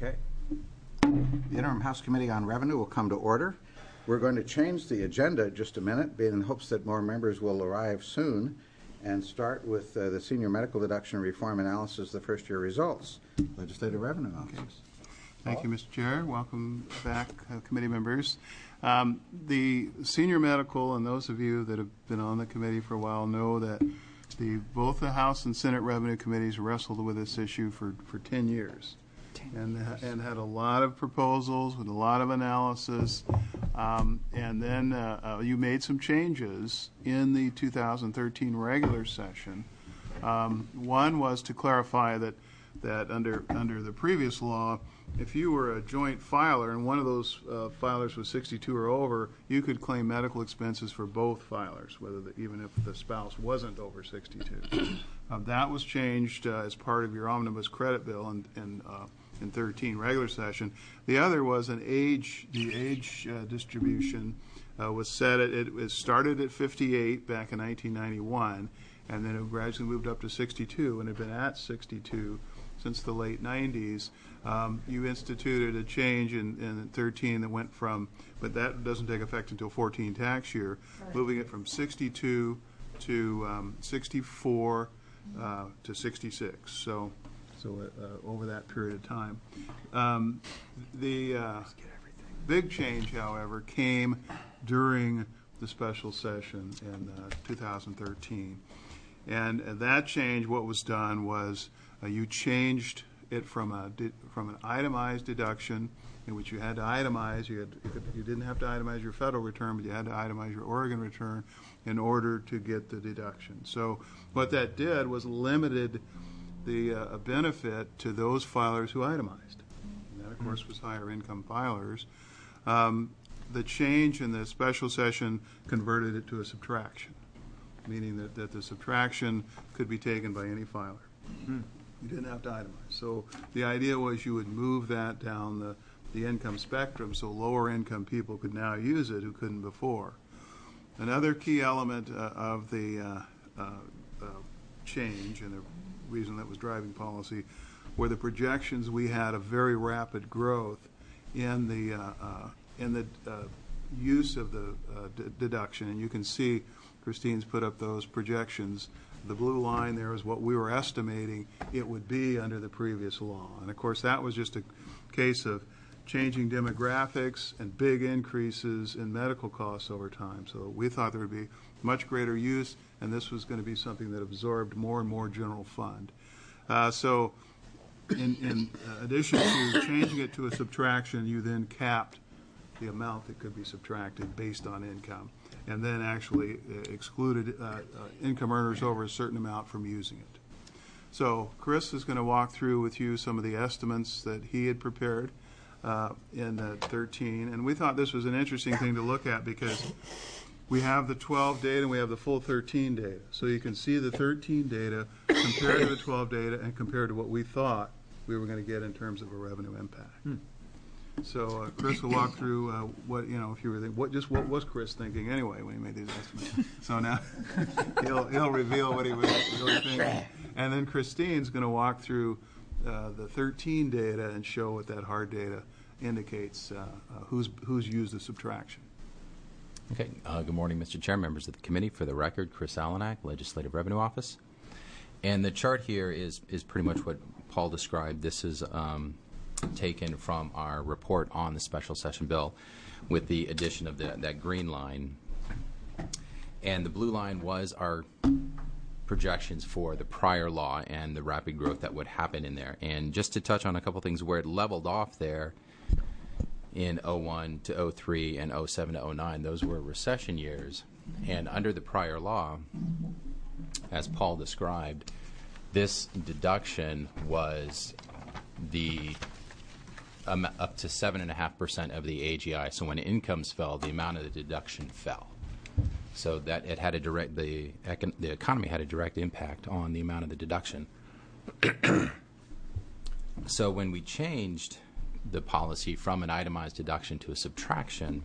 Okay. The Interim House Committee on Revenue will come to order. We're going to change the agenda just a minute, being in hopes that more members will arrive soon, and start with the Senior Medical Deduction Reform Analysis, the first-year results. Legislative Revenue Office. Okay. Thank you, Mr. Chair. Welcome back, committee members. The senior medical, and those of you that have been on the committee for a while know that both the House and Senate Revenue Committees wrestled with this issue for 10 years. And had a lot of proposals with a lot of analysis. And then you made some changes in the 2013 regular session. One was to clarify that under the previous law, if you were a joint filer and one of those filers was 62 or over, you could claim medical expenses for both filers, even if the spouse wasn't over 62. That was changed as part of your omnibus credit bill in 13 regular session. The other was the age distribution was set at, it started at 58 back in 1991, and then it gradually moved up to 62, and had been at 62 since the late 90s. You instituted a change in 13 that went from, but that doesn't take effect until 14 tax year, moving it from 62 to 64 to 66. So over that period of time. The big change, however, came during the special session in 2013. And that change, what was done was you changed it from an itemized deduction, in which you had to itemize. You didn't have to itemize your federal return, but you had to itemize your Oregon return in order to get the deduction. So what that did was limited the benefit to those filers who itemized. And that, of course, was higher income filers. The change in the special session converted it to a subtraction, meaning that the subtraction could be taken by any filer. You didn't have to itemize. So the idea was you would move that down the income spectrum so lower income people could now use it who couldn't before. Another key element of the change, and the reason that was driving policy, were the projections we had of very rapid growth in the use of the deduction. And you can see Christine's put up those projections. The blue line there is what we were estimating it would be under the previous law. And of course that was just a case of changing demographics and big increases in medical costs over time. So we thought there would be much greater use, and this was going to be something that absorbed more and more general fund. So in addition to changing it to a subtraction, you then capped the amount that could be subtracted based on income, and then actually excluded income earners over a certain amount from using it. So Chris is going to walk through with you some of the estimates that he had prepared in 13, and we thought this was an interesting thing to look at because we have the 12 data and we have the full 13 data. So you can see the 13 data compared to the 12 data and compared to what we thought we were going to get in terms of a revenue impact. So Chris will walk through what, if you were thinking, what was Chris thinking anyway when he made these estimates. So now he'll reveal what he was really thinking. And then Christine's going to walk through the 13 data and show what that hard data indicates, who's used the subtraction. Okay. Good morning, Mr. Chair, members of the committee. For the record, Chris Alanak, Legislative Revenue Office. And the chart here is pretty much what Paul described. This is taken from our report on the special session bill with the addition of that green line. And the blue line was our projections for the prior law and the rapid growth that would happen in there. And just to touch on a couple things where it leveled off there in 01 to 03 and 07 to 09, those were recession years. And under the prior law, as Paul described, this deduction was up to 7.5% of the AGI. So when incomes fell, the amount of the deduction fell. So that it had the economy had a direct impact on the amount of the deduction. So when we changed the policy from an itemized deduction to a subtraction,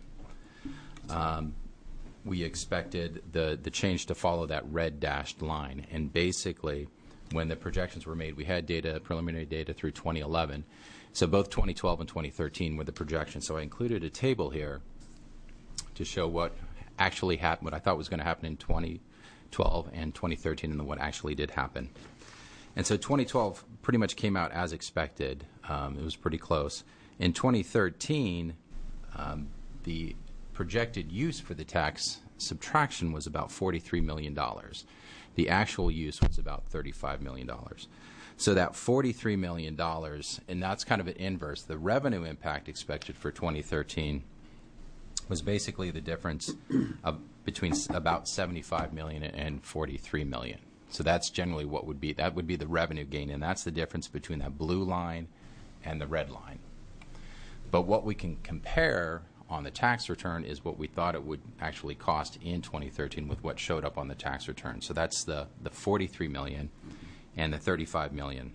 we expected the change to follow that red dashed line. And basically, when the projections were made, we had data, preliminary data through 2011. So both 2012 and 2013 were the projections. So I included a table here to show what actually happened, what I thought was going to happen in 2012 and 2013, and then what actually did happen. And so 2012 pretty much came out as expected. It was pretty close. In 2013, the projected use for the tax subtraction was about $43 million. The actual use was about $35 million. So that $43 million, and that's kind of an inverse. The revenue impact expected for 2013 was basically the difference between about $75 million and $43 million. So that's generally what would be the revenue gain, and that's the difference between that blue line and the red line. But what we can compare on the tax return is what we thought it would actually cost in 2013 with what showed up on the tax return. So that's the $43 million and the $35 million.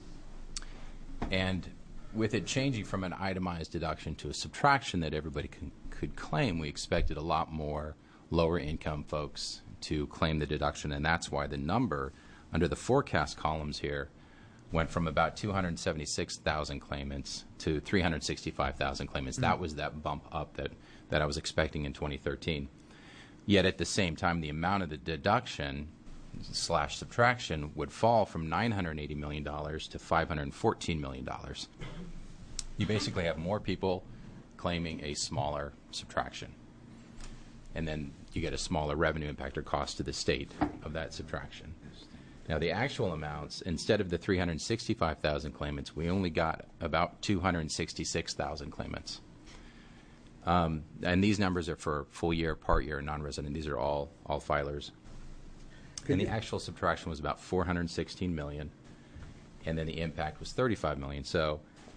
And with it changing from an itemized deduction to a subtraction that everybody could claim, we expected a lot more lower income folks to claim the deduction, and that's why the number under the forecast columns here went from about 276,000 claimants to 365,000 claimants. That was that bump up that I was expecting in 2013. Yet at the same time, the amount of the deduction / subtraction would fall from $980 million to $514 million. You basically have more people claiming a smaller subtraction. And then you get a smaller revenue impact or cost to the state of that subtraction. Now, the actual amounts, instead of the 365,000 claimants, we only got about 266,000 claimants. And these numbers are for full year, part year, non-resident. These are all filers. And the actual subtraction was about $416 million, and then the impact was $35 million. So,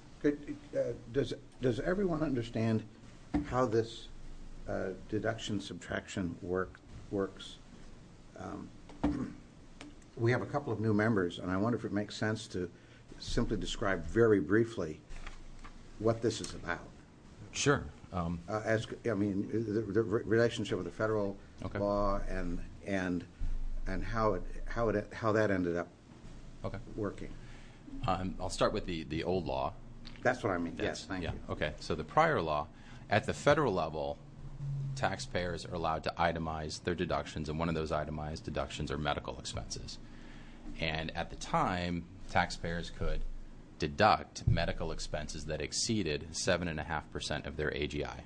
does everyone understand how this deduction subtraction works? We have a couple of new members, and I wonder if it makes sense to simply describe very briefly what this is about. Sure. The relationship with the federal law and how that ended up working. I'll start with the old law. That's what I mean. Yes, thank you. Okay. So the prior law, at the federal level, taxpayers are allowed to itemize their deductions, and one of those itemized deductions are medical expenses. And at the time, taxpayers could deduct medical expenses that exceeded 7.5% of their AGI.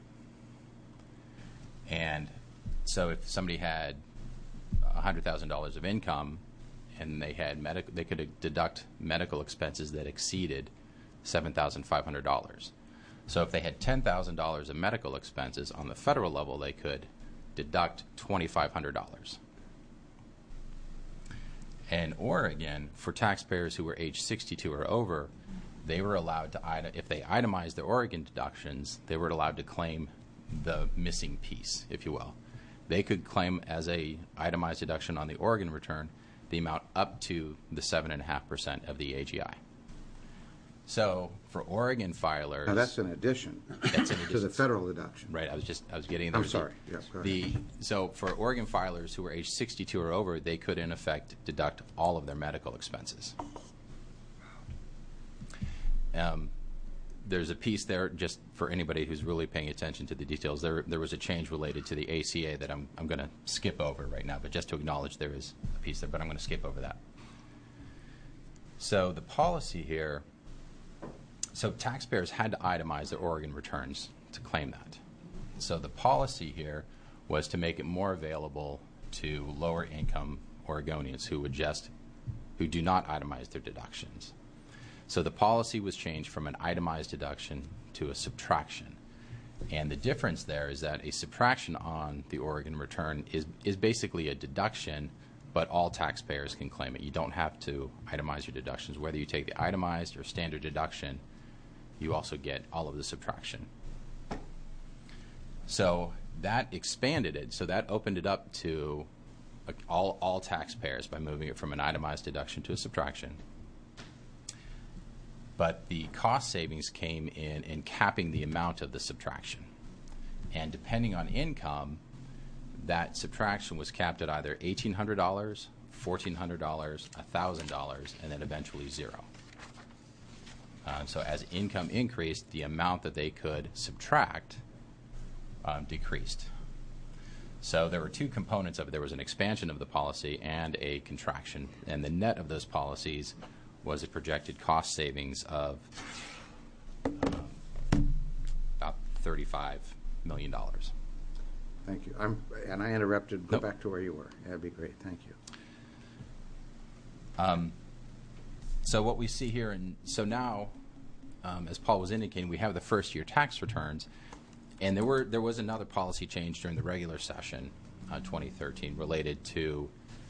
And so if somebody had $100,000 of income and they could deduct medical expenses that exceeded $7,500. So if they had $10,000 of medical expenses on the federal level, they could deduct $2,500. In Oregon, for taxpayers who were age 62 or over, they were allowed to, if they itemized their Oregon deductions, they were allowed to claim the missing piece, if you will. They could claim as a itemized deduction on the Oregon return the amount up to the 7.5% of the AGI. So for Oregon filers, now that's an addition. That's an addition to the federal deduction. Right. I was getting there. I'm sorry. Yes. Go ahead. So for Oregon filers who were age 62 or over, they could in effect deduct all of their medical expenses. There's a piece there, just for anybody who's really paying attention to the details. There was a change related to the ACA that I'm going to skip over right now, but just to acknowledge there is a piece there, but I'm going to skip over that. So the policy here, so taxpayers had to itemize their Oregon returns to claim that. So the policy here was to make it more available to lower income Oregonians who do not itemize their deductions. So the policy was changed from an itemized deduction to a subtraction. And the difference there is that a subtraction on the Oregon return is basically a deduction, but all taxpayers can claim it. You don't have to itemize your deductions. Whether you take the itemized or standard deduction, you also get all of the subtraction. So that expanded it. So that opened it up to all taxpayers by moving it from an itemized deduction to a subtraction. But the cost savings came in capping the amount of the subtraction. And depending on income, that subtraction was capped at either $1,800, $1,400, $1,000, and then eventually zero. So as income increased, the amount that they could subtract decreased. So there were two components of it. There was an expansion of the policy and a contraction. And the net of those policies was a projected cost savings of about $35 million. Thank you. And I interrupted. Go Nope. back to where you were. That'd be great. Thank you. So what we see here, and so now, as Paul was indicating, we have the first-year tax returns, and there was another policy change during the regular session, 2013, related to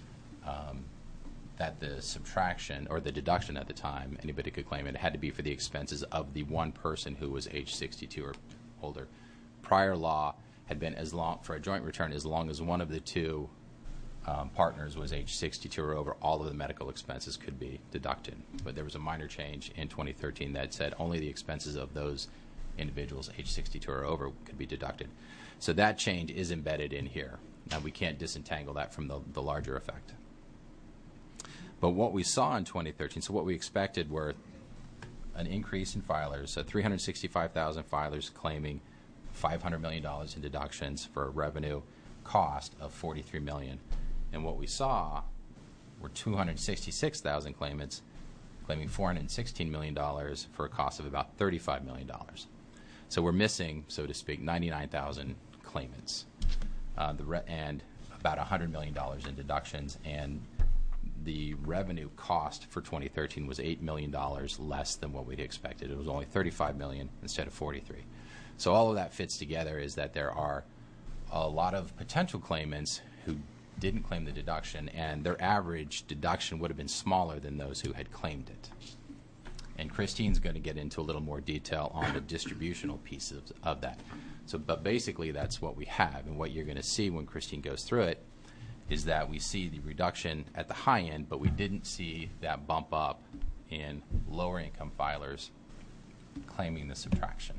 that the subtraction or the deduction at the time, anybody could claim it had to be for the expenses of the one person who was age 62 or older. Prior law had been as long for a joint return as long as one of the two partners was age 62 or over, all of the medical expenses could be deducted. But there was a minor change in 2013 that said only the expenses of those individuals age 62 or over could be deducted. So that change is embedded in here. Now we can't disentangle that from the larger effect. But what we saw in 2013, so what we expected were an increase in filers, so 365,000 filers claiming $500 million in deductions for a revenue cost of $43 million. And what we saw were 266,000 claimants claiming $416 million for a cost of about $35 million. So we're missing, so to speak, 99,000 claimants, and about $100 million in deductions. And the revenue cost for 2013 was $8 million less than what we'd expected. It was only $35 million instead of 43. So all of that fits together is that there are a lot of potential claimants who didn't claim the deduction, and their average deduction would have been smaller than those who had claimed it. And Christine's going to get into a little more detail on the distributional pieces of that. So, but basically that's what we have, and what you're going to see when Christine goes through it is that we see the reduction at the high end, but we didn't see that bump up in lower income filers claiming the subtraction.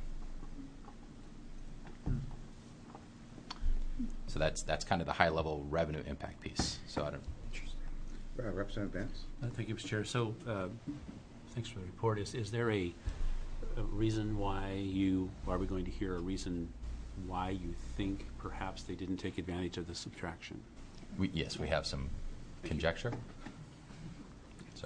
So that's kind of the high-level revenue impact piece. So I don't. Representative Vance? Thank you, Mr. Chair. So, thanks for the report. Is there a reason why are we going to hear a reason why you think perhaps they didn't take advantage of the subtraction? Yes, we have some conjecture. So.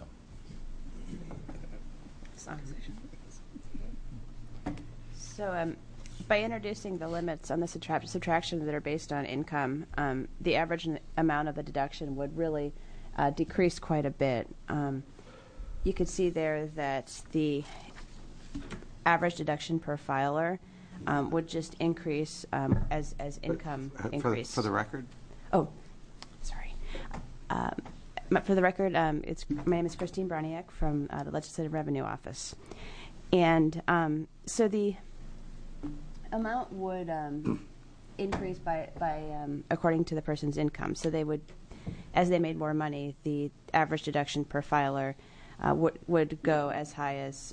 So, by introducing the limits on the subtraction that are based on income, the average amount of the deduction would really decrease quite a bit. You could see there that the average deduction per filer would just increase as income increased. For the record? Oh, sorry. For the record, my name is Christine Broniak from the Legislative Revenue Office. And so the amount would increase by according to the person's income. So they would, as they made more money, the average deduction per filer would go as high as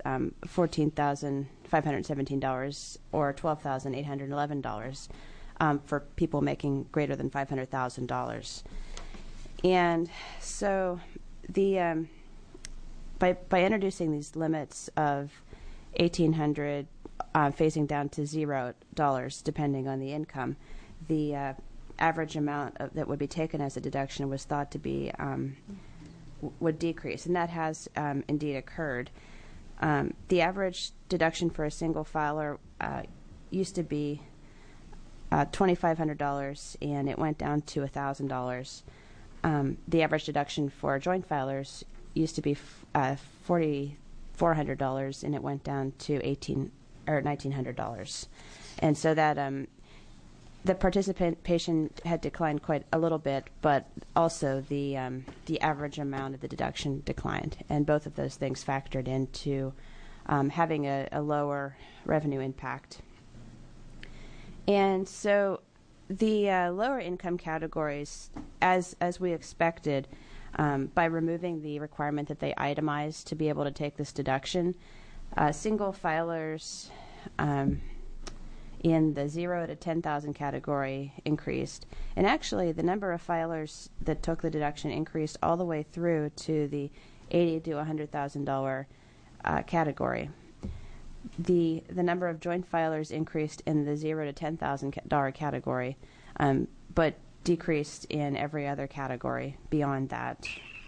$14,517 or $12,811 for people making greater than $500,000. And so the by introducing these limits of $1,800 phasing down to $0 depending on the income, the average amount that would be taken as a deduction was thought to be would decrease, and that has indeed occurred. The average deduction for a single filer used to be $2,500, and it went down to $1,000. The average deduction for joint filers used to be $4,400, and it went down to $1,900. And so that the participation had declined quite a little bit, but also the average amount of the deduction declined, and both of those things factored into having a lower revenue impact. And so the lower income categories, as we expected, by removing the requirement that they itemize to be able to take this deduction, single filers in the 0 to 10,000 category increased. And actually, the number of filers that took the deduction increased all the way through to the $80,000 to $100,000 category. The number of joint filers increased in the 0 to $10,000 category, but decreased in every other category beyond that.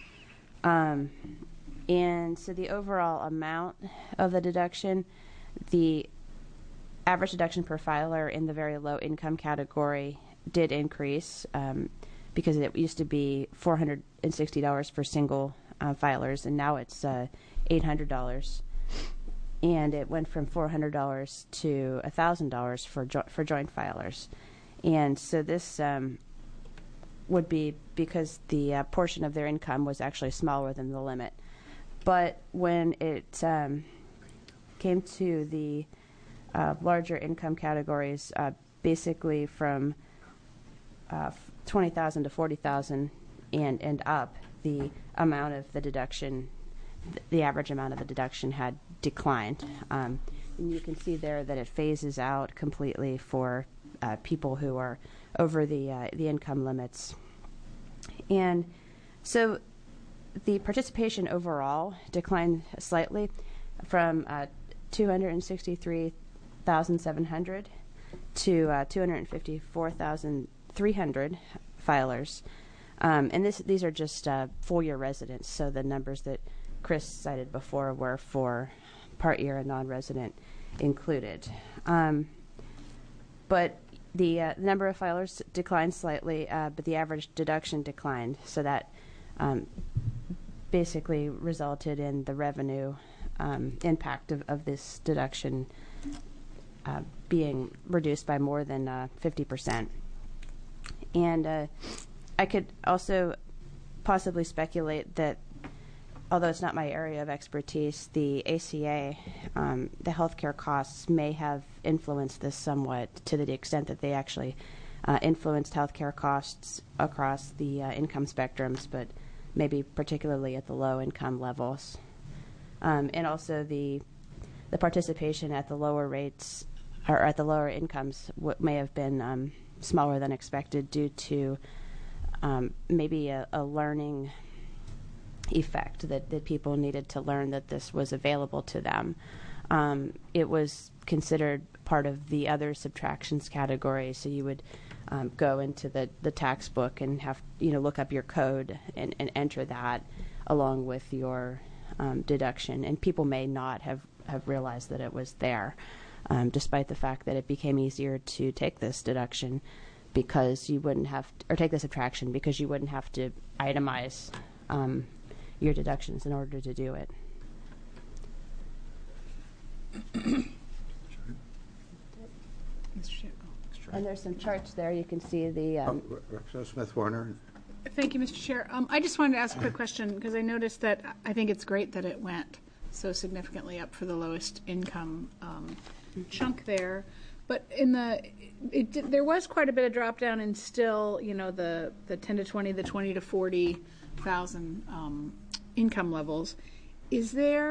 And so the overall amount of the deduction, the average deduction per filer in the very low income category did increase, because it used to be $460 for single filers, and now it's $800. And it went from $400 to $1,000 for joint filers. And so this would be because the portion of their income was actually smaller than the limit. But when it came to the larger income categories, basically from 20,000 to 40,000 and up, the amount of the deduction, the average amount of the deduction had declined. And you can see there that it phases out completely for people who are over the income limits. And so the participation overall declined slightly from 263,700 to 254,300 filers. And these are just full-year residents, so the numbers that Chris cited before were for part-year and non-resident included. But the number of filers declined slightly, but the average deduction declined, so that basically resulted in the revenue impact of this deduction being reduced by more than 50%. And I could also possibly speculate that, although it's not my area of expertise, the ACA, the healthcare costs may have influenced this somewhat, to the extent that they actually influenced healthcare costs across the income spectrums, but maybe particularly at the low income levels. And also the participation at the lower rates, or at the lower incomes, may have been smaller than expected due to maybe a learning effect, that people needed to learn that this was available to them. It was considered part of the other subtractions category, so you would go into the tax book and have look up your code and enter that along with your deduction, and people may not have realized that it was there, despite the fact that it became easier to take this deduction because you wouldn't have or take the subtraction because you wouldn't have to itemize your deductions in order to do it. And there's some charts there. You can see the... Representative Smith-Warner. Thank you, Mr. Chair. I just wanted to ask a quick question, because I noticed that I think it's great that it went so significantly up for the lowest income chunk there. But there was quite a bit of drop down in still, the 10 to 20, the 20 to 40,000 income levels. Is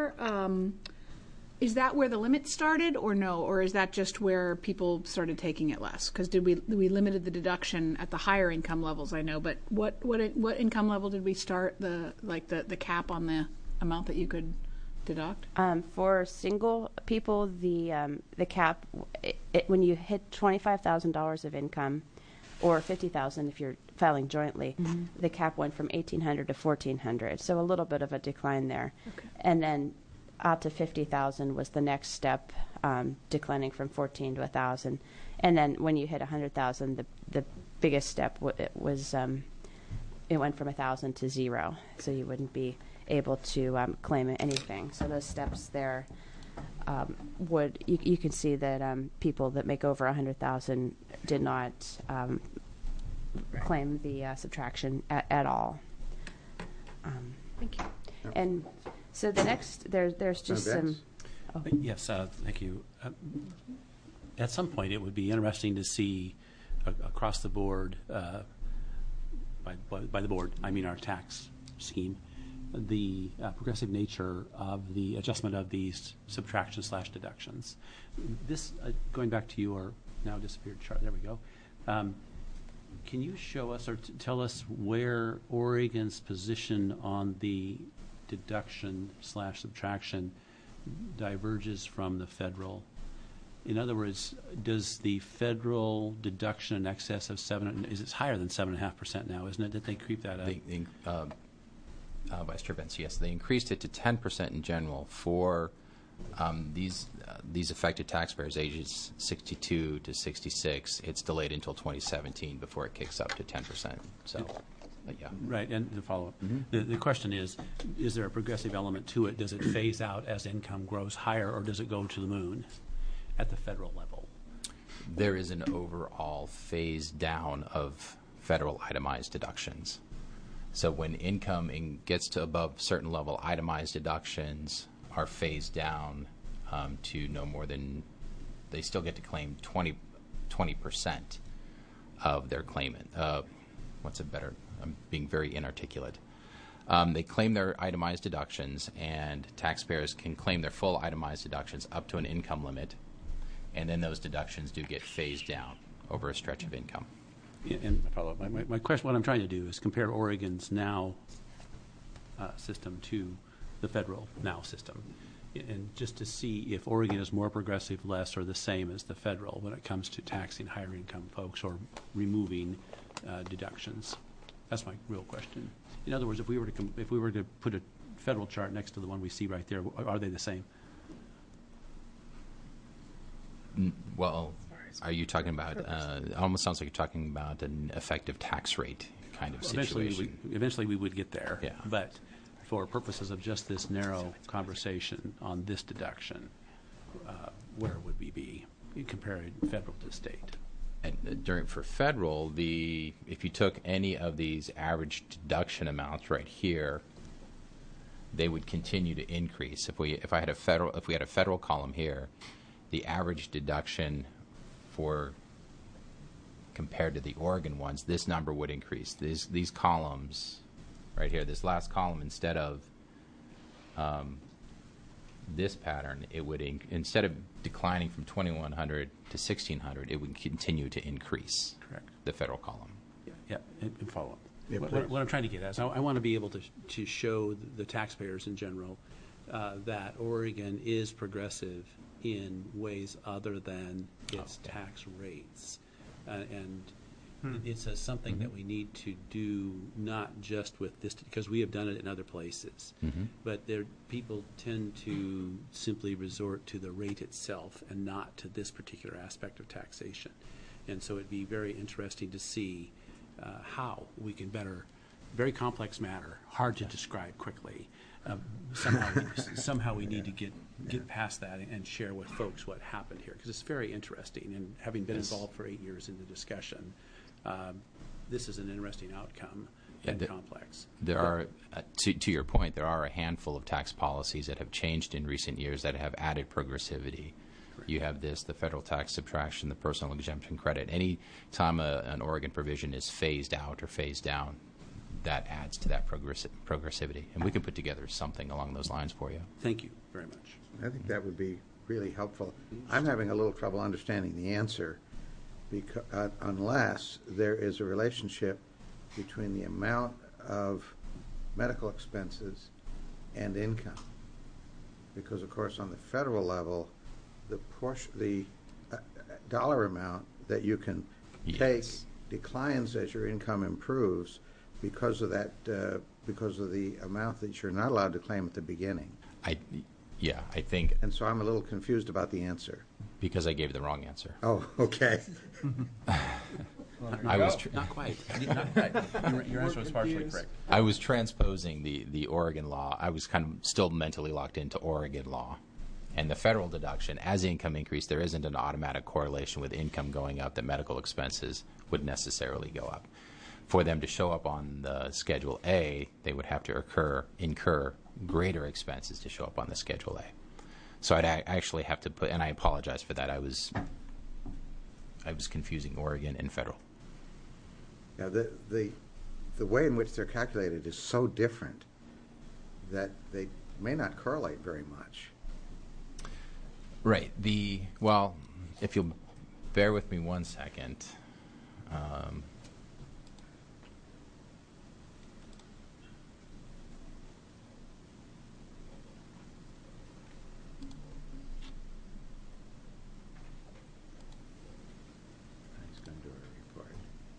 that where the limit started, or no? Or is that just where people started taking it less? Because we limited the deduction at the higher income levels, I know, but what income level did we start the cap on the amount that you could deduct? For single people, the cap, when you hit $25,000 of income, or $50,000 if you're filing jointly, the cap went from $1,800 to $1,400, so a little bit of a decline there. Okay. And then out to $50,000 was the next step, declining from $1,400 to $1,000. And then when you hit $100,000, the biggest step was it went from $1,000 to $0, so you wouldn't be able to claim anything. So those steps there you can see that people that make over $100,000 did not claim the subtraction at all. Thank you. And so the next, there's just some... Oh. Yes, thank you. At some point, it would be interesting to see across the board, by the board, I mean our tax scheme, the progressive nature of the adjustment of these subtractions/deductions. This, going back to your now disappeared chart. There we go. Can you show us or tell us where Oregon's position on the deduction/subtraction diverges from the federal? In other words, does the federal deduction in excess of it's higher than 7.5% now, isn't it? Did they creep that up? Vice Chair Benz, yes, they increased it to 10% in general for these affected taxpayers ages 62 to 66. It's delayed until 2017 before it kicks up to 10%. So, yeah. Right, and the follow-up. The question is there a progressive element to it? Does it phase out as income grows higher, or does it go to the moon at the federal level? There is an overall phase down of federal itemized deductions. So when income gets to above certain level, itemized deductions are phased down to no more than, they still get to claim 20% of their claimant. What's a better, I'm being very inarticulate. They claim their itemized deductions, and taxpayers can claim their full itemized deductions up to an income limit, and then those deductions do get phased down over a stretch of income. And follow-up. My question, what I'm trying to do is compare Oregon's now system to the federal now system, and just to see if Oregon is more progressive, less, or the same as the federal when it comes to taxing higher income folks or removing deductions. That's my real question. In other words, if we were to put a federal chart next to the one we see right there, are they the same? Well, are you talking about, it almost sounds like you're talking about an effective tax rate kind of situation. Eventually we would get there. Yeah. But for purposes of just this narrow conversation on this deduction, where would we be comparing federal to state? And for federal, if you took any of these average deduction amounts right here, they would continue to increase. If we had a federal column here, the average deduction compared to the Oregon ones, this number would increase. These columns right here, this last column, instead of this pattern, it would instead of declining from 2,100 to 1,600, it would continue to increase. Correct. The federal column. Yeah, and follow up. Yeah, what I'm trying to get at is I want to be able to show the taxpayers in general that Oregon is progressive in ways other than its tax rates. And it's something that we need to do not just with this, because we have done it in other places. But people tend to simply resort to the rate itself and not to this particular aspect of taxation. And so it'd be very interesting to see how we can better, very complex matter, hard to describe quickly. Somehow we need to get past that and share with folks what happened here, because it's very interesting. And having been involved for 8 years in the discussion, this is an interesting outcome and complex. There are, to your point, there are a handful of tax policies that have changed in recent years that have added progressivity. Correct. You have the federal tax subtraction, the personal exemption credit. Any time an Oregon provision is phased out or phased down, that adds to that progressivity. And we can put together something along those lines for you. Thank you very much. I think that would be really helpful. I'm having a little trouble understanding the answer, because unless there is a relationship between the amount of medical expenses and income. Because, of course, on the federal level, the dollar amount that you can take declines as your income improves because of that, because of the amount that you're not allowed to claim at the beginning. I think. And so I'm a little confused about the answer. Because I gave the wrong answer. Oh, okay. Not quite. Your answer was partially correct. I was transposing the Oregon law. I was kind of still mentally locked into Oregon law. And the federal deduction, as income increased, there isn't an automatic correlation with income going up that medical expenses would necessarily go up. For them to show up on the Schedule A, they would have to incur greater expenses to show up on the Schedule A. So I'd actually have to put, and I apologize for that, I was confusing Oregon and federal. Yeah, the way in which they're calculated is so different that they may not correlate very much. Right. If you'll bear with me one second. He's going to do a report.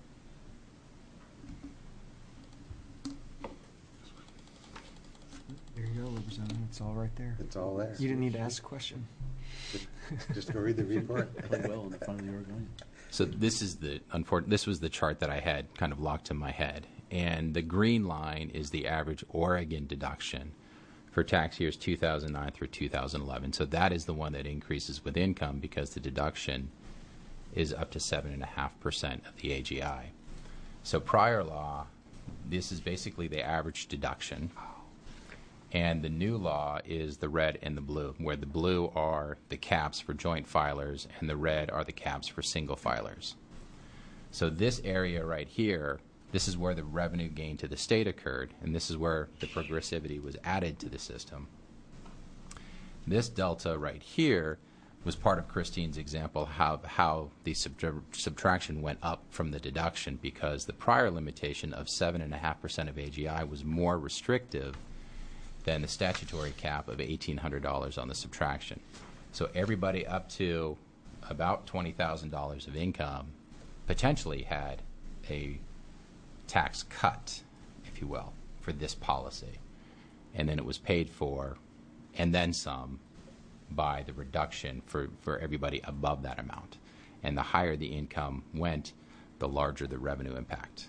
There you go, Representative. It's all right there. It's all there. You didn't need to ask a question. Just go read the report. Played well in the front of the Oregonian. So this is this was the chart that I had kind of locked in my head, and the green line is the average Oregon deduction for tax years 2009 through 2011. So that is the one that increases with income because the deduction is up to 7.5% of the AGI. So prior law, this is basically the average deduction. And the new law is the red and the blue, where the blue are the caps for joint filers and the red are the caps for single filers. So this area right here, this is where the revenue gain to the state occurred, and this is where the progressivity was added to the system. This delta right here was part of Christine's example how the subtraction went up from the deduction because the prior limitation of 7.5% of AGI was more restrictive than the statutory cap of $1,800 on the subtraction. So everybody up to about $20,000 of income potentially had a tax cut, if you will, for this policy. And then it was paid for, and then some, by the reduction for everybody above that amount. And the higher the income went, the larger the revenue impact.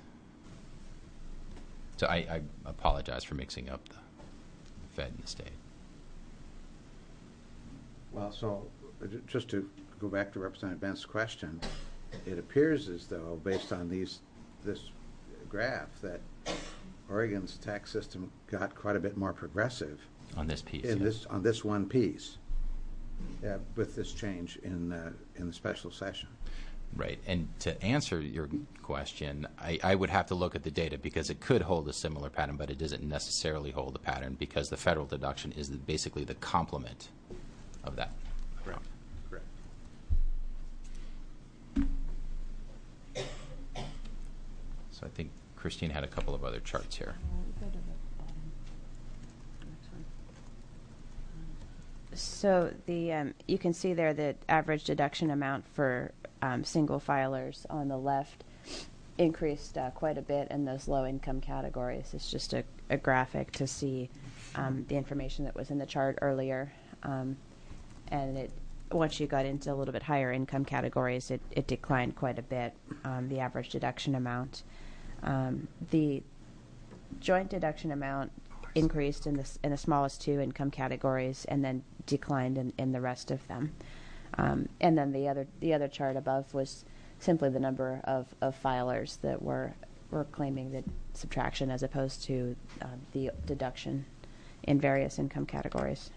So I apologize for mixing up the Fed and the state. Well, so just to go back to Representative Bent's question, it appears as though, based on this graph, that Oregon's tax system got quite a bit more progressive On this piece. in yes. on this one piece, with this change in the special session. Right. And to answer your question, I would have to look at the data because it could hold a similar pattern, but it doesn't necessarily hold a pattern because the federal deduction is basically the complement of that. Correct. Correct. So I think Christine had a couple of other charts here. So the you can see there the average deduction amount for single filers on the left increased quite a bit in those low income categories. It's just a graphic to see the information that was in the chart earlier. And once you got into a little bit higher income categories, it declined quite a bit, the average deduction amount. The joint deduction amount increased in the smallest two income categories and then declined in the rest of them. And then the other chart above was simply the number of filers that were claiming the subtraction as opposed to the deduction in various income categories.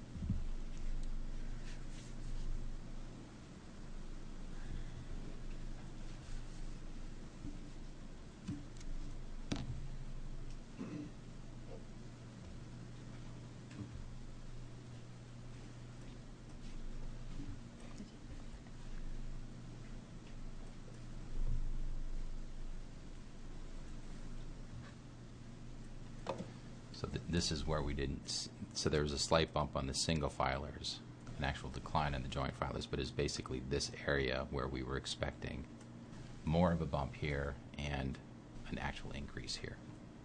So this is where we didn't. So there was a slight bump on the single filers, an actual decline in the joint filers, but it's basically this area where we were expecting more of a bump here and an actual increase here.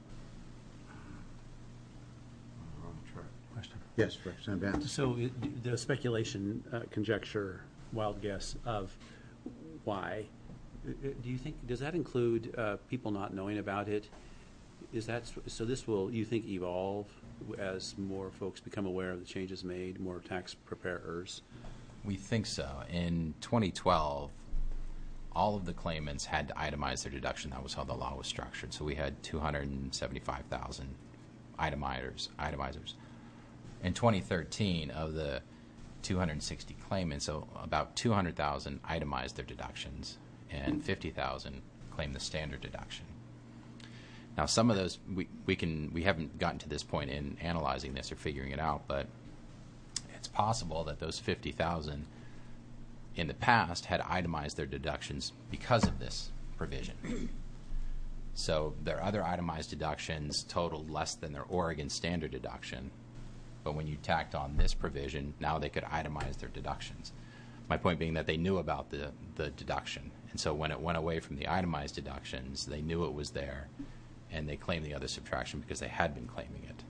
Wrong chart. Question. Yes, Representative Bent. So the speculation, conjecture, wild guess of why, do you think, does that include people not knowing about it? Is that, so this will, you think, evolve as more folks become aware of the changes made, more tax preparers? We think so. In 2012, all of the claimants had to itemize their deduction. That was how the law was structured. So we had 275,000 itemizers. In 2013, of the 260 claimants, so about 200,000 itemized their deductions, and 50,000 claimed the standard deduction. Now, some of those we haven't gotten to this point in analyzing this or figuring it out, but it's possible that those 50,000 in the past had itemized their deductions because of this provision. So their other itemized deductions totaled less than their Oregon standard deduction. But when you tacked on this provision, now they could itemize their deductions. My point being that they knew about the deduction. And so when it went away from the itemized deductions, they knew it was there, and they claimed the other subtraction because they had been claiming it.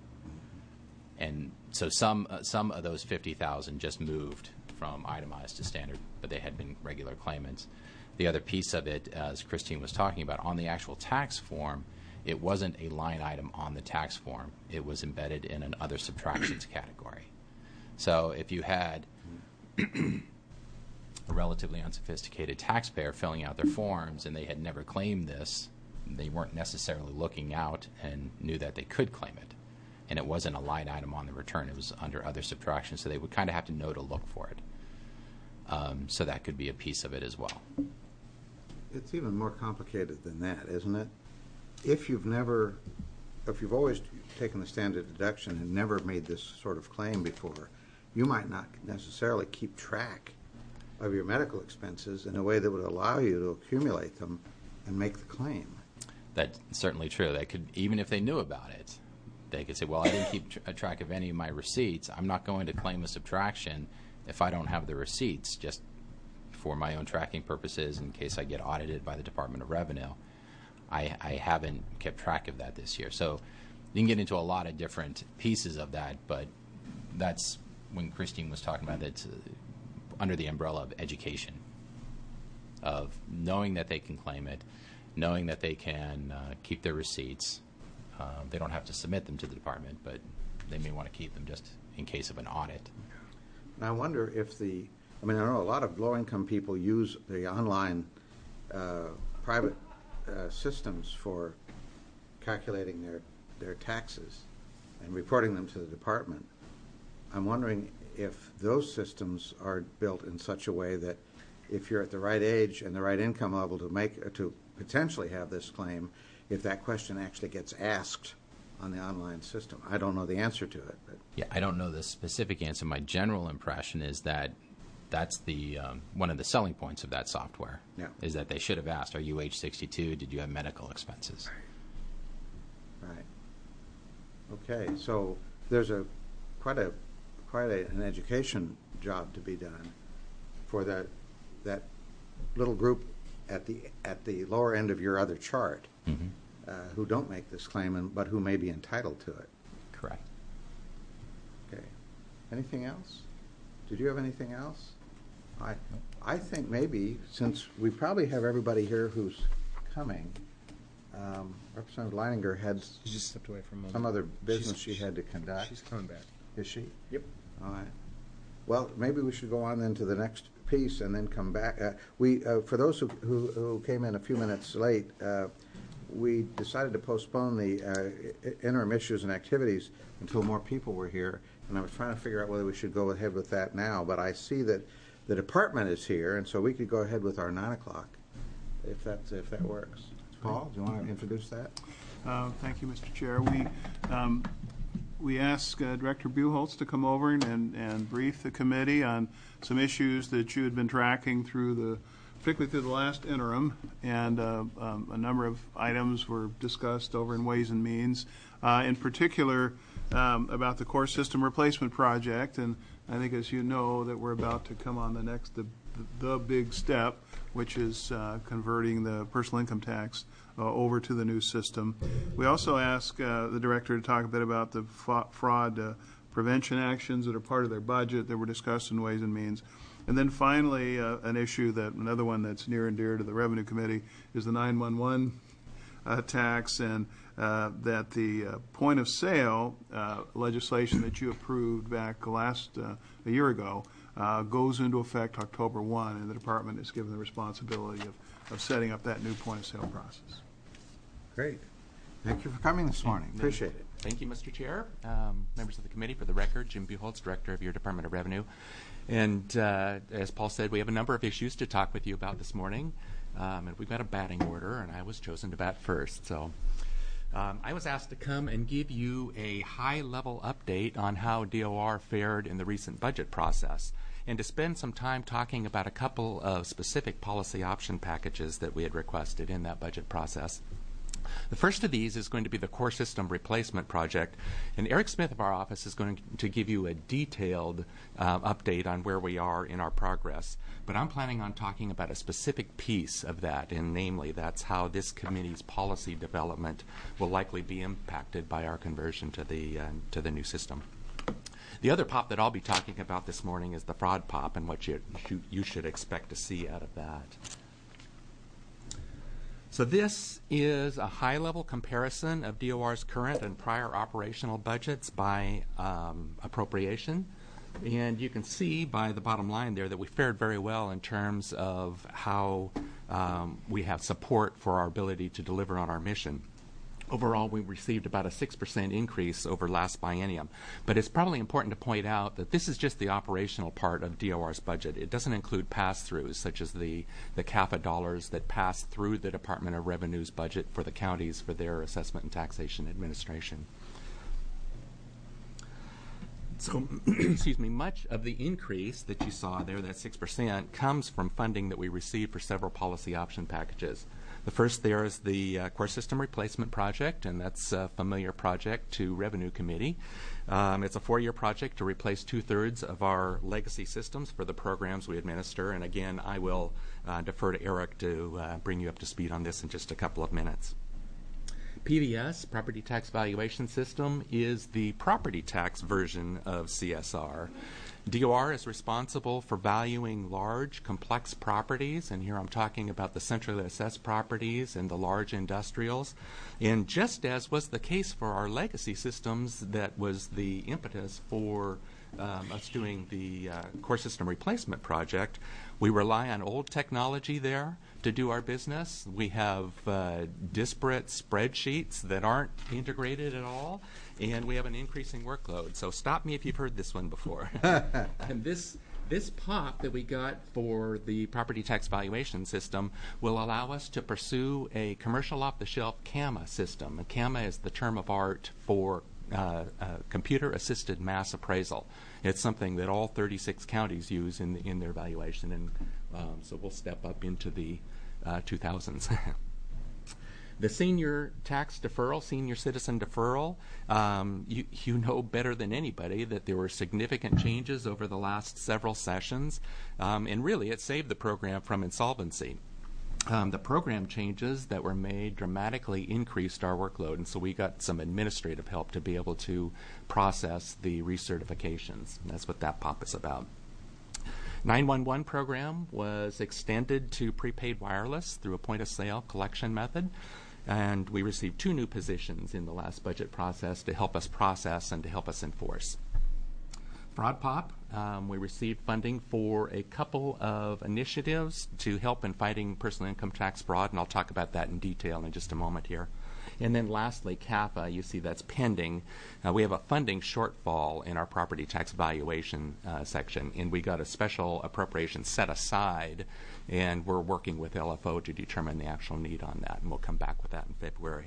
And so some of those 50,000 just moved from itemized to standard, but they had been regular claimants. The other piece of it, as Christine was talking about, on the actual tax form, it wasn't a line item on the tax form. It was embedded in an other subtractions category. So if you had a relatively unsophisticated taxpayer filling out their forms and they had never claimed this, they weren't necessarily looking out and knew that they could claim it. And it wasn't a line item on the return. It was under other subtractions, so they would kind of have to know to look for it. So that could be a piece of it as well. It's even more complicated than that, isn't it? If you've always taken the standard deduction and never made this sort of claim before, you might not necessarily keep track of your medical expenses in a way that would allow you to accumulate them and make the claim. That's certainly true. They could, even if they knew about it, they could say, well, I didn't keep track of any of my receipts. I'm not going to claim a subtraction if I don't have the receipts, just for my own tracking purposes in case I get audited by the Department of Revenue. I haven't kept track of that this year. So you can get into a lot of different pieces of that, but that's when Christine was talking about it, under the umbrella of education, of knowing that they can claim it, knowing that they can keep their receipts. They don't have to submit them to the department, but they may want to keep them just in case of an audit. And I wonder if I know a lot of low-income people use the online private systems for calculating their taxes and reporting them to the department. I'm wondering if those systems are built in such a way that if you're at the right age and the right income level to potentially have this claim, if that question actually gets asked on the online system. I don't know the answer to it. But. Yeah, I don't know the specific answer. My general impression is that that's the one of the selling points of that software. Yeah. Is that they should have asked, are you age 62? Did you have medical expenses? Right. Okay, so there's quite an education job to be done for that little group at the lower end of your other chart, mm-hmm. Who don't make this claim but who may be entitled to it. Correct. Okay. Anything else? Did you have anything else? I think maybe, since we probably have everybody here who's coming, Representative Leininger had She just stepped away for a moment. some other business she had to conduct. She's coming back. Is she? Yep. All right. Well, maybe we should go on then to the next piece and then come back. For those who came in a few minutes late, we decided to postpone the interim issues and activities until more people were here, and I was trying to figure out whether we should go ahead with that now, but I see that the department is here, and so we could go ahead with our 9 o'clock, if that works. Paul, do you want to introduce that? Thank you, Mr. Chair. We asked Director Buchholz to come over and brief the committee on some issues that you had been tracking particularly through the last interim, and a number of items were discussed over in Ways and Means, in particular about the core system replacement project. And I think, as you know, that we're about to come on the big step, which is converting the personal income tax over to the new system. We also asked the director to talk a bit about the fraud prevention actions that are part of their budget that were discussed in Ways and Means. And then finally, another one that's near and dear to the Revenue Committee is the 911 tax, and that the point of sale legislation that you approved back a year ago goes into effect October 1, and the department is given the responsibility of setting up that new point of sale process. Great. Thank you for coming this morning. Appreciate it. Thank you, Mr. Chair. Members of the committee, for the record, Jim Buchholz, Director of your Department of Revenue. And as Paul said, we have a number of issues to talk with you about this morning. And we've got a batting order, and I was chosen to bat first. So I was asked to come and give you a high-level update on how DOR fared in the recent budget process. and to spend some time talking about a couple of specific policy option packages that we had requested in that budget process. The first of these is going to be the core system replacement project, and Eric Smith of our office is going to give you a detailed update on where we are in our progress. But I'm planning on talking about a specific piece of that, and namely that's how this committee's policy development will likely be impacted by our conversion to the new system. The other pop that I'll be talking about this morning is the fraud pop and what you should expect to see out of that. So this is a high-level comparison of DOR's current and prior operational budgets by appropriation. And you can see by the bottom line there that we fared very well in terms of how we have support for our ability to deliver on our mission. Overall, we received about a 6% increase over last biennium. But it's probably important to point out that this is just the operational part of DOR's budget. It doesn't include pass-throughs, such as the CAFA dollars that pass through the Department of Revenue's budget for the counties for their assessment and taxation administration. So, excuse me, much of the increase that you saw there, that 6%, comes from funding that we received for several policy option packages. The first there is the core system replacement project, and that's a familiar project to Revenue Committee. It's a 4-year project to replace 2/3 of our legacy systems for the programs we administer. And again, I will defer to Eric to bring you up to speed on this in just a couple of minutes. PVS, Property Tax Valuation System, is the property tax version of CSR. DOR is responsible for valuing large, complex properties, and here I'm talking about the centrally assessed properties and the large industrials. And just as was the case for our legacy systems, that was the impetus for us doing the core system replacement project, we rely on old technology there to do our business. We have disparate spreadsheets that aren't integrated at all, and we have an increasing workload. So stop me if you've heard this one before. And this pop that we got for the property tax valuation system will allow us to pursue a commercial off-the-shelf CAMA system. And CAMA is the term of art for computer-assisted mass appraisal. It's something that all 36 counties use in their valuation, and so we'll step up into the 2000s. The senior tax deferral, senior citizen deferral, you know better than anybody that there were significant changes over the last several sessions, and really it saved the program from insolvency. The program changes that were made dramatically increased our workload, and so we got some administrative help to be able to process the recertifications. And that's what that pop is about. 911 program was extended to prepaid wireless through a point-of-sale collection method, and we received 2 new positions in the last budget process to help us process and to help us enforce. Fraud Pop, we received funding for a couple of initiatives to help in fighting personal income tax fraud, and I'll talk about that in detail in just a moment here. And then lastly, CAFA, you see that's pending. We have a funding shortfall in our property tax valuation section, and we got a special appropriation set aside, and we're working with LFO to determine the actual need on that, and we'll come back with that in February.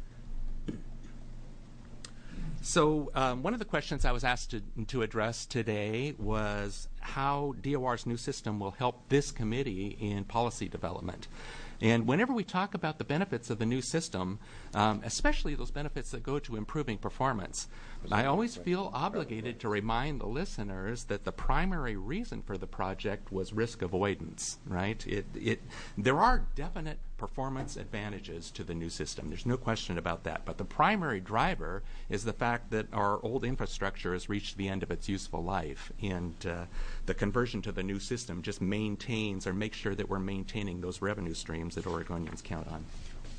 So one of the questions I was asked to address today was how DOR's new system will help this committee in policy development. And whenever we talk about the benefits of the new system, especially those benefits that go to improving performance, I always feel obligated to remind the listeners that the primary reason for the project was risk avoidance, right? There are definite performance advantages to the new system. There's no question about that. But the primary driver is the fact that our old infrastructure has reached the end of its useful life, and the conversion to the new system just maintains or makes sure that we're maintaining those revenue streams that Oregonians count on.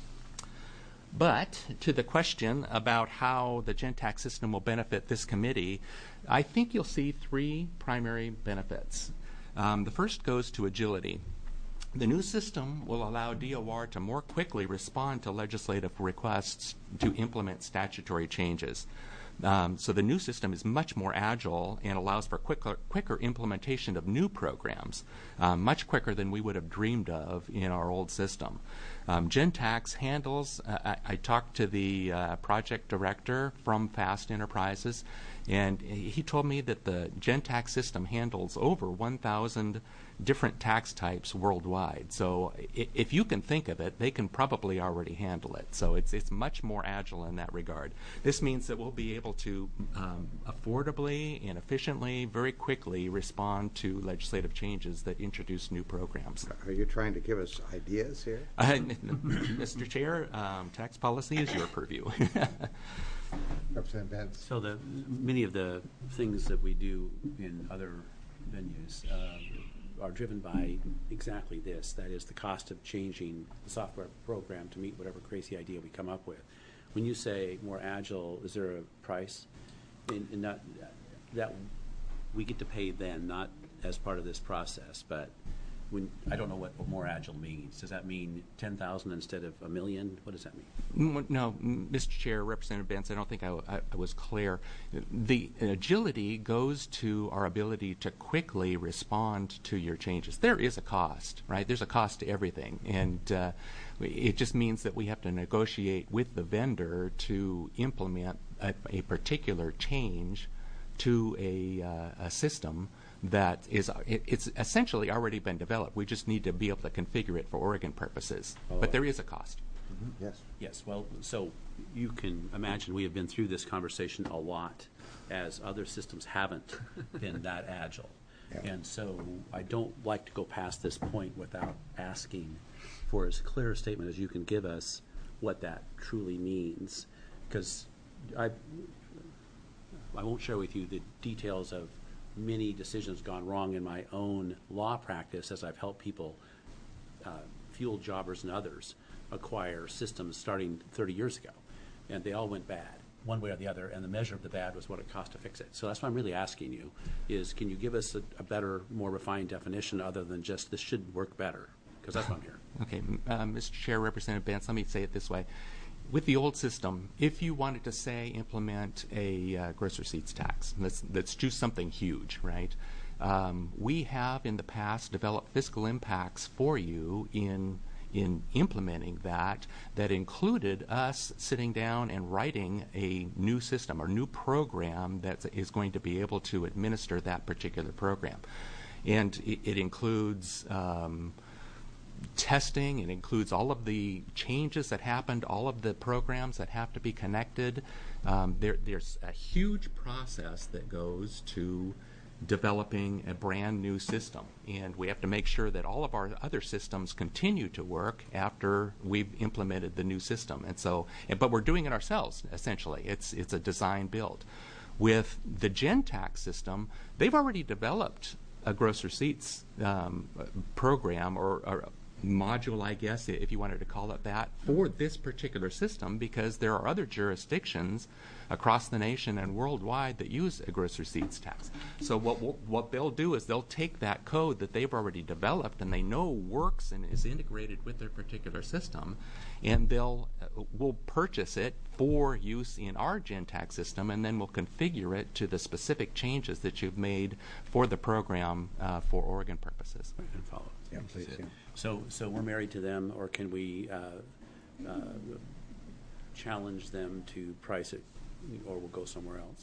But to the question about how the GenTax system will benefit this committee, I think you'll see 3 primary benefits. The first goes to agility. The new system will allow DOR to more quickly respond to legislative requests to implement statutory changes. So the new system is much more agile and allows for quicker implementation of new programs, much quicker than we would have dreamed of in our old system. GenTax handles, I talked to the project director from FAST Enterprises, And he told me that the Gentax system handles over 1,000 different tax types worldwide. So if you can think of it, they can probably already handle it. So it's much more agile in that regard. This means that we'll be able to affordably and efficiently, very quickly respond to legislative changes that introduce new programs. Are you trying to give us ideas here? Mr. Chair, tax policy is your purview. Representative Benz. So many of the things that we do in other venues are driven by exactly this. That is the cost of changing the software program to meet whatever crazy idea we come up with. When you say more agile, is there a price? And not, that we get to pay then, not as part of this process, but I don't know what more agile means. Does that mean 10,000 instead of 1 million? What does that mean? No, Mr. Chair, Representative Benz, I don't think I was clear. The agility goes to our ability to quickly respond to your changes. There is a cost, right? There's a cost to everything, and it just means that we have to negotiate with the vendor to implement a particular change to a system that it's essentially already been developed. We just need to be able to configure it for Oregon purposes. But there is a cost. Mm-hmm. Yes. Yes, well, so you can imagine we have been through this conversation a lot as other systems haven't been that agile. Yeah. And so I don't like to go past this point without asking for as clear a statement as you can give us what that truly means. Because I won't share with you the details of many decisions gone wrong in my own law practice as I've helped people, fuel jobbers and others, acquire systems starting 30 years ago. And they all went bad, one way or the other, and the measure of the bad was what it cost to fix it. So that's what I'm really asking you, is can you give us a better, more refined definition other than just this should work better? Because that's what I'm hearing. Okay, Mr. Chair, Representative Benz, let me say it this way. With the old system, if you wanted to, say, implement a gross receipts tax, let's do something huge, right? We have in the past developed fiscal impacts for you in implementing that included us sitting down and writing a new system or new program that is going to be able to administer that particular program. And it includes testing, it includes all of the changes that happened, all of the programs that have to be connected. There's a huge process that goes to developing a brand new system, and we have to make sure that all of our other systems continue to work after we've implemented the new system. And so, but we're doing it ourselves, essentially. It's a design build. With the Gentax system, they've already developed a gross receipts program or module, I guess, if you wanted to call it that, for this particular system, because there are other jurisdictions across the nation and worldwide that use a gross receipts tax. So what they'll do is they'll take that code that they've already developed and they know works and is integrated with their particular system, and we'll purchase it for use in our Gentax system, and then we'll configure it to the specific changes that you've made for the program for Oregon purposes. And follow. Yeah, please. Yeah. So we're married to them, or can we challenge them to price it, or we'll go somewhere else?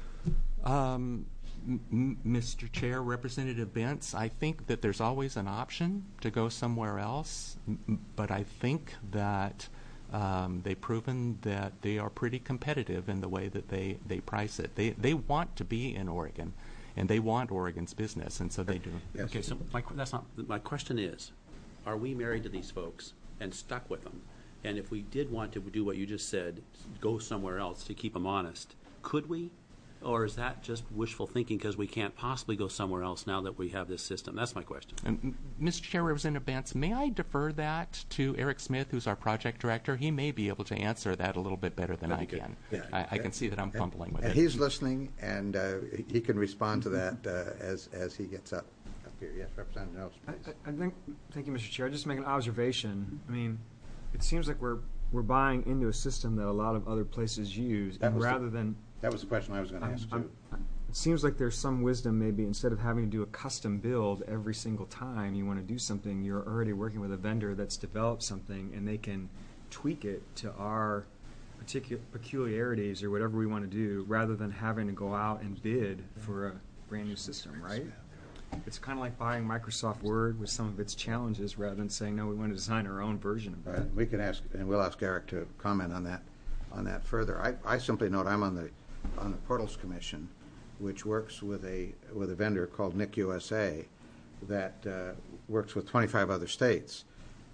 Mr. Chair, Representative Benz, I think that there's always an option to go somewhere else, but I think that they've proven that they are pretty competitive in the way that they price it. They want to be in Oregon, and they want Oregon's business, and so they do. Yes. Okay, so my question is, are we married to these folks and stuck with them? And if we did want to do what you just said, go somewhere else to keep them honest, could we? Or is that just wishful thinking because we can't possibly go somewhere else now that we have this system? That's my question. Mr. Chair, Representative Benz, may I defer that to Eric Smith, who's our project director? He may be able to answer that a little bit better than I can. Yeah. I can see that I'm fumbling with and it. He's listening, and he can respond to that as he gets up here. Yes, Representative Nelson. I think, thank you, Mr. Chair. I'll just make an observation. I mean, it seems like we're buying into a system that a lot of other places use, and rather than... That was the question I was going to ask, too. It seems like there's some wisdom maybe instead of having to do a custom build every single time you want to do something, you're already working with a vendor that's developed something and they can tweak it to our peculiarities or whatever we want to do, rather than having to go out and bid for a brand new system, right? It's kind of like buying Microsoft Word with some of its challenges, rather than saying, no, we want to design our own version of it. We can ask, and we'll ask Eric to comment on that further. I simply note I'm on the Portals Commission, which works with a vendor called Nick USA that works with 25 other states.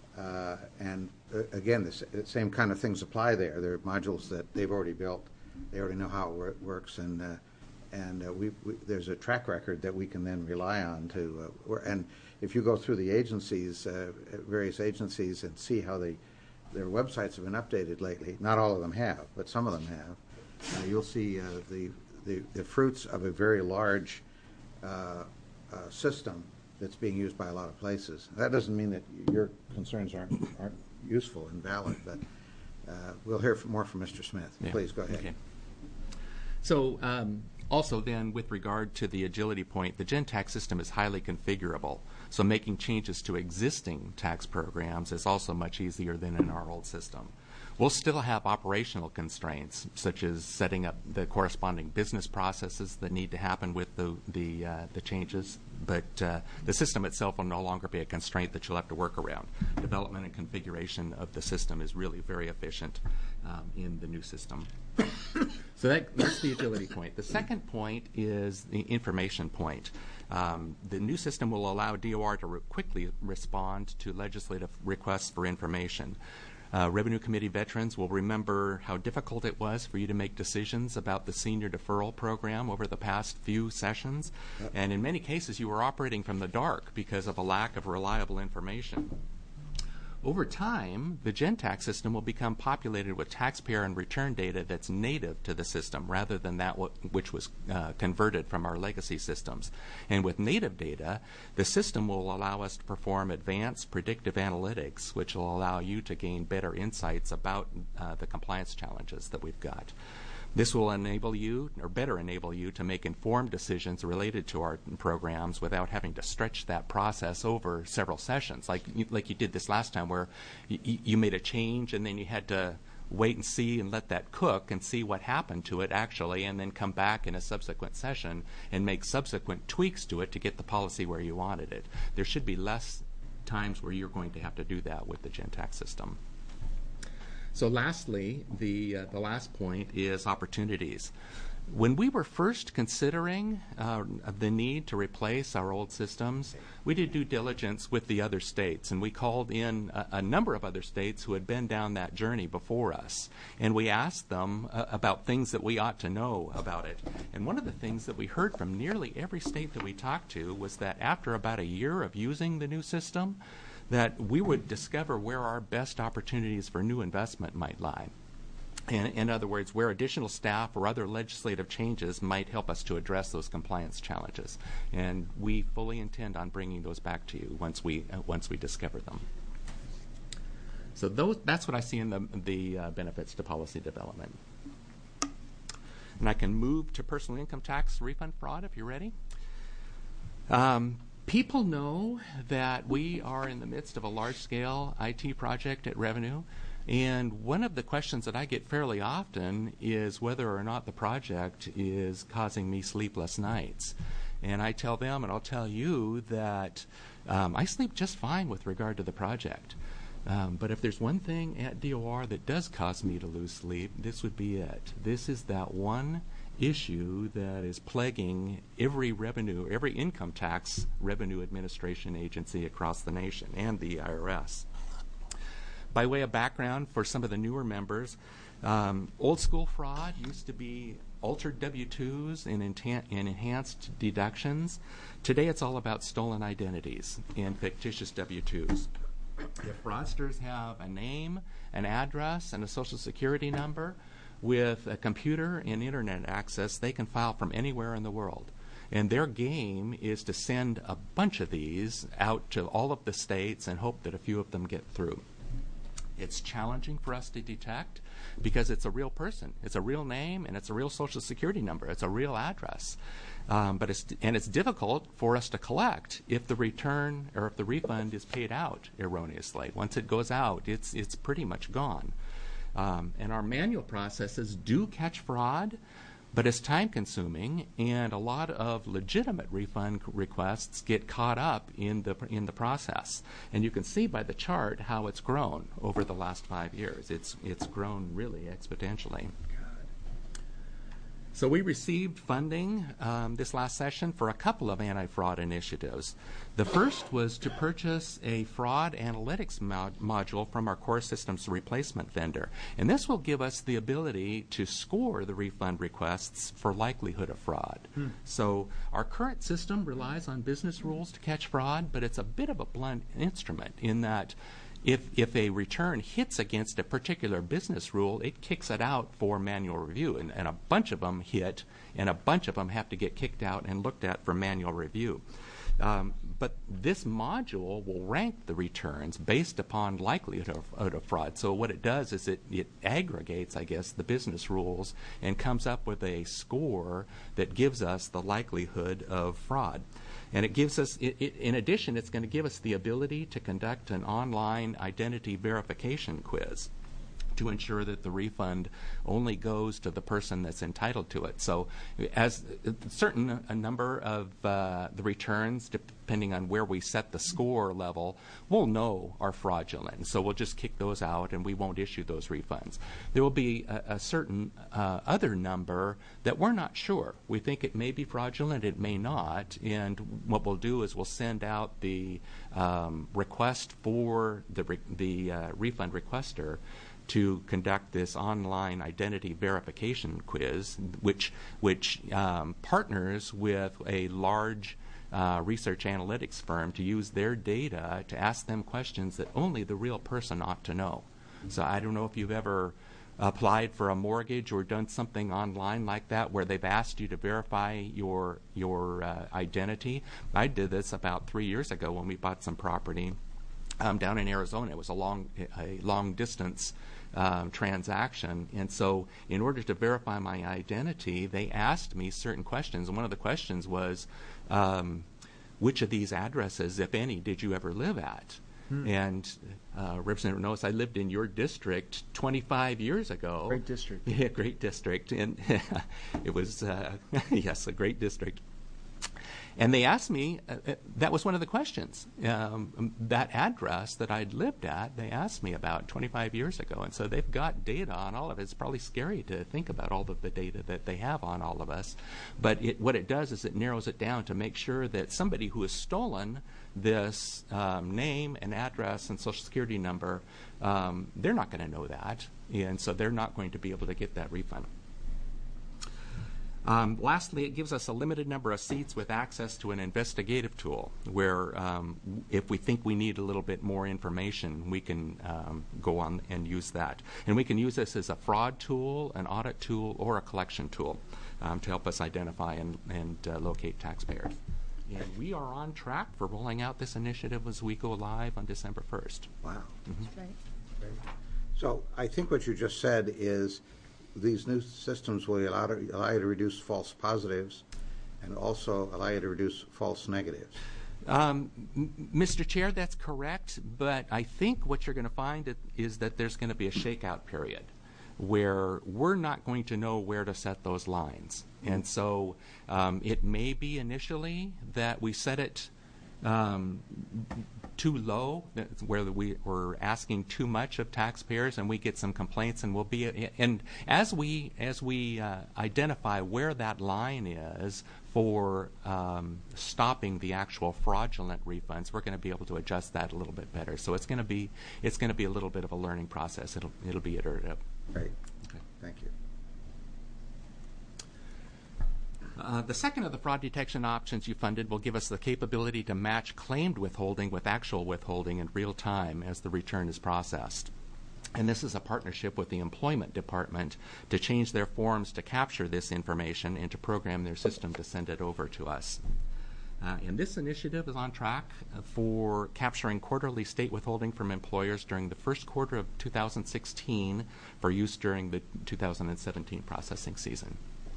And again, the same kind of things apply there. There are modules that they've already built. They already know how it works, and there's a track record that we can then rely on to. And if you go through the agencies, various agencies, and see how their websites have been updated lately, not all of them have, but some of them have, you'll see the fruits of a very large system that's being used by a lot of places. That doesn't mean that your concerns aren't useful and valid, but we'll hear more from Mr. Smith. Yeah. Please go ahead. Okay. So also then, with regard to the agility point, the GenTax system is highly configurable. So making changes to existing tax programs is also much easier than in our old system. We'll still have operational constraints, such as setting up the corresponding business processes that need to happen with the changes, but the system itself will no longer be a constraint that you'll have to work around. Development and configuration of the system is really very efficient in the new system. So that's the agility point. The second point is the information point. The new system will allow DOR to quickly respond to legislative requests for information. Revenue Committee veterans will remember how difficult it was for you to make decisions about the senior deferral program over the past few sessions. Yep. And in many cases, you were operating from the dark because of a lack of reliable information. Over time, the GenTax system will become populated with taxpayer and return data that's native to the system rather than that which was converted from our legacy systems. And with native data, the system will allow us to perform advanced predictive analytics, which will allow you to gain better insights about the compliance challenges that we've got. This will enable you, or better enable you, to make informed decisions related to our programs without having to stretch that process over several sessions, like you did this last time, where you made a change and then you had to wait and see and let that cook and see what happened to it actually, and then come back in a subsequent session and make subsequent tweaks to it to get the policy where you wanted it. There should be less times where you're going to have to do that with the GenTax system. So lastly, the last point is opportunities. When we were first considering the need to replace our old systems, we did due diligence with the other states, and we called in a number of other states who had been down that journey before us, and we asked them about things that we ought to know about it. And one of the things that we heard from nearly every state that we talked to was that after about a year of using the new system, that we would discover where our best opportunities for new investment might lie. In other words, where additional staff or other legislative changes might help us to address those compliance challenges. And we fully intend on bringing those back to you once we discover them. So that's what I see in the benefits to policy development. And I can move to personal income tax refund fraud if you're ready. People know that we are in the midst of a large-scale IT project at Revenue, and one of the questions that I get fairly often is whether or not the project is causing me sleepless nights. And I tell them, and I'll tell you, that I sleep just fine with regard to the project. But if there's one thing at DOR that does cause me to lose sleep, this would be it. This is that one issue that is plaguing every income tax revenue administration agency across the nation and the IRS. By way of background for some of the newer members, old school fraud used to be altered W-2s and enhanced deductions. Today it's all about stolen identities and fictitious W-2s. If fraudsters have a name, an address, and a social security number, with a computer and internet access, they can file from anywhere in the world. And their game is to send a bunch of these out to all of the states and hope that a few of them get through. It's challenging for us to detect because it's a real person. It's a real name and it's a real social security number. It's a real address. But it's difficult for us to collect if the return or if the refund is paid out erroneously. Once it goes out, it's pretty much gone. And our manual processes do catch fraud, but it's time-consuming, and a lot of legitimate refund requests get caught up in the process. And you can see by the chart how it's grown over the last 5 years. It's grown really exponentially. So we received funding this last session for a couple of anti-fraud initiatives. The first was to purchase a fraud analytics module from our core systems replacement vendor. And this will give us the ability to score the refund requests for likelihood of fraud. So our current system relies on business rules to catch fraud, but it's a bit of a blunt instrument in that if a return hits against a particular business rule, it kicks it out for manual review. And a bunch of them hit, and a bunch of them have to get kicked out and looked at for manual review. But this module will rank the returns based upon likelihood of fraud. So what it does is it aggregates, I guess, the business rules and comes up with a score that gives us the likelihood of fraud. And it gives us, in addition, it's going to give us the ability to conduct an online identity verification quiz to ensure that the refund only goes to the person that's entitled to it. So as a number of the returns, depending on where we set the score level, we'll know are fraudulent. So we'll just kick those out and we won't issue those refunds. There will be a certain other number that we're not sure. We think it may be fraudulent, it may not. And what we'll do is we'll send out the request for the refund requester to conduct this online identity verification quiz, which partners with a large research analytics firm to use their data to ask them questions that only the real person ought to know. So I don't know if you've ever applied for a mortgage or done something online like that where they've asked you to verify your identity. I did this about 3 years ago when we bought some property down in Arizona. It was a long distance transaction, and so in order to verify my identity, they asked me certain questions, and one of the questions was, which of these addresses, if any, did you ever live at? And Representative Noes, I lived in your district 25 years ago. Great district. Yeah, great district, and it was, yes, a great district. And they asked me, that was one of the questions, that address that I'd lived at, they asked me about 25 years ago. And so they've got data on all of it. It's probably scary to think about all of the data that they have on all of us. But what it does is it narrows it down to make sure that somebody who has stolen this name and address and social security number, they're not going to know that. And so they're not going to be able to get that refund. Lastly, it gives us a limited number of seats with access to an investigative tool where if we think we need a little bit more information, we can go on and use that. And we can use this as a fraud tool, an audit tool, or a collection tool to help us identify and locate taxpayers. And we are on track for rolling out this initiative as we go live on December 1st. Wow. That's right. So I think what you just said is these new systems will allow you to reduce false positives and also allow you to reduce false negatives. Mr. Chair, that's correct, but I think what you're going to find is that there's going to be a shakeout period where we're not going to know where to set those lines. And so it may be initially that we set it too low, where we're asking too much of taxpayers, and we get some complaints, and and as we identify where that line is for stopping the actual fraudulent refunds, we're going to be able to adjust that a little bit better. So it's going to be a little bit of a learning process. It'll be iterative. Right. Okay. Thank you. The second of the fraud detection options you funded will give us the capability to match claimed withholding with actual withholding in real time as the return is processed. And this is a partnership with the Employment Department to change their forms to capture this information and to program their system to send it over to us. And this initiative is on track for capturing quarterly state withholding from employers during the first quarter of 2016 for use during the 2017 processing season.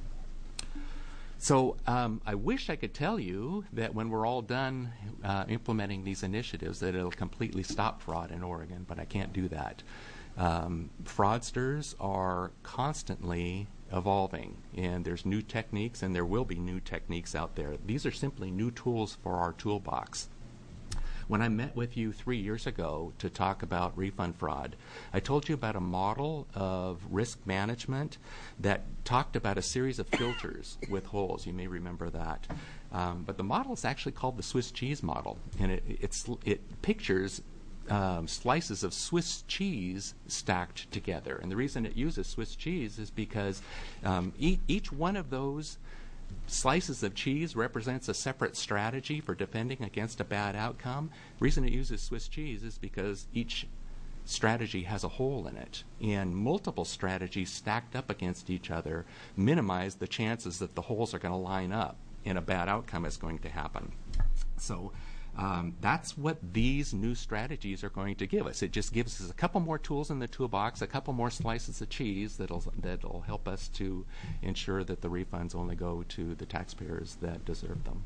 So I wish I could tell you that when we're all done implementing these initiatives that it'll completely stop fraud in Oregon, but I can't do that. Fraudsters are constantly evolving, and there's new techniques, and there will be new techniques out there. These are simply new tools for our toolbox. When I met with you 3 years ago to talk about refund fraud, I told you about a model of risk management that talked about a series of filters with holes. You may remember that. But the model is actually called the Swiss cheese model, and it pictures slices of Swiss cheese stacked together. And the reason it uses Swiss cheese is because each one of those slices of cheese represents a separate strategy for defending against a bad outcome. The reason it uses Swiss cheese is because each strategy has a hole in it, and multiple strategies stacked up against each other minimize the chances that the holes are going to line up and a bad outcome is going to happen. So that's what these new strategies are going to give us. It just gives us a couple more tools in the toolbox, a couple more slices of cheese that'll help us to ensure that the refunds only go to the taxpayers that deserve them.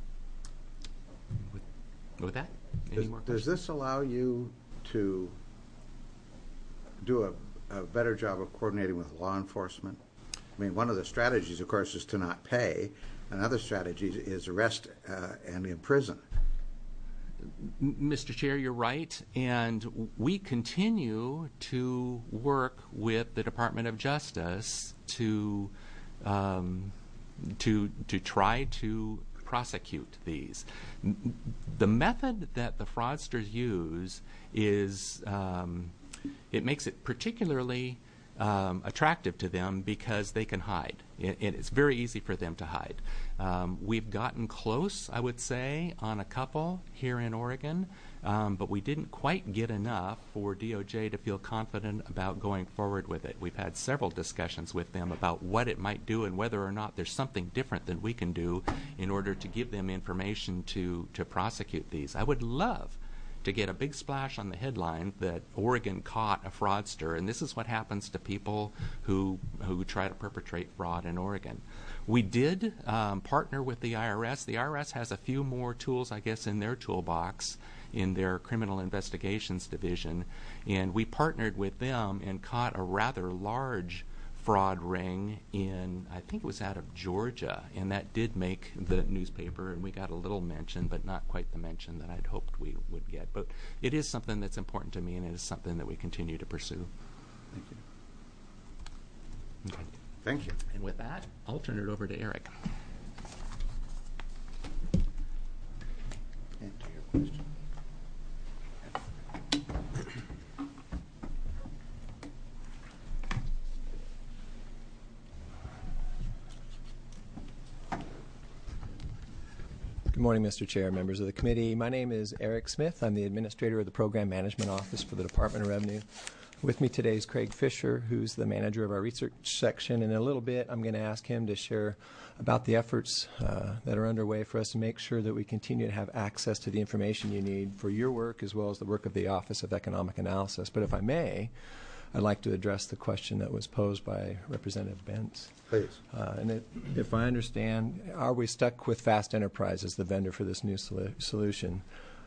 With that, any more questions? Does this allow you to do a better job of coordinating with law enforcement? I mean, one of the strategies, of course, is to not pay. Another strategy is arrest and imprison. Mr. Chair, you're right, and we continue to work with the Department of Justice to try to prosecute these. The method that the fraudsters use is it makes it particularly attractive to them because they can hide. It's very easy for them to hide. We've gotten close, I would say, on a couple here in Oregon, but we didn't quite get enough for DOJ to feel confident about going forward with it. We've had several discussions with them about what it might do and whether or not there's something different than we can do in order to give them information to prosecute these. I would love to get a big splash on the headline that Oregon caught a fraudster, and this is what happens to people who try to perpetrate fraud in Oregon. We did partner with the IRS. The IRS has a few more tools, I guess, in their toolbox in their criminal investigations division, and we partnered with them and caught a rather large fraud ring in, I think it was out of Georgia, and that did make the newspaper, and we got a little mention, but not quite the mention that I'd hoped we would get. But it is something that's important to me, and it is something that we continue to pursue. Thank you. Okay. Thank you. And with that, I'll turn it over to Eric. And to your question. Good morning, Mr. Chair, members of the committee. My name is Eric Smith. I'm the administrator of the Program Management Office for the Department of Revenue. With me today is Craig Fisher, who's the manager of our research section. In a little bit, I'm going to ask him to share about the efforts that are underway for us to make sure that we continue to have access to the information you need for your work as well as the work of the Office of Economic Analysis. But if I may, I'd like to address the question that was posed by Representative Bentz. Please. If I understand, are we stuck with Fast Enterprise as the vendor for this new solution?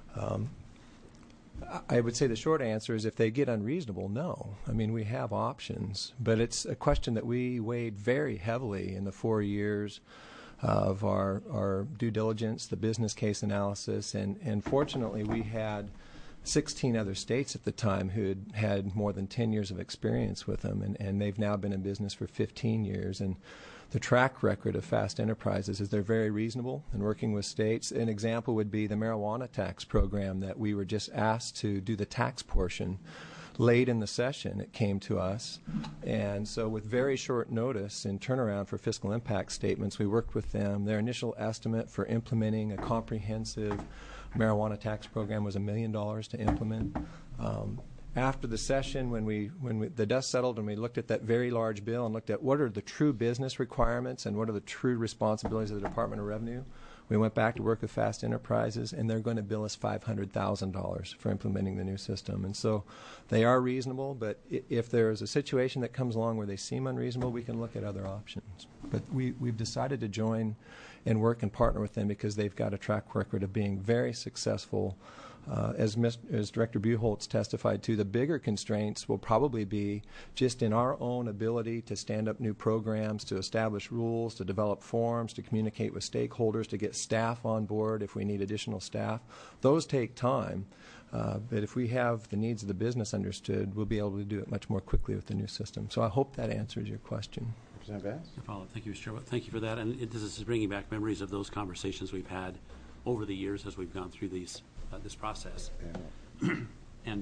I would say the short answer is if they get unreasonable, no. I mean, we have options, but it's a question that we weighed very heavily in the 4 years of our due diligence, the business case analysis, and fortunately we had 16 other states at the time who had more than 10 years of experience with them, and they've now been in business for 15 years. And the track record of Fast Enterprises is they're very reasonable in working with states. An example would be the marijuana tax program that we were just asked to do the tax portion. Late in the session, it came to us, and so with very short notice and turnaround for fiscal impact statements, we worked with them. Their initial estimate for implementing a comprehensive marijuana tax program was $1 million to implement. After the session, when the dust settled and we looked at that very large bill and looked at what are the true business requirements and what are the true responsibilities of the Department of Revenue, we went back to work with Fast Enterprises, and they're going to bill us $500,000 for implementing the new system. And so they are reasonable, but if there is a situation that comes along where they seem unreasonable, we can look at other options. But we've decided to join and work and partner with them because they've got a track record of being very successful As Director Buchholz testified to, the bigger constraints will probably be just in our own ability to stand up new programs, to establish rules, to develop forums, to communicate with stakeholders, to get staff on board if we need additional staff. Those take time, but if we have the needs of the business understood, we'll be able to do it much more quickly with the new system. So I hope that answers your question. Representative Bass? Follow-up. Thank you, Mr. Chairman. Thank you for that. And this is bringing back memories of those conversations we've had over the years as we've gone through this process. Yeah. And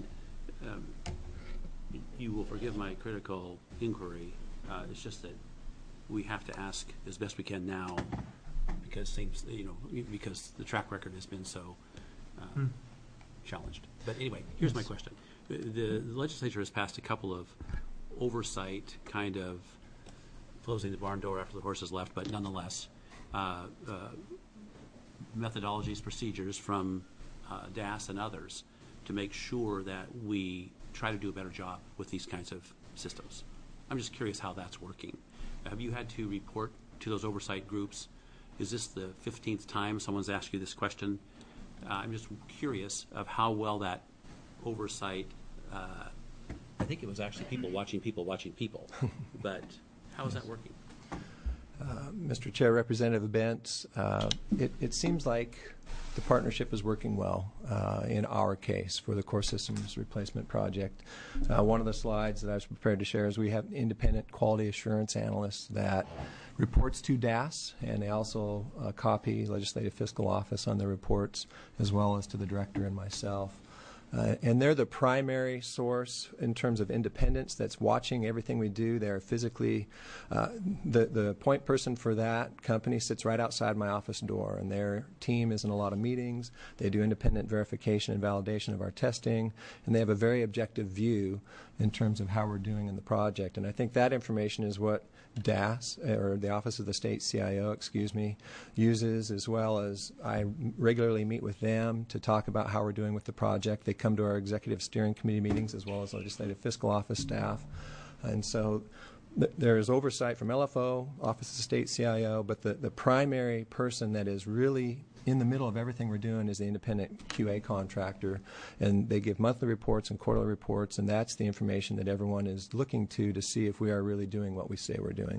you will forgive my critical inquiry. It's just that we have to ask as best we can now, because because the track record has been so challenged. But anyway, here's my question: the legislature has passed a couple of oversight kind of closing the barn door after the horse has left, but nonetheless, methodologies, procedures from DAS and others to make sure that we try to do a better job with these kinds of systems. I'm just curious how that's working. Have you had to report to those oversight groups? Is this the 15th time someone's asked you this question? I'm just curious of how well that oversight, I think it was actually people watching people, but how is that working? Mr. Chair, Representative Bentz, it seems like the partnership is working well in our case for the core systems replacement project. One of the slides that I was prepared to share is we have an independent quality assurance analyst that reports to DAS, and they also copy Legislative Fiscal Office on their reports, as well as to the director and myself. And they're the primary source in terms of independence that's watching everything we do. They're physically, the point person for that company sits right outside my office door, and their team is in a lot of meetings. They do independent verification and validation of our testing, and they have a very objective view in terms of how we're doing in the project. And I think that information is what DAS, or the Office of the State CIO, uses, as well as I regularly meet with them to talk about how we're doing with the project. They come to our executive steering committee meetings as well as Legislative Fiscal Office staff. And so there is oversight from LFO, Office of the State CIO, but the primary person that is really in the middle of everything we're doing is the independent QA contractor, and they give monthly reports and quarterly reports, and that's the information that everyone is looking to see if we are really doing what we say we're doing.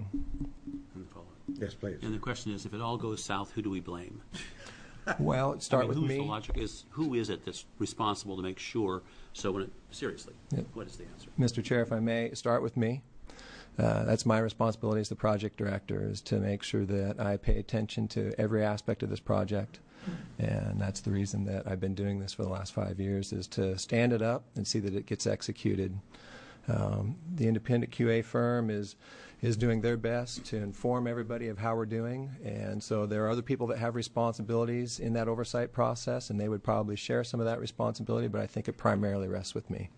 Yes, please. And the question is, if it all goes south, who do we blame? Well, start with me. The logic is, who is it that's responsible to make sure? So when seriously, what is the answer? Mr. Chair, if I may, start with me. That's my responsibility as the project director, is to make sure that I pay attention to every aspect of this project. And that's the reason that I've been doing this for the last 5 years, is to stand it up and see that it gets executed. The independent QA firm is doing their best to inform everybody of how we're doing. And so there are other people that have responsibilities in that oversight process, and they would probably share some of that responsibility, but I think it primarily rests with me.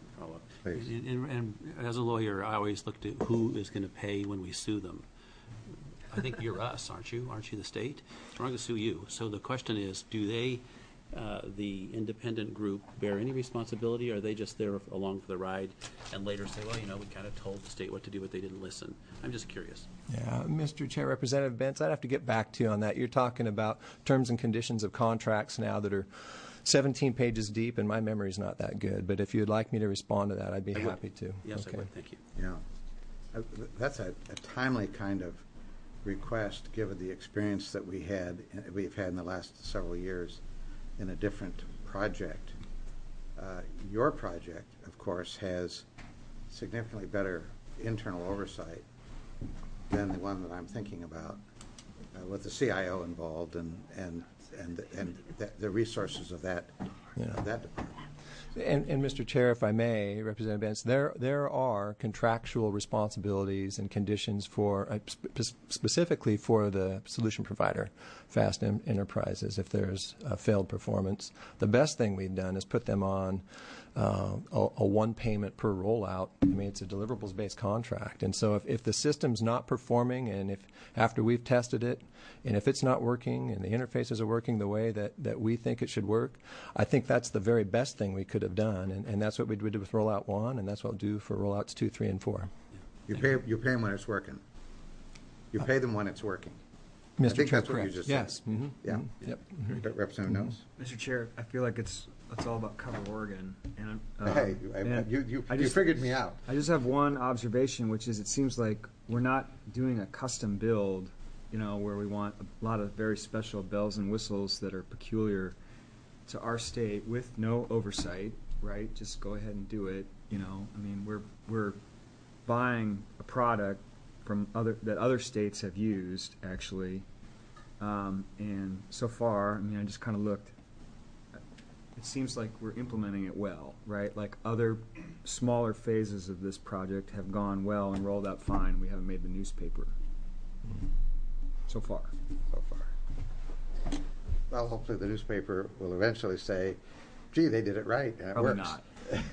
And as a lawyer, I always looked at who is going to pay when we sue them. I think you're us, aren't you? Aren't you the state? We're going to sue you. So the question is, do they, the independent group, bear any responsibility, or are they just there along for the ride and later say, well, we kind of told the state what to do, but they didn't listen? I'm just curious. Yeah, Mr. Chair, Representative Bentz, I'd have to get back to you on that. You're talking about terms and conditions of contracts now that are 17 pages deep, and my memory's not that good. But if you'd like me to respond to that, I'd be happy to. Yes, okay. I would. Thank you. Yeah. That's a timely kind of request, given the experience that we've had in the last several years in a different project. Your project, of course, has significantly better internal oversight than the one that I'm thinking about, with the CIO involved and the resources of that department. And Mr. Chair, if I may, Representative Bentz, there are contractual responsibilities and conditions for specifically for the solution provider, Fast Enterprises, if there's a failed performance. The best thing we've done is put them on a one payment per rollout. I mean, it's a deliverables-based contract. And so if the system's not performing, and if after we've tested it, and if it's not working and the interfaces are working the way that we think it should work, I think that's the very best thing we could have done. And that's what we did with rollout 1, and that's what we'll do for rollouts 2, 3, and 4. You pay them when it's working. You pay them when it's working. Mr. I think Chair, that's what you just yes. said. Mm-hmm. Yeah. Mm-hmm. Yep. Mm-hmm. Representative Knowles? Mr. Chair, I feel like it's it's all about Cover Oregon. And Hey, you figured me out. I just have one observation, which is it seems like we're not doing a custom build, where we want a lot of very special bells and whistles that are peculiar to our state with no oversight, right? Just go ahead and do it. We're buying a product from other states have used actually, and so far, I just kind of looked. It seems like we're implementing it well, right? Like other smaller phases of this project have gone well and rolled out fine. We haven't made the newspaper so far. Well, hopefully the newspaper will eventually say, gee, they did it right. It Probably works. not.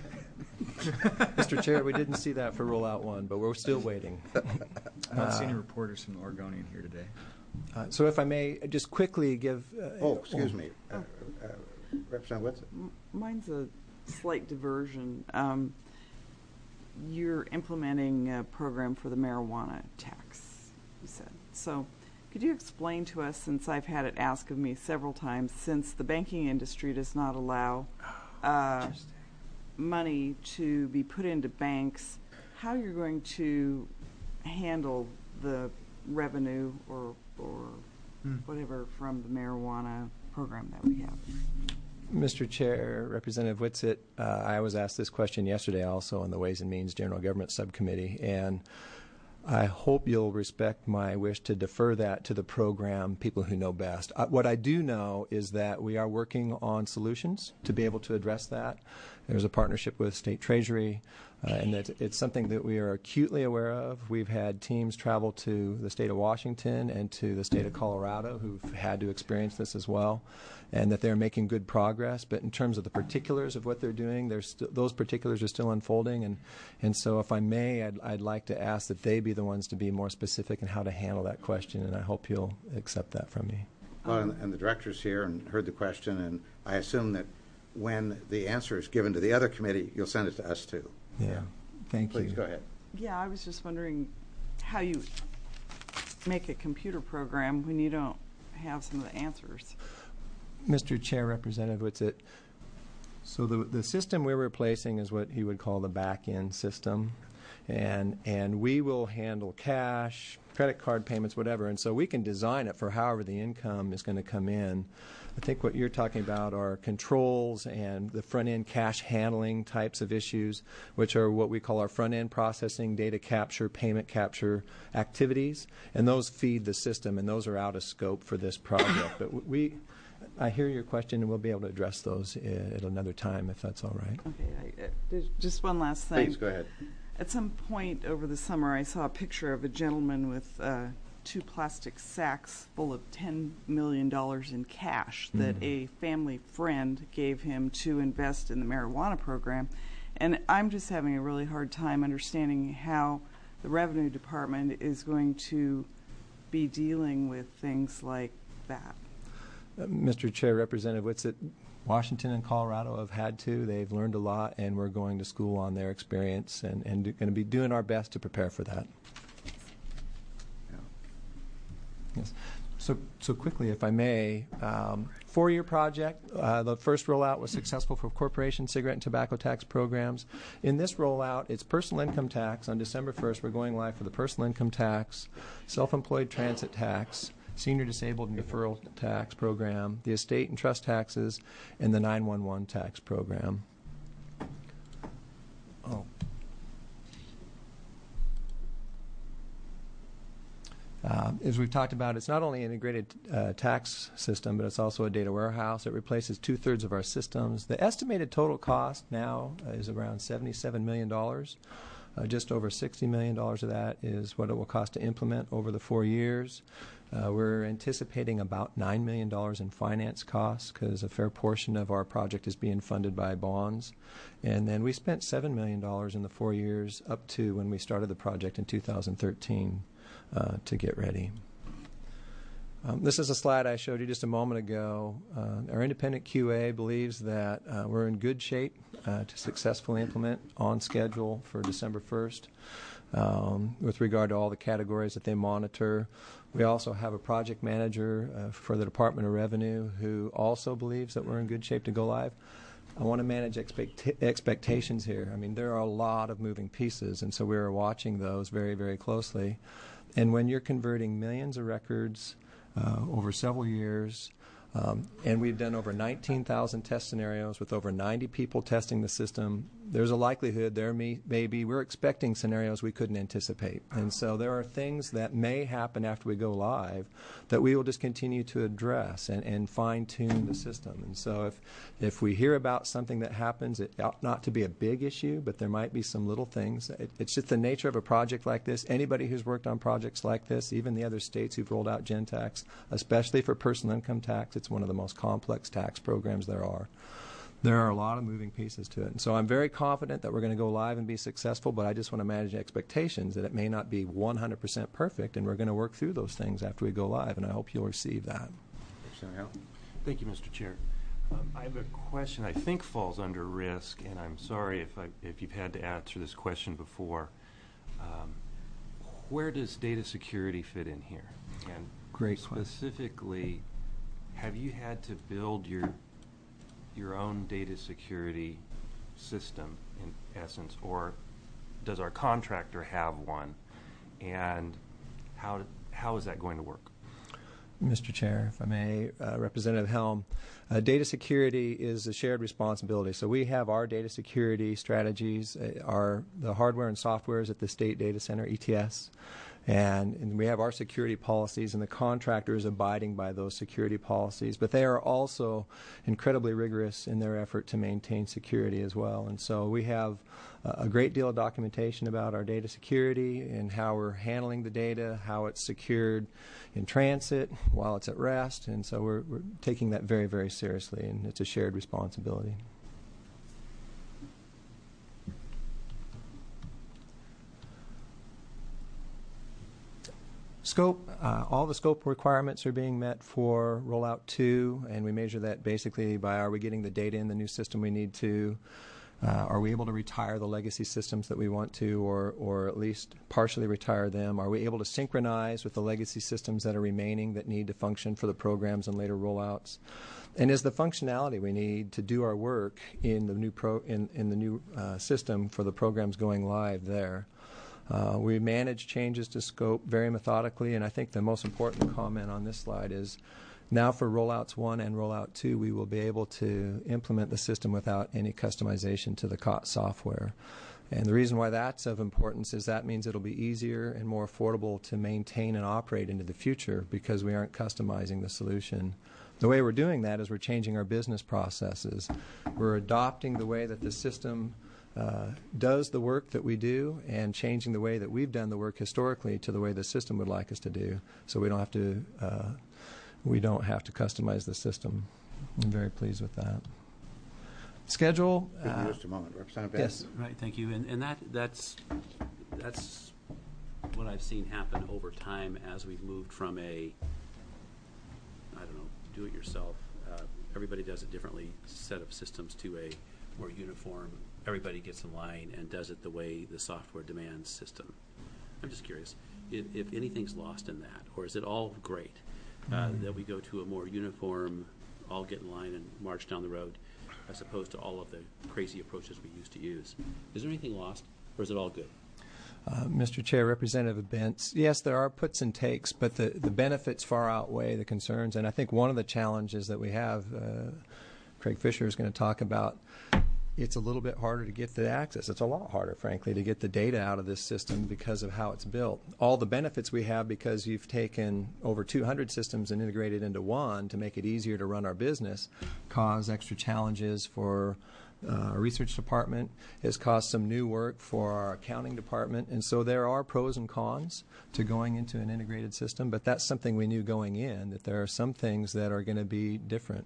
Mr. Chair, we didn't see that for rollout 1, but we're still waiting. I don't see any reporters from the Oregonian here today. So if I may just quickly give... Excuse me. Representative Whitsitt. Mine's a slight diversion. You're implementing a program for the marijuana tax, you said. So could you explain to us, since I've had it asked of me several times, since the banking industry does not allow money to be put into banks, how you're going to handle the revenue or whatever from the marijuana program that we have? Mr. Chair, Representative Whitsitt, I was asked this question yesterday also on the Ways and Means General Government Subcommittee, and I hope you'll respect my wish to defer that to the program people who know best. What I do know is that we are working on solutions to be able to address that. There's a partnership with State Treasury, and that it's something that we are acutely aware of. We've had teams travel to the state of Washington and to the state of Colorado who've had to experience this as well, and that they're making good progress. But in terms of the particulars of what they're doing, those particulars are still unfolding. And so if I may, I'd like to ask that they be the ones to be more specific in how to handle that question, and I hope you'll accept that from me. Well, and the director's here and heard the question, and I assume that when the answer is given to the other committee, you'll send it to us too. Yeah, thank you. Please go ahead. Yeah, I was just wondering how you make a computer program when you don't have some of the answers. Mr. Chair, Representative Whitsitt, so the system we're replacing is what he would call the back-end system, and we will handle cash, credit card payments, whatever, and so we can design it for however the income is going to come in. I think what you're talking about are controls and the front-end cash handling types of issues, which are what we call our front-end processing, data capture, payment capture activities, and those feed the system, and those are out of scope for this project. But I hear your question, and we'll be able to address those at another time, if that's all right. Okay, there's just one last thing. Please go ahead. At some point over the summer, I saw a picture of a gentleman with 2 plastic sacks full of $10 million in cash that a family friend gave him to invest in the marijuana program. And I'm just having a really hard time understanding how the Revenue Department is going to be dealing with things like that. Mr. Chair, Representative Whitsitt, Washington and Colorado have had to. They've learned a lot, and we're going to school on their experience and going to be doing our best to prepare for that. Yes. So quickly, if I may, 4-year project. The first rollout was successful for corporation cigarette and tobacco tax programs. In this rollout, it's personal income tax. On December 1st, we're going live for the personal income tax, self-employed transit tax, senior disabled and deferral tax program, the estate and trust taxes, and the 911 tax program. As we've talked about, it's not only an integrated tax system, but it's also a data warehouse. It replaces 2/3 of our systems. The estimated total cost now is around $77 million. Just over $60 million of that is what it will cost to implement over the 4 years. We're anticipating about $9 million in finance costs because a fair portion of our project is being funded by bonds. And then we spent $7 million in the 4 years up to when we started the project in 2013 to get ready. This is a slide I showed you just a moment ago. Our independent QA believes that we're in good shape to successfully implement on schedule for December 1st with regard to all the categories that they monitor. We also have a project manager for the Department of Revenue who also believes that we're in good shape to go live. I want to manage expectations here. I mean, there are a lot of moving pieces, and so we are watching those very, very closely. And when you're converting millions of records over several years, and we've done over 19,000 test scenarios with over 90 people testing the system, there's a likelihood there may be, we're expecting scenarios we couldn't anticipate. And so there are things that may happen after we go live that we will just continue to address and fine-tune the system. And so if we hear about something that happens, it ought not to be a big issue, but there might be some little things. It's just the nature of a project like this. Anybody who's worked on projects like this, even the other states who've rolled out Gen Tax, especially for personal income tax, it's one of the most complex tax programs there are. There are a lot of moving pieces to it. And so I'm very confident that we're going to go live and be successful, but I just want to manage expectations that it may not be 100% perfect, and we're going to work through those things after we go live, and I hope you'll receive that. Thank you, Mr. Chair. I have a question I think falls under risk, and I'm sorry if you've had to answer this question before. Where does data security fit in here? And Great question. specifically, have you had to build your own data security system, in essence, or does our contractor have one? And how is that going to work? Mr. Chair, if I may, Representative Helm, data security is a shared responsibility. So we have our data security strategies, the hardware and software is at the State Data Center, ETS, and we have our security policies, and the contractor is abiding by those security policies. But they are also incredibly rigorous in their effort to maintain security as well. And so we have a great deal of documentation about our data security and how we're handling the data, how it's secured in transit while it's at rest. And so we're taking that very, very seriously, and it's a shared responsibility. Scope, all the scope requirements are being met for Rollout 2, and we measure that basically by are we getting the data in the new system we need to, are we able to retire the legacy systems that we want to, or at least partially retire them, are we able to synchronize with the legacy systems that are remaining that need to function for the programs and later rollouts, and is the functionality we need to do our work in the new system for the programs going live there. We manage changes to scope very methodically, and I think the most important comment on this slide is now for Rollouts 1 and Rollout 2, we will be able to implement the system without any customization to the COT software. And the reason why that's of importance is that means it'll be easier and more affordable to maintain and operate into the future because we aren't customizing the solution. The way we're doing that is we're changing our business processes. We're adopting the way that the system does the work that we do and changing the way that we've done the work historically to the way the system would like us to do, so we don't have to customize the system. I'm very pleased with that. Schedule. Give me just a moment, Representative. Yes. Right, thank you. And that's what I've seen happen over time as we've moved from do it yourself. Everybody does it differently, set of systems to a more uniform, everybody gets in line and does it the way the software demands system. I'm just curious if anything's lost in that, or is it all great that we go to a more uniform, all get in line and march down the road, as opposed to all of the crazy approaches we used to use? Is there anything lost, or is it all good? Mr. Chair, Representative Bentz, yes, there are puts and takes, but the benefits far outweigh the concerns. And I think one of the challenges that we have, Craig Fisher is going to talk about, it's a little bit harder to get the access. It's a lot harder, frankly, to get the data out of this system because of how it's built. All the benefits we have because you've taken over 200 systems and integrated into one to make it easier to run our business cause extra challenges for our research department. It's caused some new work for our accounting department. And so there are pros and cons to going into an integrated system, but that's something we knew going in, that there are some things that are going to be different.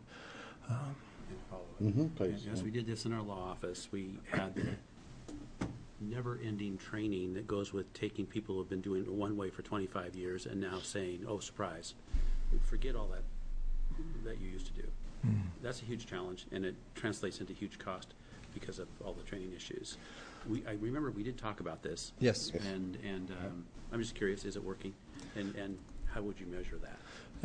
Please. As we did this in our law office, we had the never-ending training that goes with taking people who have been doing it one way for 25 years and now saying, oh, surprise, forget all that you used to do. That's a huge challenge, and it translates into huge cost because of all the training issues. I remember we did talk about this. Yes. And I'm just curious, is it working? And how would you measure that?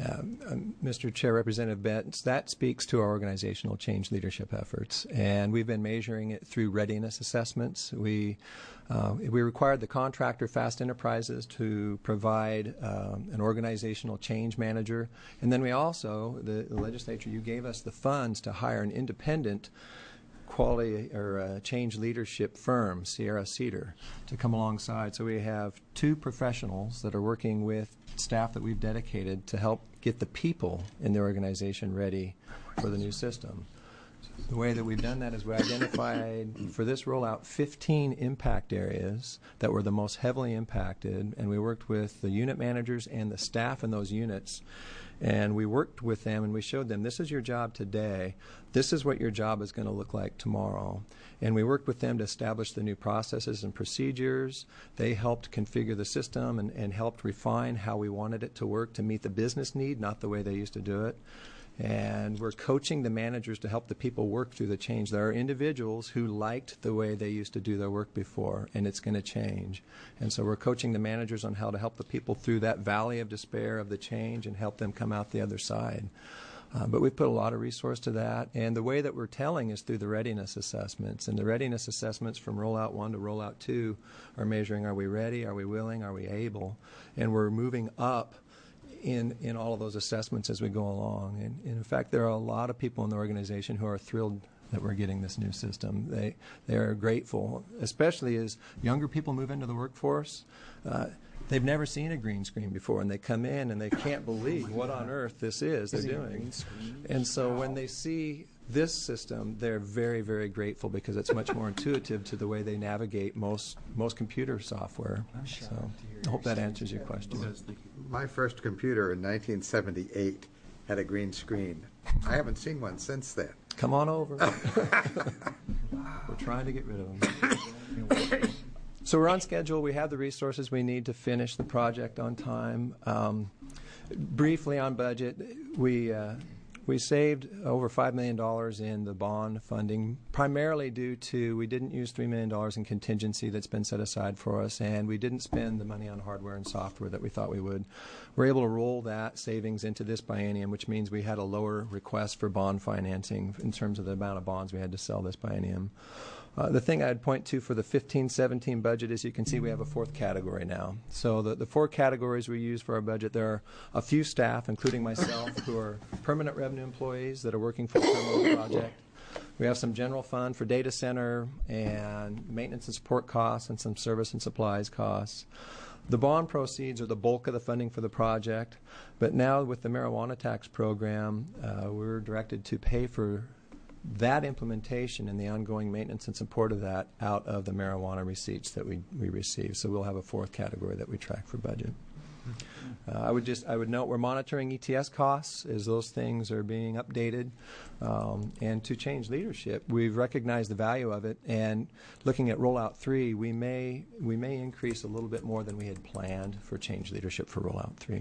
Mr. Chair, Representative Betts, that speaks to our organizational change leadership efforts, and we've been measuring it through readiness assessments. We required the contractor Fast Enterprises to provide an organizational change manager, and then we also, the legislature, you gave us the funds to hire an independent quality or change leadership firm, Sierra Cedar, to come alongside. So we have 2 professionals that are working with staff that we've dedicated to help get the people in the organization ready for the new system. The way that we've done that is we identified for this rollout 15 impact areas that were the most heavily impacted, and we worked with the unit managers and the staff in those units. And we worked with them and we showed them, this is your job today. This is what your job is going to look like tomorrow. And we worked with them to establish the new processes and procedures. They helped configure the system and helped refine how we wanted it to work to meet the business need, not the way they used to do it. And we're coaching the managers to help the people work through the change. There are individuals who liked the way they used to do their work before, and it's going to change. And so we're coaching the managers on how to help the people through that valley of despair of the change and help them come out the other side. But we've put a lot of resource to that, and the way that we're telling is through the readiness assessments. And the readiness assessments from Rollout 1 to Rollout 2 are measuring, are we ready, are we willing, are we able? And we're moving up in all of those assessments as we go along. And in fact, there are a lot of people in the organization who are thrilled that we're getting this new system. They are grateful, especially as younger people move into the workforce. They've never seen a green screen before, and they come in and they can't believe what on earth this is they're doing. And so when they see this system, they're very, very grateful because it's much more intuitive to the way they navigate most computer software. So I hope that answers your question. My first computer in 1978 had a green screen. I haven't seen one since then. Come on over. We're trying to get rid of them. So we're on schedule. We have the resources we need to finish the project on time. Briefly on budget, we saved over $5 million in the bond funding, primarily due to we didn't use $3 million in contingency that's been set aside for us, and we didn't spend the money on hardware and software that we thought we would. We're able to roll that savings into this biennium, which means we had a lower request for bond financing in terms of the amount of bonds we had to sell this biennium. The thing I'd point to for the 15-17 budget is you can see we have a 4th category now. So the 4 categories we use for our budget, there are a few staff, including myself, who are permanent revenue employees that are working full-time on the project. We have some general fund for data center and maintenance and support costs and some service and supplies costs. The bond proceeds are the bulk of the funding for the project, but now with the marijuana tax program, we're directed to pay for that implementation and the ongoing maintenance and support of that out of the marijuana receipts that we receive. So we'll have a 4th category that we track for budget. I would note we're monitoring ETS costs as those things are being updated, and to change leadership, we've recognized the value of it. And looking at Rollout 3, we may increase a little bit more than we had planned for change leadership for Rollout 3.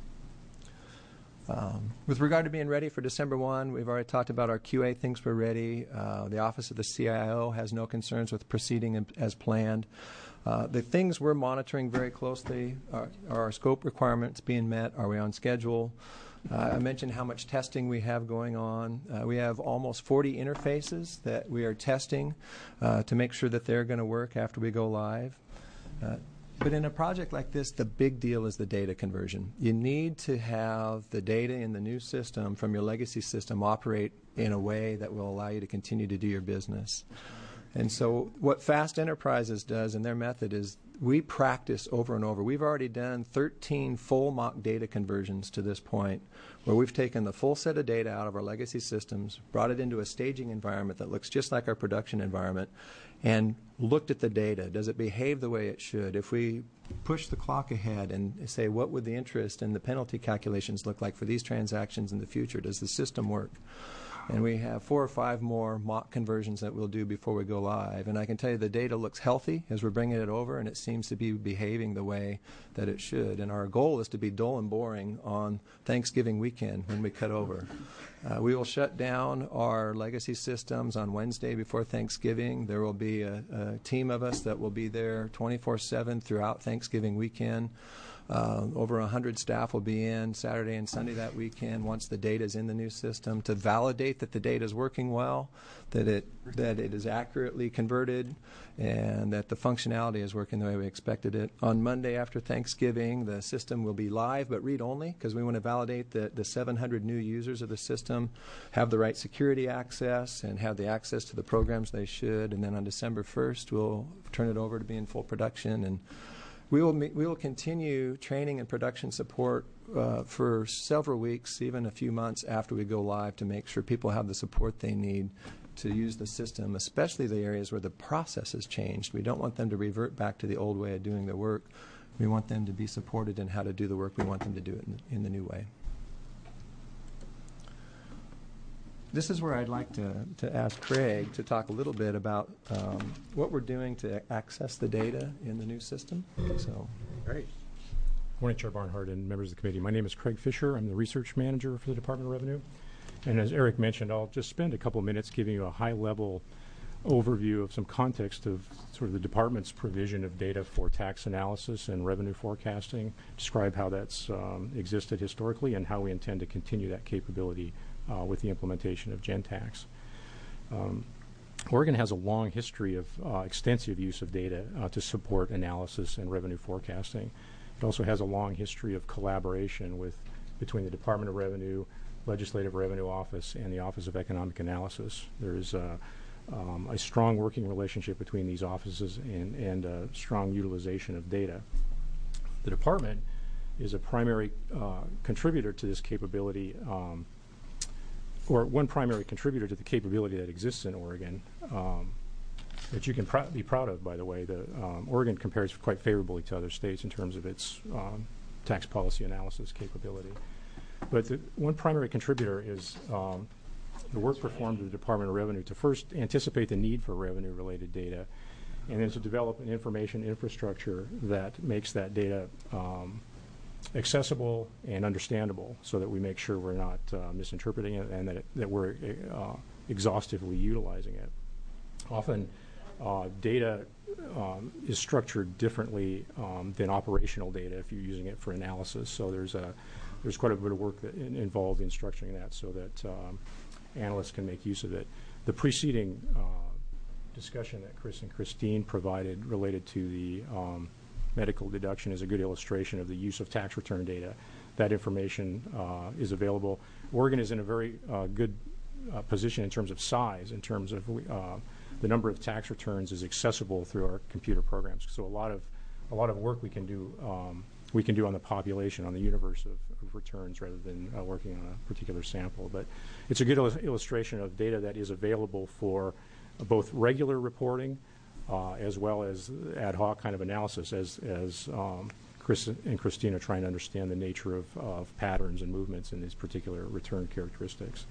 With regard to being ready for December 1, we've already talked about our QA thinks we're ready. The Office of the CIO has no concerns with proceeding as planned. The things we're monitoring very closely are our scope requirements being met? Are we on schedule? I mentioned how much testing we have going on. We have almost 40 interfaces that we are testing to make sure that they're going to work after we go live. But in a project like this, the big deal is the data conversion. You need to have the data in the new system from your legacy system operate in a way that will allow you to continue to do your business. And so what Fast Enterprises does in their method is we practice over and over. We've already done 13 full mock data conversions to this point, where we've taken the full set of data out of our legacy systems, brought it into a staging environment that looks just like our production environment, and looked at the data. Does it behave the way it should? If we push the clock ahead and say, what would the interest and the penalty calculations look like for these transactions in the future? Does the system work? And we have 4 or 5 more mock conversions that we'll do before we go live. And I can tell you the data looks healthy as we're bringing it over, and it seems to be behaving the way that it should. And our goal is to be dull and boring on Thanksgiving weekend when we cut over. We will shut down our legacy systems on Wednesday before Thanksgiving. There will be a team of us that will be there 24/7 throughout Thanksgiving weekend. Over 100 staff will be in Saturday and Sunday that weekend once the data is in the new system to validate that the data is working well, that it is accurately converted, and that the functionality is working the way we expected it. On Monday after Thanksgiving, the system will be live but read-only because we want to validate that the 700 new users of the system have the right security access and have the access to the programs they should. And then on December 1st, we'll turn it over to be in full production. And we will continue training and production support for several weeks, even a few months after we go live, to make sure people have the support they need to use the system, especially the areas where the process has changed. We don't want them to revert back to the old way of doing the work. We want them to be supported in how to do the work. We want them to do it in the new way. This is where I'd like to ask Craig to talk a little bit about what we're doing to access the data in the new system. So, Great. Morning, Chair Barnhart and members of the committee. My name is Craig Fisher. I'm the research manager for the Department of Revenue. And as Eric mentioned, I'll just spend a couple of minutes giving you a high-level overview of some context of sort of the department's provision of data for tax analysis and revenue forecasting, describe how that's existed historically and how we intend to continue that capability with the implementation of GenTax. Oregon has a long history of extensive use of data to support analysis and revenue forecasting. It also has a long history of collaboration between the Department of Revenue, Legislative Revenue Office, and the Office of Economic Analysis. There is a strong working relationship between these offices and a strong utilization of data. The department is a primary contributor to this capability, or one primary contributor to the capability that exists in Oregon, that you can be proud of, by the way. Oregon compares quite favorably to other states in terms of its tax policy analysis capability. But one primary contributor is the work performed by the Department of Revenue to first anticipate the need for revenue-related data, and then to develop an information infrastructure that makes that data accessible and understandable, so that we make sure we're not misinterpreting it and that we're exhaustively utilizing it. Often, data is structured differently than operational data if you're using it for analysis. So there's quite a bit of work involved in structuring that so that analysts can make use of it. The preceding discussion that Chris and Christine provided related to the medical deduction is a good illustration of the use of tax return data. That information is available. Oregon is in a very good position in terms of size, in terms of the number of tax returns is accessible through our computer programs. So a lot of work we can do on the population, on the universe of returns, rather than working on a particular sample. But it's a good illustration of data that is available for both regular reporting as well as ad hoc kind of analysis, as Chris and Christina trying to understand the nature of patterns and movements in these particular return characteristics.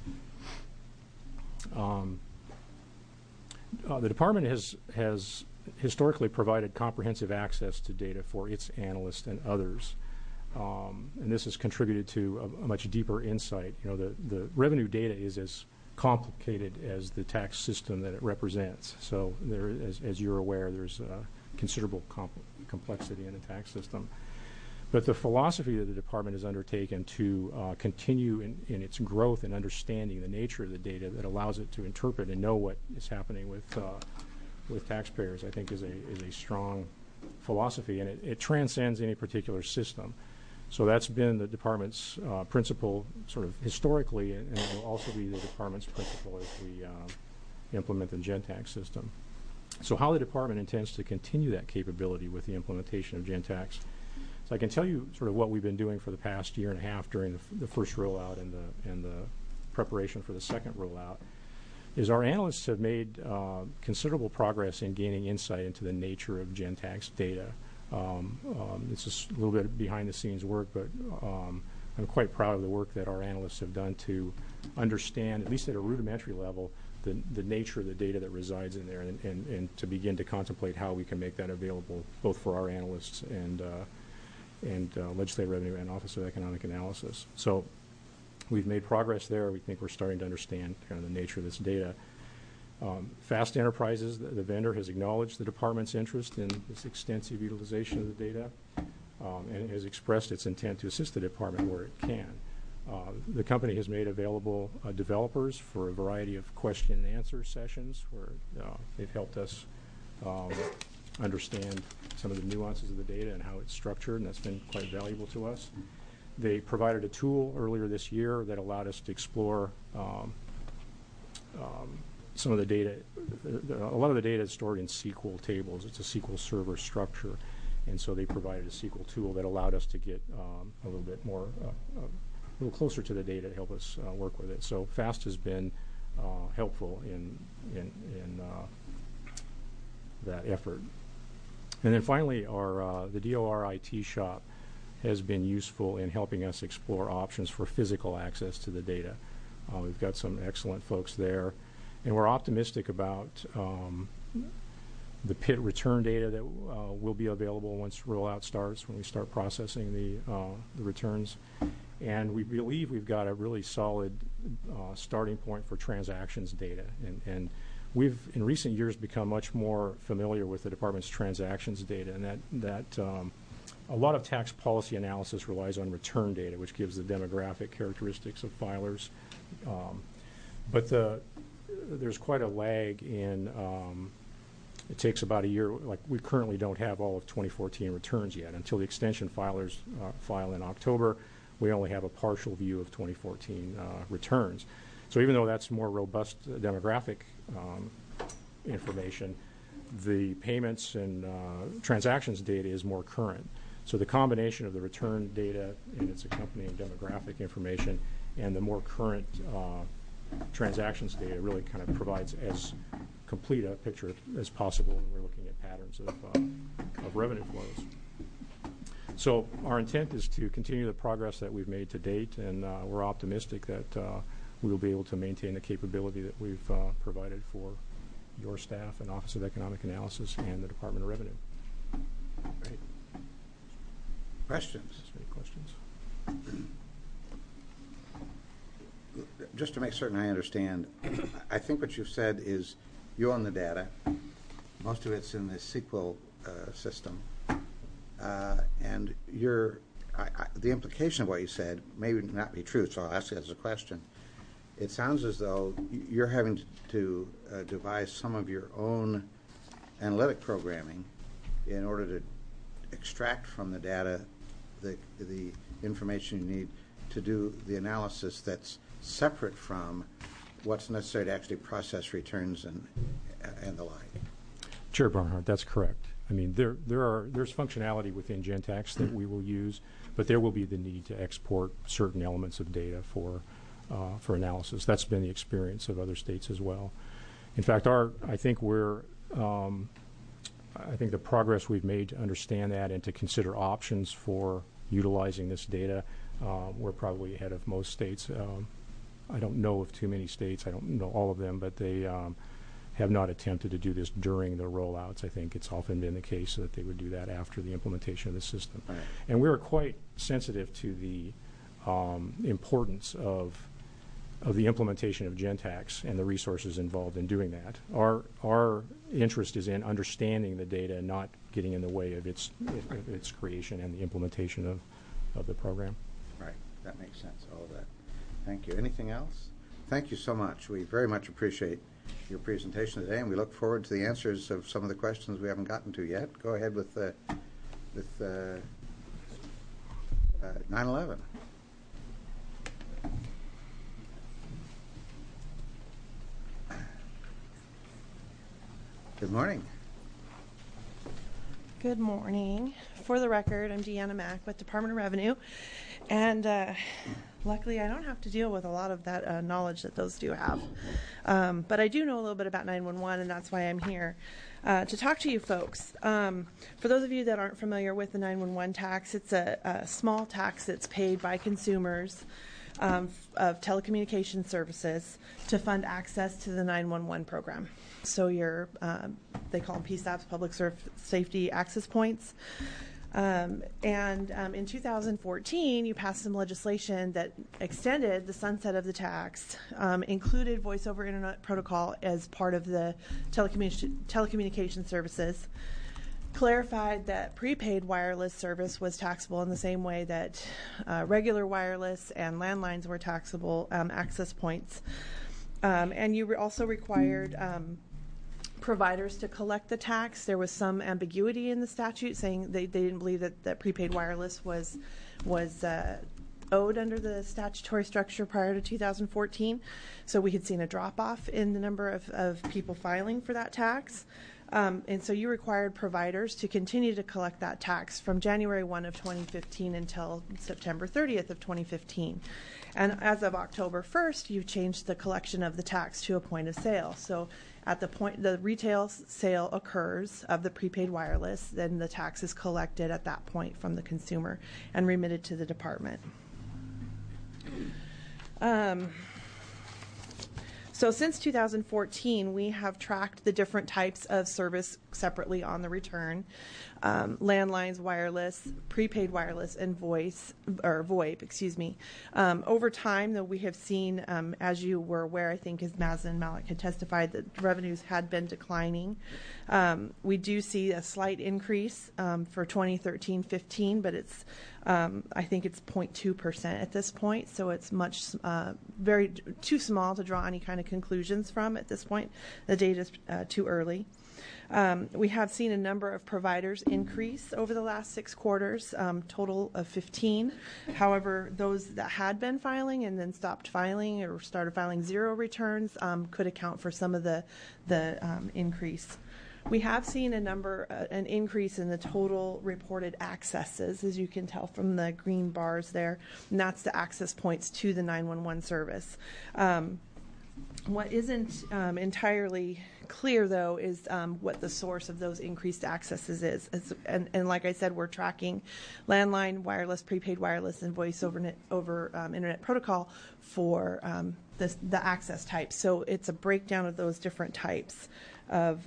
The department has historically provided comprehensive access to data for its analysts and others, and this has contributed to a much deeper insight. You know, the revenue data is as complicated as the tax system that it represents. So there, as you're aware, there's considerable complexity in the tax system. But the philosophy that the department has undertaken to continue in its growth and understanding the nature of the data that allows it to interpret and know what is happening with taxpayers, I think, is a strong philosophy, and it transcends any particular system. So that's been the department's principle sort of historically, and it will also be the department's principle as we implement the GenTax system. So how the department intends to continue that capability with the implementation of GenTax. So I can tell you sort of what we've been doing for the past year and a half during the first rollout and the preparation for the second rollout, is our analysts have made considerable progress in gaining insight into the nature of GenTax data. It's just a little bit behind the scenes work, but I'm quite proud of the work that our analysts have done to understand, at least at a rudimentary level, the nature of the data that resides in there, and to begin to contemplate how we can make that available both for our analysts and Legislative Revenue and Office of Economic Analysis. So we've made progress there. We think we're starting to understand kind of the nature of this data. Fast Enterprises, the vendor, has acknowledged the department's interest in this extensive utilization of the data. and has expressed its intent to assist the department where it can. The company has made available developers for a variety of question and answer sessions where they've helped us understand some of the nuances of the data and how it's structured, and that's been quite valuable to us. They provided a tool earlier this year that allowed us to explore some of the data. A lot of the data is stored in SQL tables. It's a SQL Server structure, and so they provided a SQL tool that allowed us to get a little bit more, a little closer to the data to help us work with it. So FAST has been helpful in that effort. And then finally, the DOR IT shop has been useful in helping us explore options for physical access to the data. We've got some excellent folks there, and we're optimistic about the PIT return data that will be available once rollout starts, when we start processing the returns. And we believe we've got a really solid starting point for transactions data. And we've, in recent years, become much more familiar with the department's transactions data, and that a lot of tax policy analysis relies on return data, which gives the demographic characteristics of filers. But there's quite a lag in, it takes about a year. Like, we currently don't have all of 2014 returns yet. Until the extension filers file in October, we only have a partial view of 2014 returns. So even though that's more robust demographic information, the payments and transactions data is more current. So the combination of the return data and its accompanying demographic information and the more current transactions data really kind of provides as complete a picture as possible when we're looking at patterns of revenue flows. So our intent is to continue the progress that we've made to date, and we're optimistic that we will be able to maintain the capability that we've provided for your staff and Office of Economic Analysis and the Department of Revenue. Great. Questions? Any questions? Just to make certain I understand, I think what you've said is you own the data. Most of it's in the SQL system. And the implication of what you said may not be true, so I'll ask it as a question. It sounds as though you're having to devise some of your own analytic programming in order to extract from the data the information you need to do the analysis that's separate from what's necessary to actually process returns and the like. Chair Barnhart, that's correct. I mean, there's functionality within Gentax that we will use, but there will be the need to export certain elements of data for analysis. That's been the experience of other states as well. In fact, I think the progress we've made to understand that and to consider options for utilizing this data, we're probably ahead of most states. I don't know of too many states. I don't know all of them, but they have not attempted to do this during the rollouts. I think it's often been the case that they would do that after the implementation of the system. Right. And we're quite sensitive to the importance of the implementation of Gentax and the resources involved in doing that. Our interest is in understanding the data and not getting in the way of its creation and the implementation of the program. Right. That makes sense, all of that. Thank you. Anything else? Thank you so much. We very much appreciate your presentation today, and we look forward to the answers of some of the questions we haven't gotten to yet. Go ahead with 9/11. Good morning. Good morning. For the record, I'm Deanna Mack with Department of Revenue, and luckily I don't have to deal with a lot of that knowledge that those do have. But I do know a little bit about 911, and that's why I'm here to talk to you folks. For those of you that aren't familiar with the 911 tax, it's a small tax that's paid by consumers of telecommunication services to fund access to the 911 program. So your, they call them PSAPs, Public Safety Access Points. And in 2014, you passed some legislation that extended the sunset of the tax, included Voice over Internet Protocol as part of the telecommunication services. clarified that prepaid wireless service was taxable in the same way that regular wireless and landlines were taxable access points. And you also required providers to collect the tax. There was some ambiguity in the statute saying they didn't believe that prepaid wireless was owed under the statutory structure prior to 2014. So we had seen a drop-off in the number of people filing for that tax. And so you required providers to continue to collect that tax from January 1 of 2015 until September 30th of 2015. And as of October 1st, you changed the collection of the tax to a point of sale. So at the point the retail sale occurs of the prepaid wireless, then the tax is collected at that point from the consumer and remitted to the department. So since 2014, we have tracked the different types of service separately on the return. Landlines, wireless, prepaid wireless, and VoIP, excuse me. Over time, though, we have seen, as you were aware, I think as Mazen and Malik had testified, that revenues had been declining. We do see a slight increase for 2013-15, but it's I think it's 0.2% at this point, so it's much very too small to draw any kind of conclusions from at this point. The data is too early. We have seen a number of providers increase over the last 6 quarters, total of 15. However, those that had been filing and then stopped filing or started filing 0 returns could account for some of the increase. We have seen an increase in the total reported accesses, as you can tell from the green bars there, and that's the access points to the 911 service. What isn't entirely clear, though, is what the source of those increased accesses is. And like I said, we're tracking landline, wireless, prepaid wireless, and voice over Internet protocol for the access types. So it's a breakdown of those different types of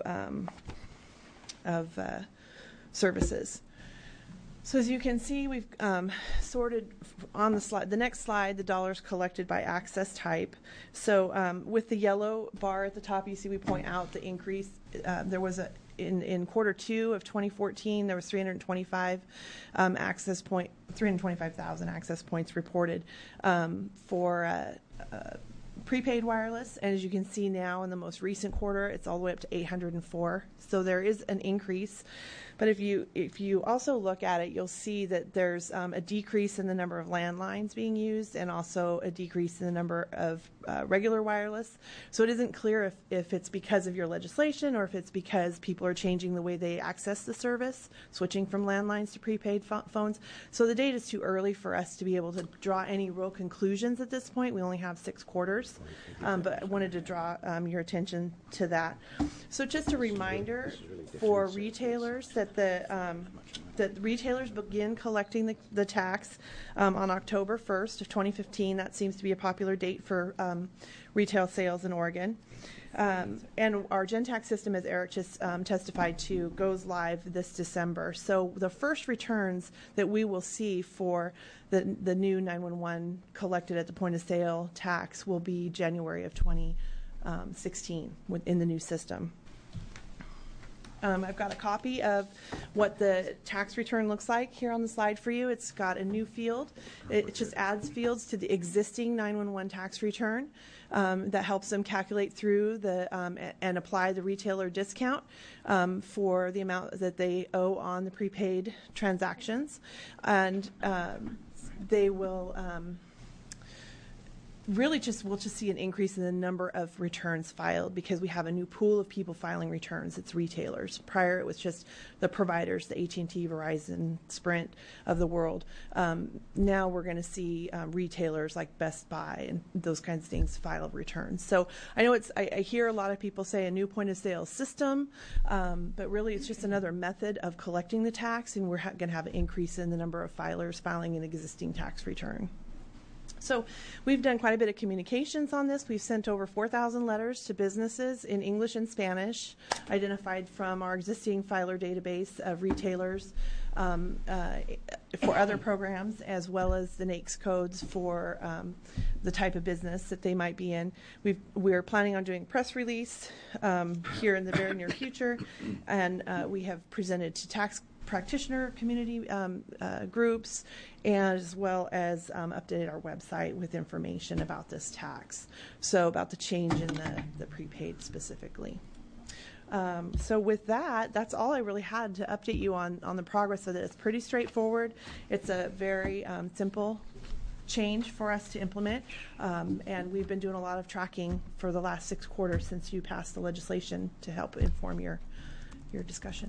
services. So as you can see, we've sorted on the slide. The next slide, the dollars collected by access type. So with the yellow bar at the top, you see we point out the increase. There was in quarter 2 of 2014, there was 325,000 access points reported for prepaid wireless, and as you can see now in the most recent quarter, it's all the way up to 804. So there is an increase. But if you also look at it, you'll see that there's a decrease in the number of landlines being used and also a decrease in the number of regular wireless. So it isn't clear if it's because of your legislation or if it's because people are changing the way they access the service, switching from landlines to prepaid phones. So the data is too early for us to be able to draw any real conclusions at this point. We only have 6 quarters, but I wanted to draw your attention to that. So just a reminder for retailers that that retailers begin collecting the tax on October 1st of 2015. That seems to be a popular date for retail sales in Oregon. And our GenTax system, as Eric just testified to, goes live this December. So the first returns that we will see for the new 911 collected at the point of sale tax will be January of 2016 in the new system. I've got a copy of what the tax return looks like here on the slide for you. It's got a new field. It just adds fields to the existing 911 tax return that helps them calculate through and apply the retailer discount for the amount that they owe on the prepaid transactions. And they will we'll just see an increase in the number of returns filed because we have a new pool of people filing returns. It's retailers. Prior, it was just the providers, the AT&T, Verizon, Sprint of the world. Now we're going to see retailers like Best Buy and those kinds of things file returns. So I know I hear a lot of people say a new point of sale system, but really it's just another method of collecting the tax, and we're going to have an increase in the number of filers filing an existing tax return. So we've done quite a bit of communications on this. We've sent over 4,000 letters to businesses in English and Spanish, identified from our existing filer database of retailers. for other programs, as well as the NAICS codes for the type of business that they might be in. We're planning on doing a press release here in the very near future, and we have presented to tax practitioner community groups, as well as updated our website with information about this tax. So about the change in the prepaid specifically. So with that, that's all I really had to update you on the progress of it. It's pretty straightforward. It's a very simple change for us to implement, and we've been doing a lot of tracking for the last 6 quarters since you passed the legislation to help inform your discussion.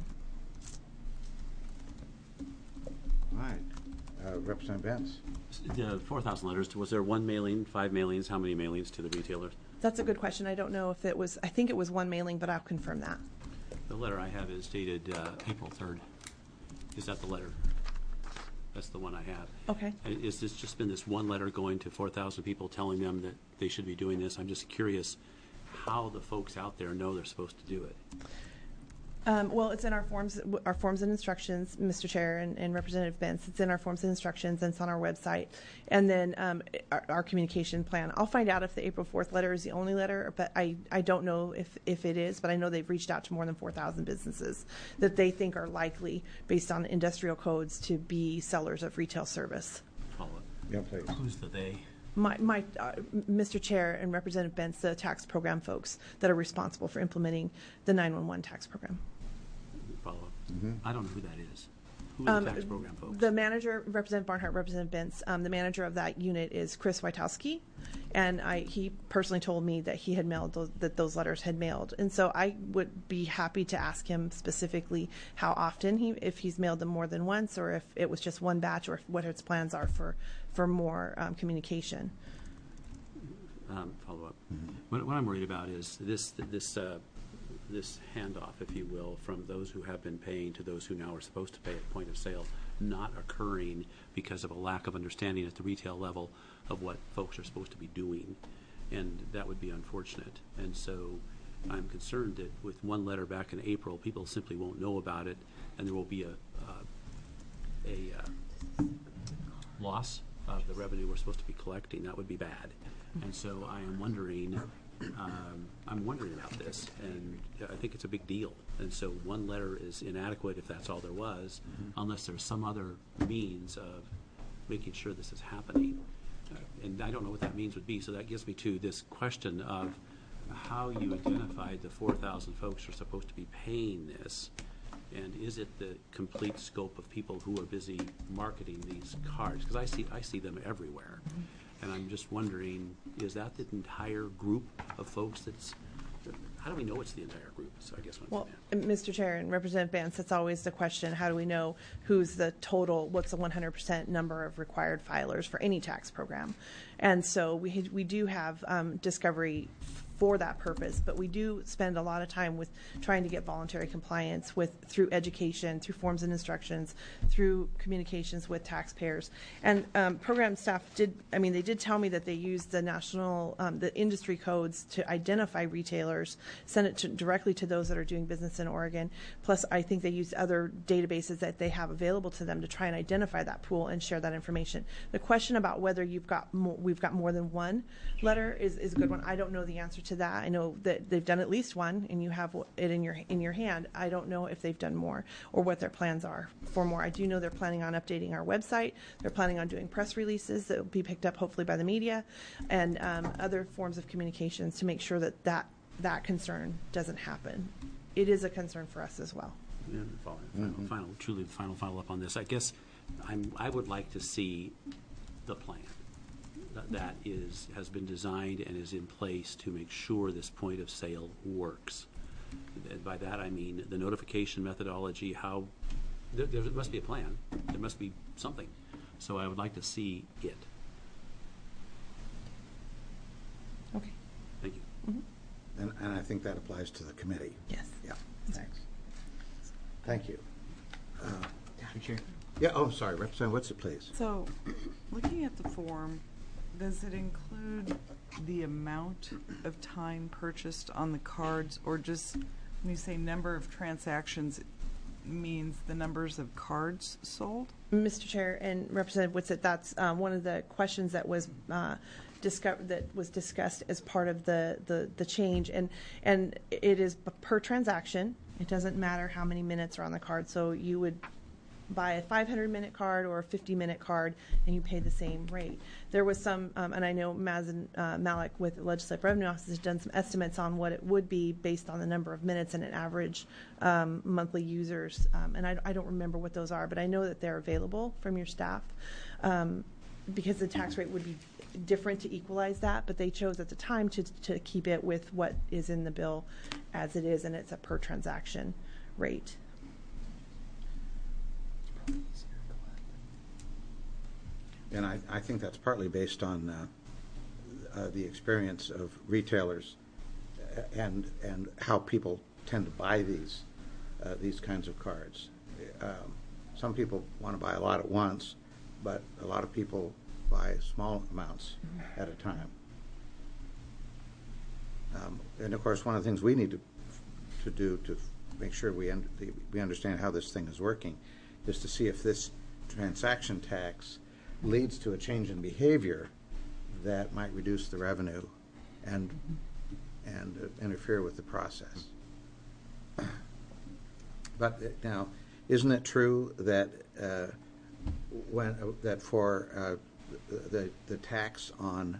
All right. Representative Benz. The 4,000 letters, was there 1 mailing, 5 mailings? How many mailings to the retailers? That's a good question. I don't know if it was, I think it was 1 mailing, but I'll confirm that. The letter I have is dated April 3rd. Is that the letter? That's the one I have. Okay. And is this just been this one letter going to 4,000 people telling them that they should be doing this? I'm just curious how the folks out there know they're supposed to do it. Well, it's in our forms and instructions, Mr. Chair and Representative Benz. It's in our forms and instructions, and it's on our website. And then our communication plan. I'll find out if the April 4th letter is the only letter, but I don't know if it is. But I know they've reached out to more than 4,000 businesses that they think are likely, based on industrial codes, to be sellers of retail service. Follow up. Yeah, please. Who's the they? Mr. Chair and Representative Benz, the tax program folks that are responsible for implementing the 911 tax program. Follow up. I don't know who that is. Who are the tax program folks? The manager, Representative Barnhart, Representative Benz, the manager of that unit is Chris Wojtowski, and he personally told me that he had mailed that those letters had mailed, and so I would be happy to ask him specifically how often if he's mailed them more than once, or if it was just one batch, or what his plans are for more communication. Follow up. What I'm worried about is this handoff, if you will, from those who have been paying to those who now are supposed to pay at point of sale, not occurring because of a lack of understanding at the retail level of what folks are supposed to be doing. And that would be unfortunate. And so I'm concerned that with one letter back in April, people simply won't know about it, and there will be a loss of the revenue we're supposed to be collecting. That would be bad. And so I am wondering about this, and I think it's a big deal. And so one letter is inadequate if that's all there was, unless there's some other means of making sure this is happening. And I don't know what that means would be, so that gets me to this question of how you identified the 4,000 folks who are supposed to be paying this, and is it the complete scope of people who are busy marketing these cards? Because I see them everywhere. And I'm just wondering, is that the entire group of folks how do we know it's the entire group? So I guess well, Mr. Chair and Representative Vance, that's always the question. How do we know who's the total, what's the 100% number of required filers for any tax program? And so we do have discovery for that purpose, but we do spend a lot of time with trying to get voluntary compliance through education, through forms and instructions, through communications with taxpayers. And program staff did tell me that they used the national, the industry codes to identify retailers, send it directly to those that are doing business in Oregon. Plus, I think they used other databases that they have available to them to try and identify that pool and share that information. The question about whether we've got more than one letter is a good one. I don't know the answer to that. I know that they've done at least one, and you have it in your hand. I don't know if they've done more or what their plans are for more. I do know they're planning on updating our website. They're planning on doing press releases that will be picked up hopefully by the media and other forms of communications to make sure that concern doesn't happen. It is a concern for us as well. Truly the final follow-up on this. I guess I would like to see the plan that has been designed and is in place to make sure this point of sale works. And by that I mean the notification methodology, how there must be a plan. There must be something. So I would like to see it. Okay. Thank you. Mm-hmm. And I think that applies to the committee. Yes. Yeah. Thanks. Thank you. Mr. Chair. Yeah, oh, sorry, Representative, what's it, please? So, looking at the form, does it include the amount of time purchased on the cards, or just when you say number of transactions, means the numbers of cards sold? Mr. Chair and Representative Whitsitt, that's one of the questions that was discussed as part of the change, and it is per transaction. It doesn't matter how many minutes are on the card. So you would buy a 500-minute card or a 50-minute card, and you pay the same rate. There was some, and I know Mazen Malik with the Legislative Revenue Office has done some estimates on what it would be based on the number of minutes and an average monthly users. And I don't remember what those are, but I know that they're available from your staff because the tax rate would be different to equalize that, but they chose at the time to keep it with what is in the bill as it is, and it's a per transaction rate. And I think that's partly based on the experience of retailers and how people tend to buy these kinds of cards. Some people want to buy a lot at once, but a lot of people buy small amounts at a time. And of course, one of the things we need to do to make sure we understand how this thing is working is to see if this transaction tax leads to a change in behavior that might reduce the revenue and interfere with the process. But now, isn't it true that for the tax on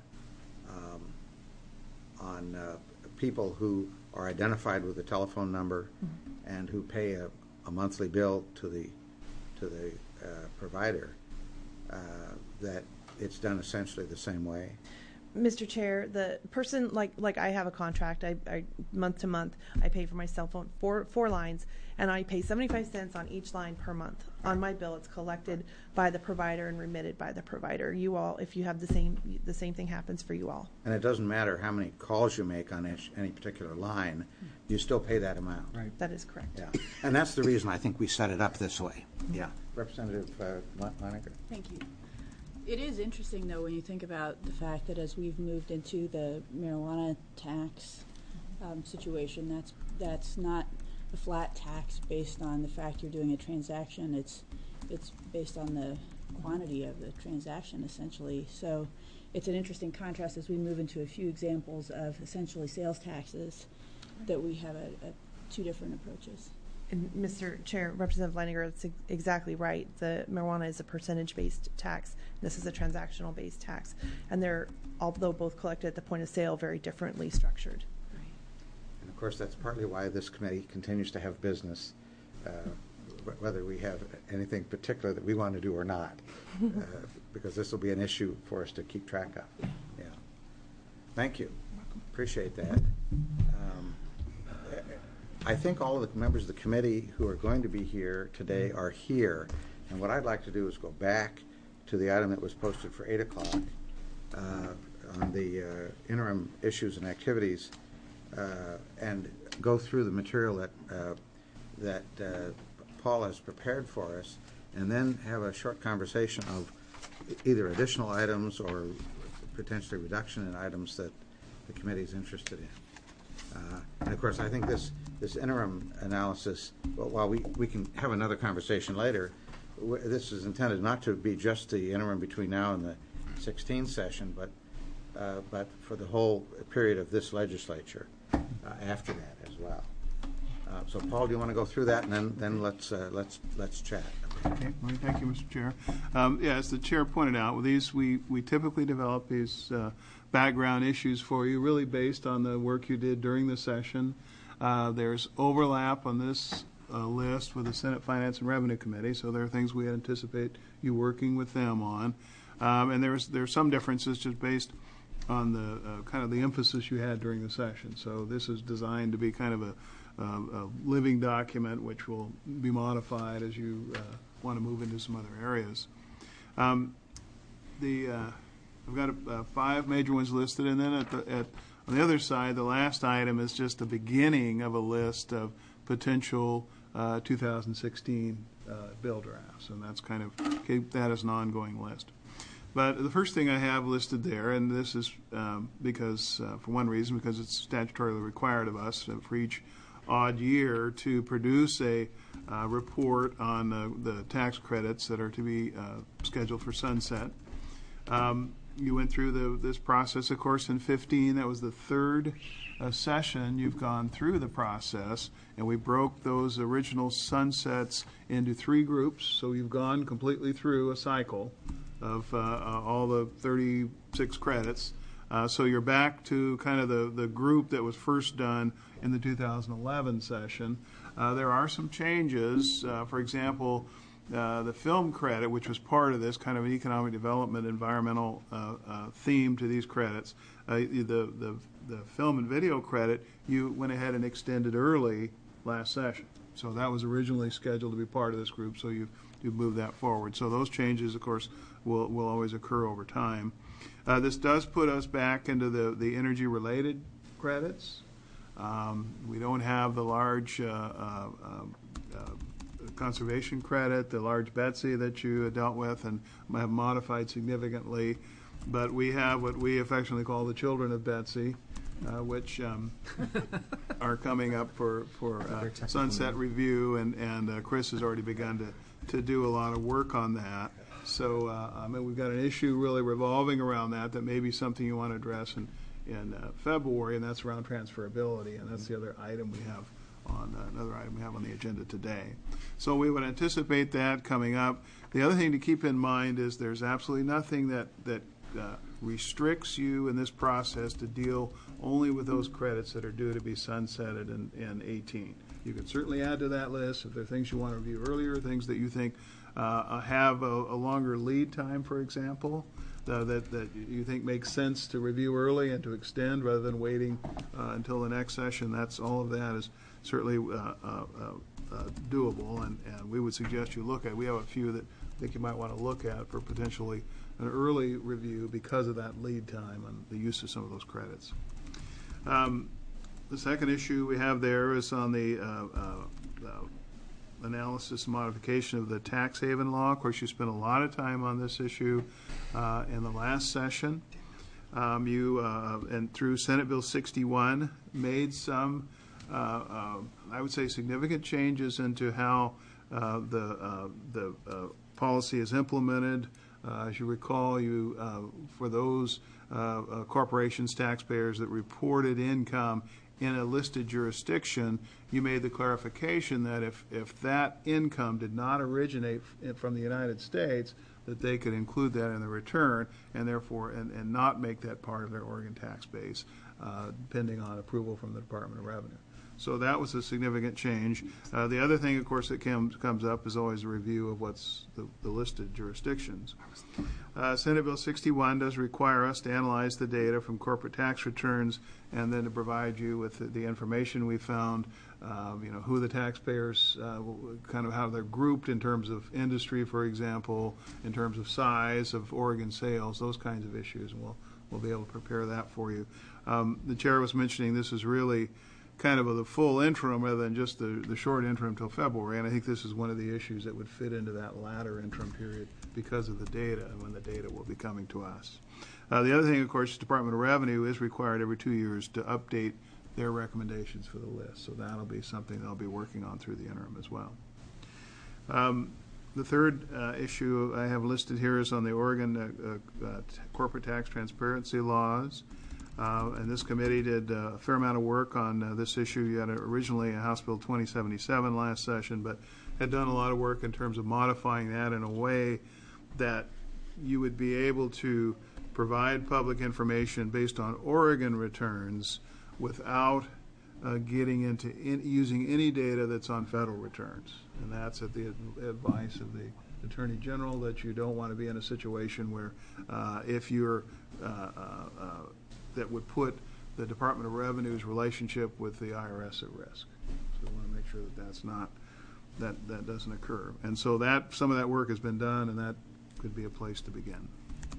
people who are identified with a telephone number and who pay a monthly bill to the provider, that it's done essentially the same way? Mr. Chair, the person, like I have a contract, I month to month, I pay for my cell phone, four lines, and I pay 75 cents on each line per month. On my bill, it's collected by the provider and remitted by the provider. You all, if you have the same thing happens for you all. And it doesn't matter how many calls you make on any particular line, you still pay that amount. Right. That is correct. Yeah, and that's the reason I think we set it up this way. Yeah. Representative Leininger. Thank you. It is interesting, though, when you think about the fact that as we've moved into the marijuana tax situation, that's not a flat tax based on the fact you're doing a transaction. It's based on the quantity of the transaction, essentially. So it's an interesting contrast as we move into a few examples of essentially sales taxes that we have two different approaches. And Mr. Chair, Representative Leininger, that's exactly right. The marijuana is a percentage-based tax. This is a transactional-based tax. And they're, although both collected at the point of sale, very differently structured. Right. And of course, that's partly why this committee continues to have business, whether we have anything particular that we want to do or not, because this will be an issue for us to keep track of. Yeah. Thank you. Appreciate that. I think all of the members of the committee who are going to be here today are here, and what I'd like to do is go back to the item that was posted for 8 o'clock on the interim issues and activities and go through the material that Paul has prepared for us, and then have a short conversation of either additional items or potentially reduction in items that the committee is interested in. And of course, I think this interim analysis, while we can have another conversation later, this is intended not to be just the interim between now and the 16th session, but for the whole period of this legislature after that as well. So, Paul, do you want to go through that, and then let's chat. Okay. Well, thank you, Mr. Chair. As the chair pointed out, with these we typically develop these background issues for you, really based on the work you did during the session. There's overlap on this list with the Senate Finance and Revenue Committee, so there are things we anticipate you working with them on. And there's some differences just based on the kind of the emphasis you had during the session. So this is designed to be kind of a living document which will be modified as you want to move into some other areas. I've got 5 major ones listed, and then on the other side, the last item is just the beginning of a list of potential 2016 bill drafts, and that's kind of keep that as an ongoing list. But the first thing I have listed there, and this is because, for one reason, because it's statutorily required of us for each odd year to produce a report on the tax credits that are to be scheduled for sunset. You went through this process, of course, in 15. That was the third session you've gone through the process, and we broke those original sunsets into 3 groups. So you've gone completely through a cycle of all the 36 credits. So you're back to kind of the group that was first done in the 2011 session. There are some changes. For example, the film credit, which was part of this kind of an economic development environmental theme to these credits, the film and video credit, you went ahead and extended early last session. So that was originally scheduled to be part of this group, so you've moved that forward. So those changes, of course, will always occur over time. This does put us back into the energy-related credits. We don't have the large conservation credit, the large Betsy that you dealt with and have modified significantly. But we have what we affectionately call the children of Betsy, which are coming up for sunset review, and Chris has already begun to do a lot of work on that. So I mean, we've got an issue really revolving around that may be something you want to address in February, and that's around transferability, and that's the other item we have on the agenda today. So we would anticipate that coming up. The other thing to keep in mind is there's absolutely nothing that restricts you in this process to deal only with those credits that are due to be sunsetted in 18. You can certainly add to that list if there are things you want to review earlier, things that you think have a longer lead time, for example, that you think makes sense to review early and to extend rather than waiting until the next session. That's all of that is certainly doable, and we would suggest you look at. We have a few that I think you might want to look at for potentially an early review because of that lead time and the use of some of those credits. The second issue we have there is on the analysis and modification of the tax haven law. Of course, you spent a lot of time on this issue in the last session. You, and through Senate Bill 61, made some, I would say, significant changes into how the policy is implemented. As you recall, for those corporations, taxpayers that reported income in a listed jurisdiction, you made the clarification that if that income did not originate from the United States, that they could include that in the return and therefore and not make that part of their Oregon tax base, depending on approval from the Department of Revenue. So that was a significant change. The other thing, of course, that comes up is always a review of what's the listed jurisdictions. Senate Bill 61 does require us to analyze the data from corporate tax returns and then to provide you with the information we found, who the taxpayers, kind of how they're grouped in terms of industry, for example, in terms of size of Oregon sales, those kinds of issues, and we'll be able to prepare that for you. The chair was mentioning this is really kind of the full interim rather than just the short interim till February, and I think this is one of the issues that would fit into that latter interim period because of the data and when the data will be coming to us. The other thing, of course, the Department of Revenue is required every 2 years to update their recommendations for the list, so that'll be something they'll be working on through the interim as well. The third issue I have listed here is on the Oregon corporate tax transparency laws. And this committee did a fair amount of work on this issue. You had originally a House Bill 2077 last session, but had done a lot of work in terms of modifying that in a way that you would be able to provide public information based on Oregon returns without getting into using any data that's on federal returns. And that's at the advice of the Attorney General, that you don't want to be in a situation where if you're that would put the Department of Revenue's relationship with the IRS at risk. So we want to make sure that that doesn't occur. And so some of that work has been done, and that could be a place to begin.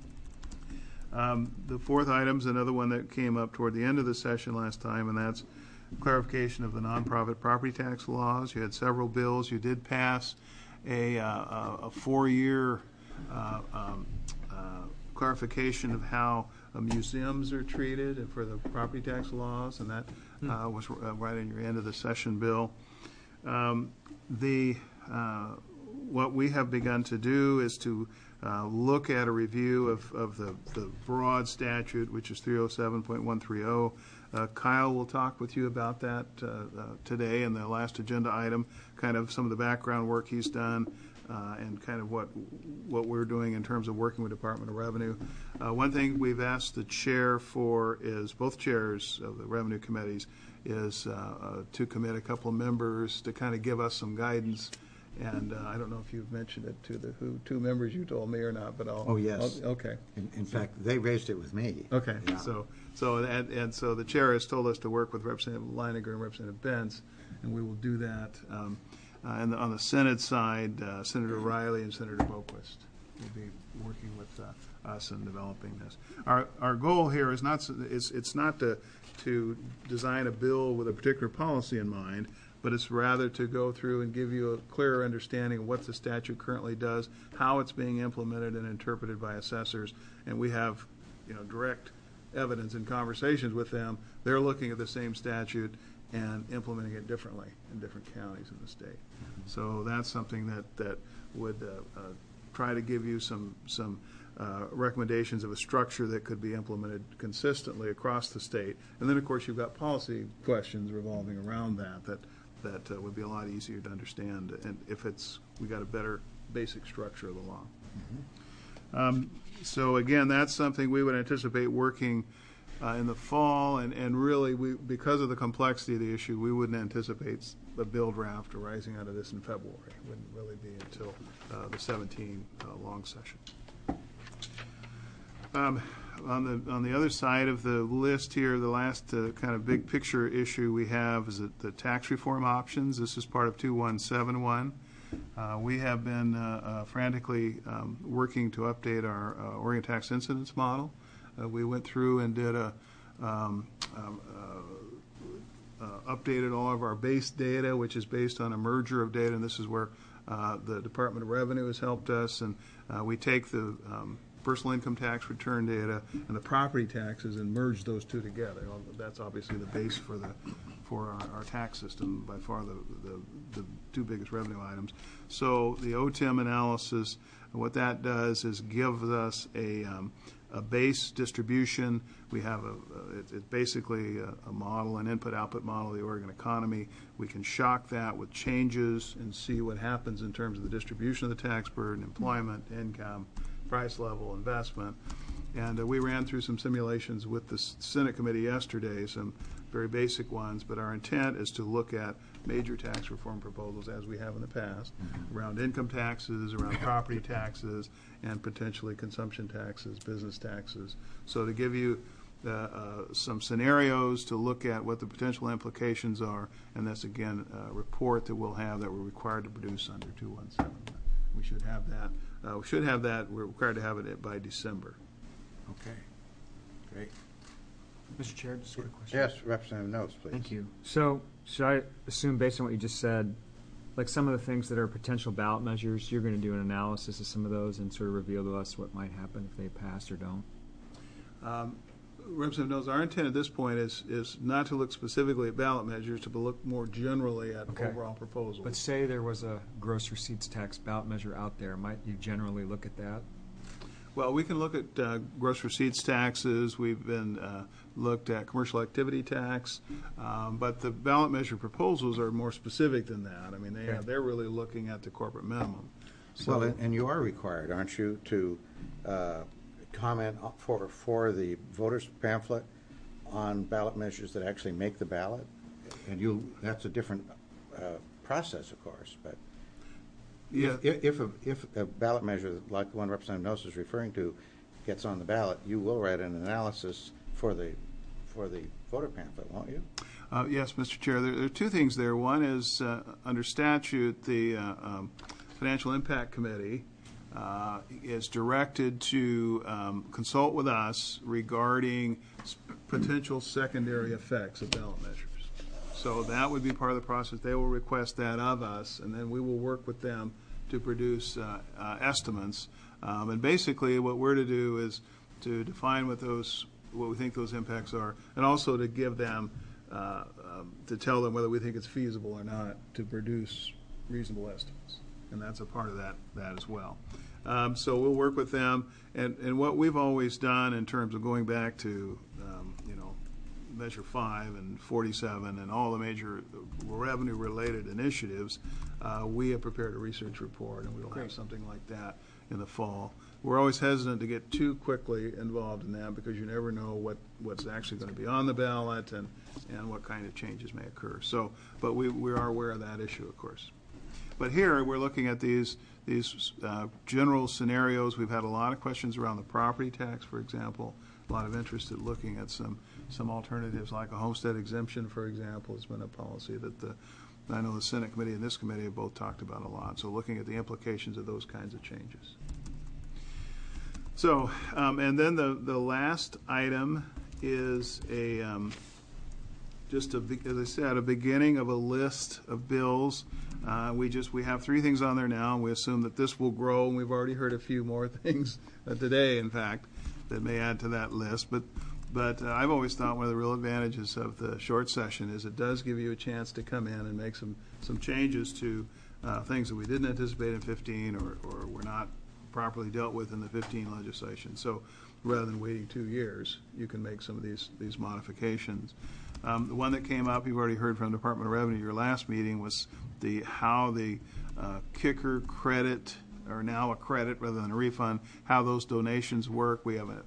The fourth item is another one that came up toward the end of the session last time, and that's clarification of the nonprofit property tax laws. You had several bills. You did pass a 4-year clarification of how museums are treated for the property tax laws, and that was right in your end of the session bill. What we have begun to do is to look at a review of the broad statute, which is 307.130. Kyle will talk with you about that today in the last agenda item, kind of some of the background work he's done, and kind of what we're doing in terms of working with Department of Revenue. One thing we've asked the chair for is, both chairs of the revenue committees, is to commit a couple of members to kind of give us some guidance. And I don't know if you've mentioned it to the two members you told me or not, but I'll. Oh, yes. Okay. In fact, they raised it with me. Okay. Yeah. So the chair has told us to work with Representative Leininger and Representative Benz, and we will do that. And on the Senate side, Senator Riley and Senator Boquist will be working with us in developing this. Our goal here is not to design a bill with a particular policy in mind, but it's rather to go through and give you a clearer understanding of what the statute currently does, how it's being implemented and interpreted by assessors, and we have, direct evidence and conversations with them. They're looking at the same statute and implementing it differently in different counties in the state. So that's something that would try to give you some recommendations of a structure that could be implemented consistently across the state. And then, of course, you've got policy questions revolving around that would be a lot easier to understand, and if we got a better basic structure of the law. So again, that's something we would anticipate working in the fall, and really, because of the complexity of the issue, we wouldn't anticipate a bill draft arising out of this in February. It wouldn't really be until the 17 long session. On the other side of the list here, the last kind of big picture issue we have is the tax reform options. This is part of 2171. We have been frantically working to update our Oregon tax incidence model. We went through and did updated all of our base data, which is based on a merger of data, and this is where the Department of Revenue has helped us. And we take the personal income tax return data and the property taxes and merge those two together. That's obviously the base for our tax system, by far the two biggest revenue items. So the OTIM analysis, what that does is give us a base distribution. We have it's basically a model, an input-output model of the Oregon economy. We can shock that with changes and see what happens in terms of the distribution of the tax burden, employment, income, price level, investment. And we ran through some simulations with the Senate committee yesterday, some very basic ones, but our intent is to look at major tax reform proposals, as we have in the past, around income taxes, around property taxes, and potentially consumption taxes, business taxes. So to give you some scenarios to look at what the potential implications are, and that's, again, a report that we'll have that we're required to produce under 217. We should have that. We're required to have it by December. Okay. Great. Mr. Chair, just a quick question. Yes, Representative Notes, please. Thank you. So should I assume, based on what you just said, like some of the things that are potential ballot measures, you're going to do an analysis of some of those and sort of reveal to us what might happen if they pass or don't? Representative Knowles, our intent at this point is not to look specifically at ballot measures, to look more generally at overall proposals. But say there was a gross receipts tax ballot measure out there, might you generally look at that? Well, we can look at gross receipts taxes. We've been looked at commercial activity tax, but the ballot measure proposals are more specific than that. I mean, they're really looking at the corporate minimum. So, well, and you are required, aren't you, to comment for the voters pamphlet on ballot measures that actually make the ballot? And that's a different process, of course, but yeah. If a ballot measure like the one Representative Knowles is referring to gets on the ballot, you will write an analysis for the voter pamphlet, won't you? Yes, Mr. Chair. There are two things there. One is under statute, the Financial Impact Committee is directed to consult with us regarding potential secondary effects of ballot measures. So that would be part of the process. They will request that of us, and then we will work with them to produce estimates. And basically what we're to do is to define what we think those impacts are, and also to give them, to tell them whether we think it's feasible or not to produce reasonable estimates. And that's a part of that as well. So we'll work with them. And what we've always done in terms of going back to, Measure 5 and 47 and all the major revenue-related initiatives, we have prepared a research report, and we'll have something like that in the fall. We're always hesitant to get too quickly involved in that because you never know what's actually going to be on the ballot and what kind of changes may occur. So, but we are aware of that issue, of course. But here we're looking at these general scenarios. We've had a lot of questions around the property tax, for example. A lot of interest in looking at some alternatives like a homestead exemption, for example, has been a policy that I know the Senate committee and this committee have both talked about a lot. So looking at the implications of those kinds of changes. So, and then the last item is just as I said, a beginning of a list of bills. We have 3 things on there now, and we assume that this will grow, and we've already heard a few more things today, in fact, that may add to that list. But I've always thought one of the real advantages of the short session is it does give you a chance to come in and make some changes to things that we didn't anticipate in 15 or were not properly dealt with in the 15 legislation. So rather than waiting 2 years, you can make some of these modifications. The one that came up, you've already heard from the Department of Revenue, your last meeting, was how the kicker credit, or now a credit rather than a refund, how those donations work. We have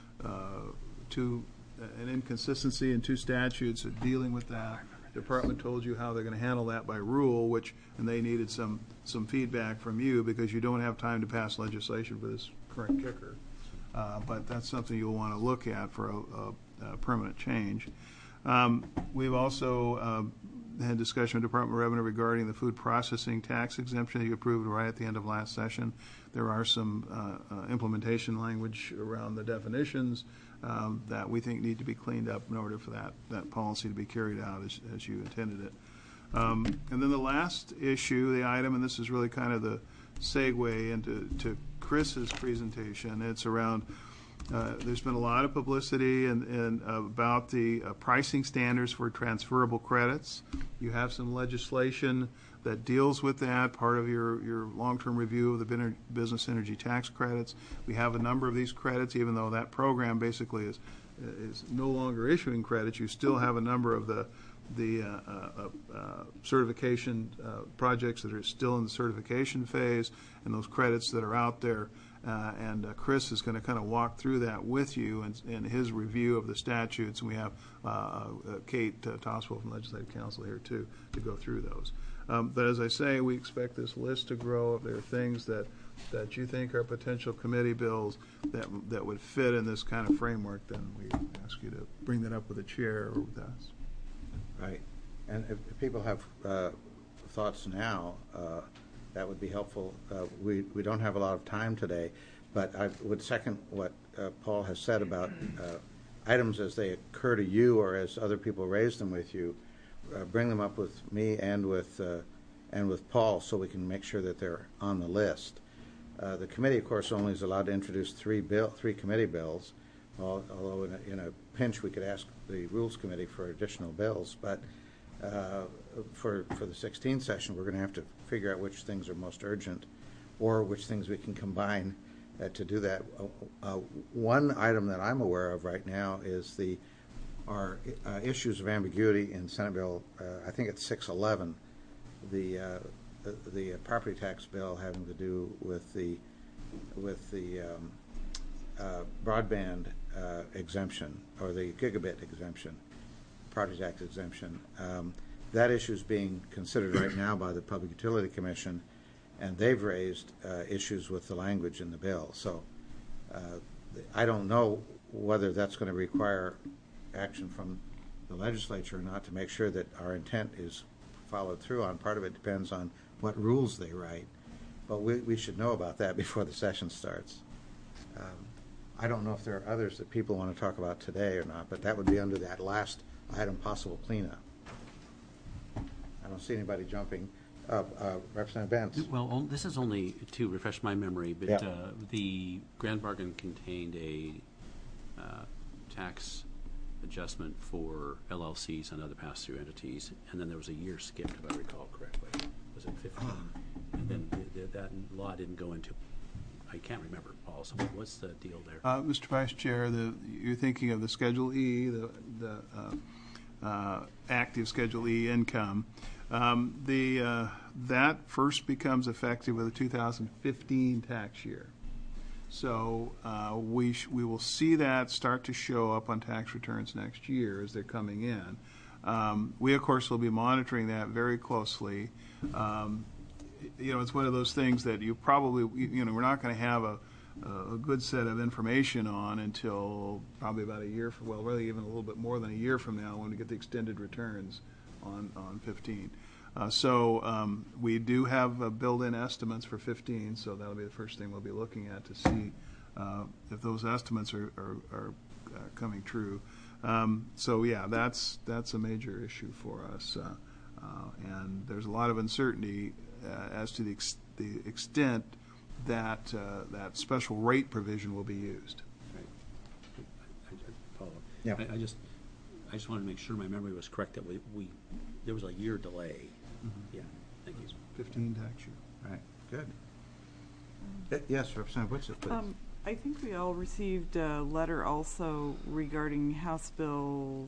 an inconsistency in 2 statutes dealing with that. The department told you how they're going to handle that by rule, and they needed some feedback from you because you don't have time to pass legislation for this current kicker. But that's something you'll want to look at for a permanent change. We've also had discussion with Department of Revenue regarding the food processing tax exemption that you approved right at the end of last session. There are some implementation language around the definitions that we think need to be cleaned up in order for that policy to be carried out as you intended it. And then the last issue, the item, and this is really kind of the segue into Chris's presentation, it's around there's been a lot of publicity and about the pricing standards for transferable credits. You have some legislation that deals with that, part of your long-term review of the business energy tax credits. We have a number of these credits, even though that program basically is no longer issuing credits. You still have a number of the certification projects that are still in the certification phase, and those credits that are out there. And Chris is going to kind of walk through that with you in his review of the statutes. And we have Kate Toswell from Legislative Council here, too, to go through those. But as I say, we expect this list to grow. If there are things that you think are potential committee bills that would fit in this kind of framework, then we ask you to bring that up with the chair or with us. Right. And if people have thoughts now, that would be helpful. We don't have a lot of time today, but I would second what Paul has said about items as they occur to you or as other people raise them with you. Bring them up with me and with Paul so we can make sure that they're on the list. The committee, of course, only is allowed to introduce three committee bills, although in a pinch we could ask the Rules Committee for additional bills. But for the 16th session, we're going to have to figure out which things are most urgent or which things we can combine to do that. One item that I'm aware of right now is our issues of ambiguity in Senate Bill, I think it's 611, the property tax bill having to do with the broadband exemption or the gigabit exemption, property tax exemption. That issue is being considered right now by the Public Utility Commission, and they've raised issues with the language in the bill. So I don't know whether that's going to require action from the legislature or not to make sure that our intent is followed through on. Part of it depends on what rules they write, but we should know about that before the session starts. I don't know if there are others that people want to talk about today or not, but that would be under that last item, possible cleanup. I don't see anybody jumping Representative Benz. Well, this is only to refresh my memory, but Yeah. The grand bargain contained a tax adjustment for LLCs and other pass-through entities, and then there was a year skipped, if I recall correctly. Was it 15? And then that law didn't go into, I can't remember, Paul, so what's the deal there? Mr. Vice Chair, you're thinking of the Schedule E, the active Schedule E income. That first becomes effective with the 2015 tax year. So we will see that start to show up on tax returns next year as they're coming in. We, of course, will be monitoring that very closely. It's one of those things that you probably, we're not going to have a good set of information on until probably about a year, really even a little bit more than a year from now when we get the extended returns on 15. So we do have built-in estimates for 15, so that'll be the first thing we'll be looking at to see if those estimates are coming true. So yeah, that's a major issue for us, and there's a lot of uncertainty as to the extent that that special rate provision will be used. Right. Follow up. Yeah. I just wanted to make sure my memory was correct that there was a year delay. Mm-hmm. Yeah. Thank you. 15 tax year. Right. Good. Yes, Representative Witsit, please. I think we all received a letter also regarding House Bill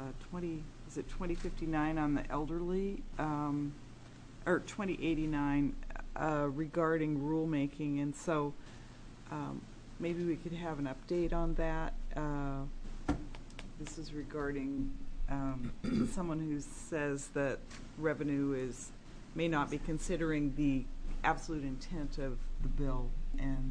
2059 on the elderly, or 2089 regarding rulemaking, and so maybe we could have an update on that. This is regarding someone who says that revenue may not be considering the absolute intent of the bill, and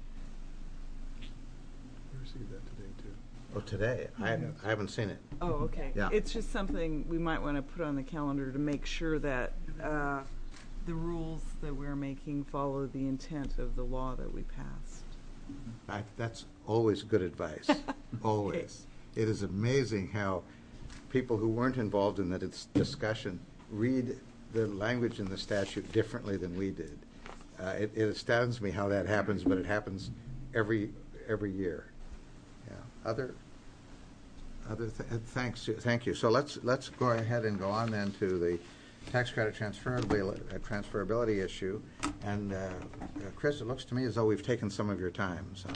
We received that today too. Oh, today? I haven't seen it. oh, okay. Yeah. It's just something we might want to put on the calendar to make sure that the rules that we're making follow the intent of the law that we passed. That's always good advice. Always. It is amazing how people who weren't involved in that discussion read the language in the statute differently than we did. It astounds me how that happens, but it happens every year. Yeah. Thank you. So let's go ahead and go on then to the tax credit transferability issue. And Chris, it looks to me as though we've taken some of your time. So.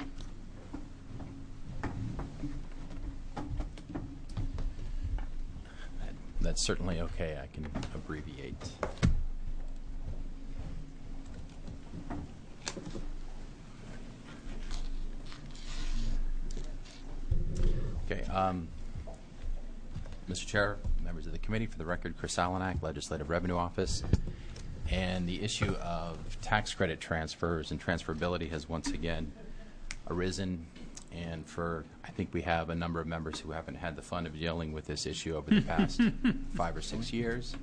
That's certainly okay. I can abbreviate. Okay. Mr. Chair, members of the committee, for the record, Chris Alanak, Legislative Revenue Office. And the issue of tax credit transfers and transferability has once again arisen. And I think we have a number of members who haven't had the fun of dealing with this issue over the past 5 or 6 years.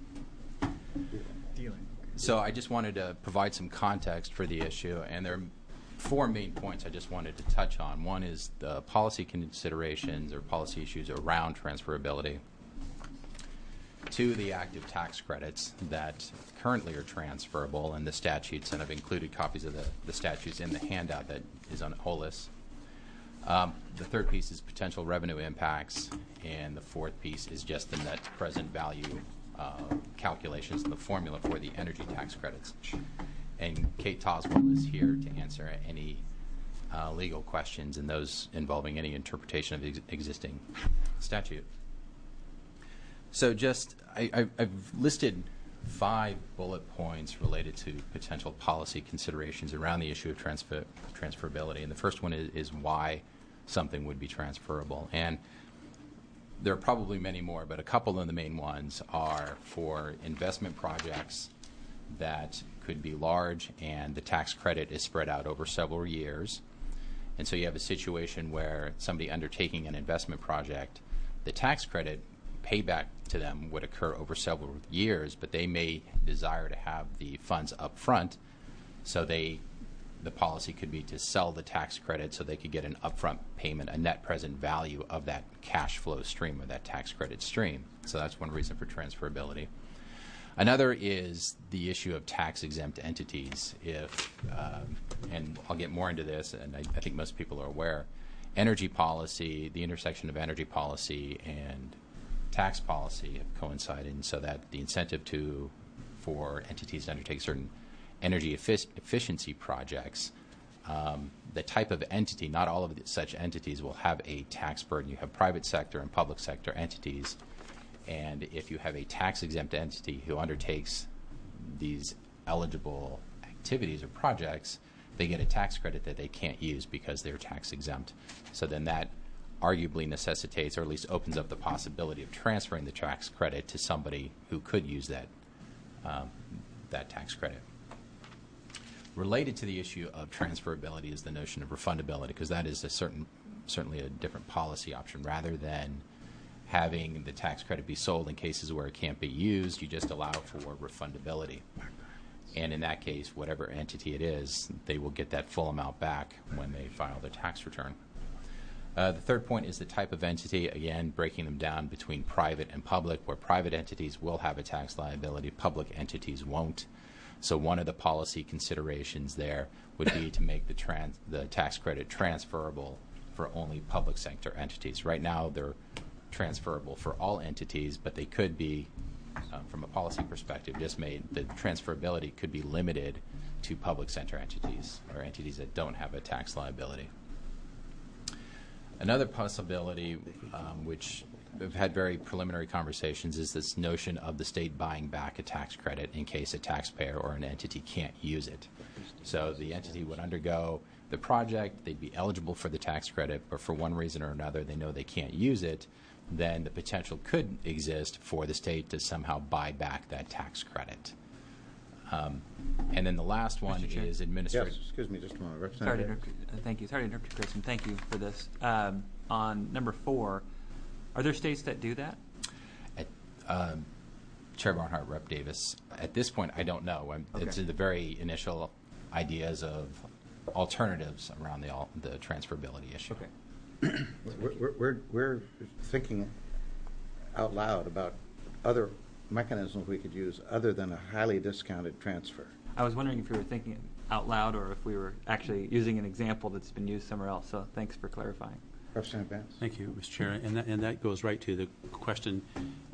So I just wanted to provide some context for the issue, and there are 4 main points I just wanted to touch on. One is the policy considerations or policy issues around transferability. 2, the active tax credits that currently are transferable and the statutes, and I've included copies of the statutes in the handout that is on HOLIS. The 3rd piece is potential revenue impacts, and the 4th piece is just the net present value calculations and the formula for the energy tax credits. And Kate Toswell is here to answer any legal questions and those involving any interpretation of the existing statute. So I've listed 5 bullet points related to potential policy considerations around the issue of transferability. And the first one is why something would be transferable. And there are probably many more, but a couple of the main ones are for investment projects that could be large and the tax credit is spread out over several years. And so you have a situation where somebody undertaking an investment project, the tax credit payback to them would occur over several years, but they may desire to have the funds up front, so the policy could be to sell the tax credit so they could get an upfront payment, a net present value of that cash flow stream or that tax credit stream. So that's one reason for transferability. Another is the issue of tax-exempt entities. And I'll get more into this, and I think most people are aware, energy policy, the intersection of energy policy and tax policy have coincided, and so that the incentive for entities to undertake certain energy efficiency projects, the type of entity, not all of such entities will have a tax burden. You have private sector and public sector entities, and if you have a tax-exempt entity who undertakes these eligible activities or projects, they get a tax credit that they can't use because they're tax-exempt. So then that arguably necessitates, or at least opens up the possibility of transferring the tax credit to somebody who could use that tax credit. Related to the issue of transferability is the notion of refundability, because that is certainly a different policy option. Rather than having the tax credit be sold in cases where it can't be used, you just allow for refundability. And in that case, whatever entity it is, they will get that full amount back when they file their tax return. The third point is the type of entity, again, breaking them down between private and public, where private entities will have a tax liability, public entities won't. So one of the policy considerations there would be to make the tax credit transferable for only public sector entities. Right now, they're transferable for all entities, but they could be, from a policy perspective, just made the transferability could be limited to public sector entities or entities that don't have a tax liability. Another possibility, which we've had very preliminary conversations, is this notion of the state buying back a tax credit in case a taxpayer or an entity can't use it. So the entity would undergo the project, they'd be eligible for the tax credit, but for one reason or another they know they can't use it, then the potential could exist for the state to somehow buy back that tax credit. And then the last one is administrative. Yes, excuse me just a moment. Representative. Thank you. Sorry to interrupt you, Chris, and thank you for this. On number 4, are there states that do that? Chair Barnhart, Rep. Davis, at this point I don't know. It's the very initial ideas of alternatives around the transferability issue. Okay. We're thinking out loud about other mechanisms we could use other than a highly discounted transfer. I was wondering if we were thinking out loud or if we were actually using an example that's been used somewhere else. So thanks for clarifying. Representative Vance. Thank you, Mr. Chair. And that goes right to the question,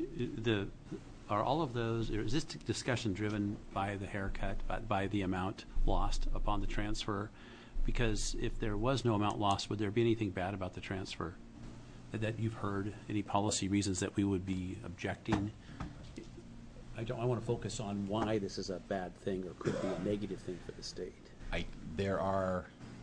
are all of those, or is this discussion driven by the haircut, by the amount lost upon the transfer? Because if there was no amount lost, would there be anything bad about the transfer that you've heard? Any policy reasons that we would be objecting? I want to focus on why this is a bad thing or could be a negative thing for the state. There are,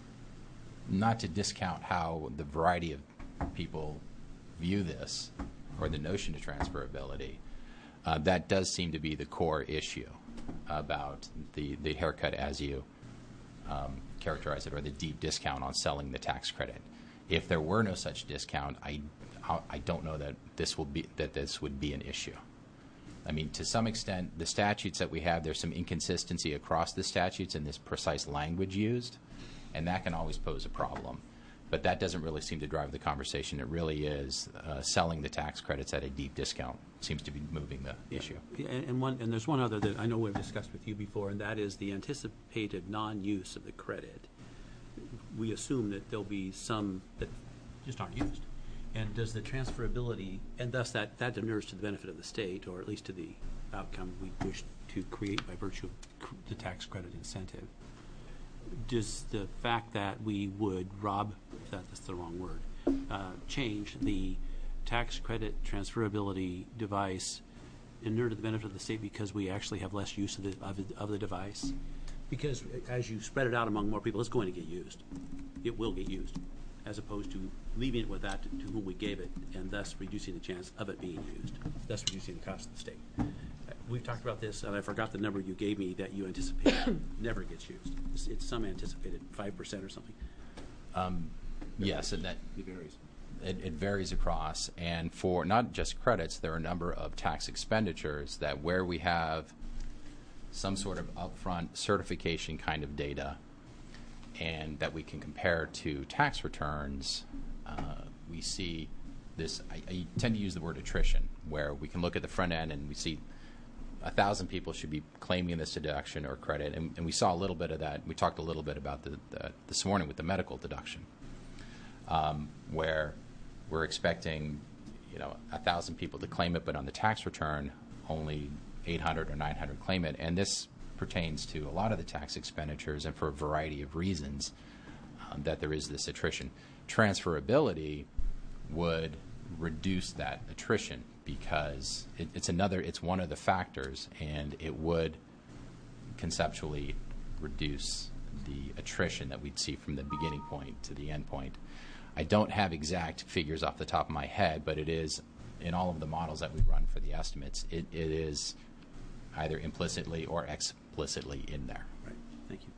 not to discount how the variety of people view this or the notion of transferability, that does seem to be the core issue about the haircut as you characterize it, or the deep discount on selling the tax credit. If there were no such discount, I don't know that this would be an issue. I mean, to some extent, the statutes that we have, there's some inconsistency across the statutes in this precise language used, and that can always pose a problem. But that doesn't really seem to drive the conversation. It really is selling the tax credits at a deep discount seems to be moving the issue. And there's one other that I know we've discussed with you before, and that is the anticipated non-use of the credit. We assume that there'll be some that just aren't used. And does the transferability, and thus that inures to the benefit of the state, or at least to the outcome we wish to create by virtue of the tax credit incentive, does the fact that we would that's the wrong word, change the tax credit transferability device inure to the benefit of the state because we actually have less use of the device? Because as you spread it out among more people, it's going to get used. It will get used, as opposed to leaving it with that to whom we gave it, and thus reducing the chance of it being used, thus reducing the cost of the state. We've talked about this, and I forgot the number you gave me that you anticipate never gets used. It's some anticipated 5% or something. Yes, and that it varies. It varies across, and for not just credits, there are a number of tax expenditures that where we have some sort of upfront certification kind of data and that we can compare to tax returns, we see this, I tend to use the word attrition, where we can look at the front end and we see 1,000 people should be claiming this deduction or credit, and we saw a little bit of that. We talked a little bit about this morning with the medical deduction, where we're expecting 1,000 people to claim it, but on the tax return only 800 or 900 claim it, and this pertains to a lot of the tax expenditures, and for a variety of reasons that there is this attrition. Transferability would reduce that attrition because it's one of the factors, and it would conceptually reduce the attrition that we'd see from the beginning point to the end point. I don't have exact figures off the top of my head, but it is in all of the models that we run for the estimates. It is either implicitly or explicitly in there. Right. Thank you.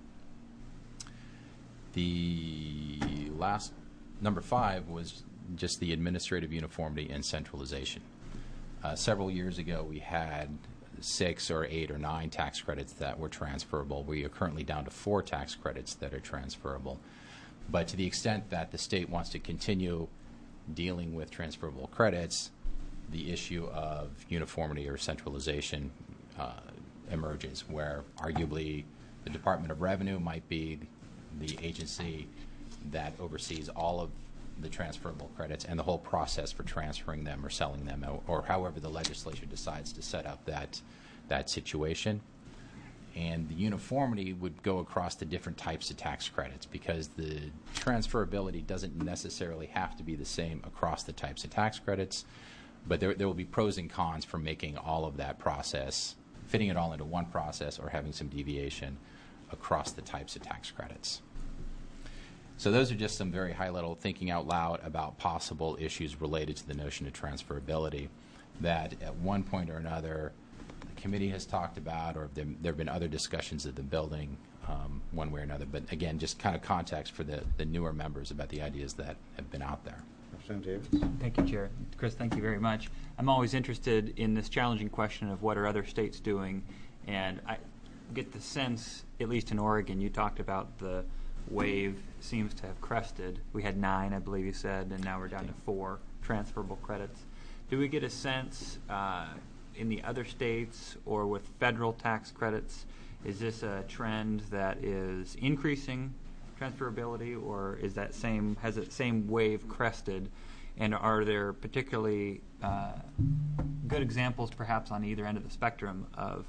The last, number 5, was just the administrative uniformity and centralization. Several years ago, we had 6 or 8 or 9 tax credits that were transferable. We are currently down to 4 tax credits that are transferable. But to the extent that the state wants to continue dealing with transferable credits, the issue of uniformity or centralization emerges, where arguably the Department of Revenue might be the agency that oversees all of the transferable credits and the whole process for transferring them or selling them, or however the legislature decides to set up that situation. And the uniformity would go across the different types of tax credits, because the transferability doesn't necessarily have to be the same across the types of tax credits, but there will be pros and cons for making all of that process, fitting it all into one process, or having some deviation across the types of tax credits. So those are just some very high-level thinking out loud about possible issues related to the notion of transferability that at one point or another the committee has talked about, or there have been other discussions at the building one way or another. But again, just kind of context for the newer members about the ideas that have been out there. Representative Davis. Thank you, Chair. Chris, thank you very much. I'm always interested in this challenging question of what are other states doing, and I get the sense, at least in Oregon, you talked about the wave seems to have crested. We had 9, I believe you said, and now we're down to 4 transferable credits. Do we get a sense in the other states or with federal tax credits, is this a trend that is increasing transferability, or is that has that same wave crested? And are there particularly good examples perhaps on either end of the spectrum of,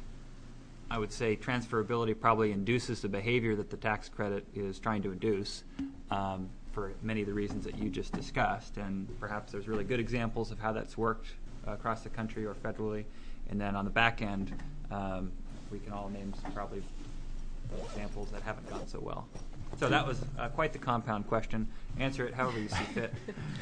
I would say, transferability probably induces the behavior that the tax credit is trying to induce for many of the reasons that you just discussed, and perhaps there's really good examples of how that's worked across the country or federally, and then on the back end we can all name some probably examples that haven't gone so well. So that was quite the compound question. Answer it however you see fit.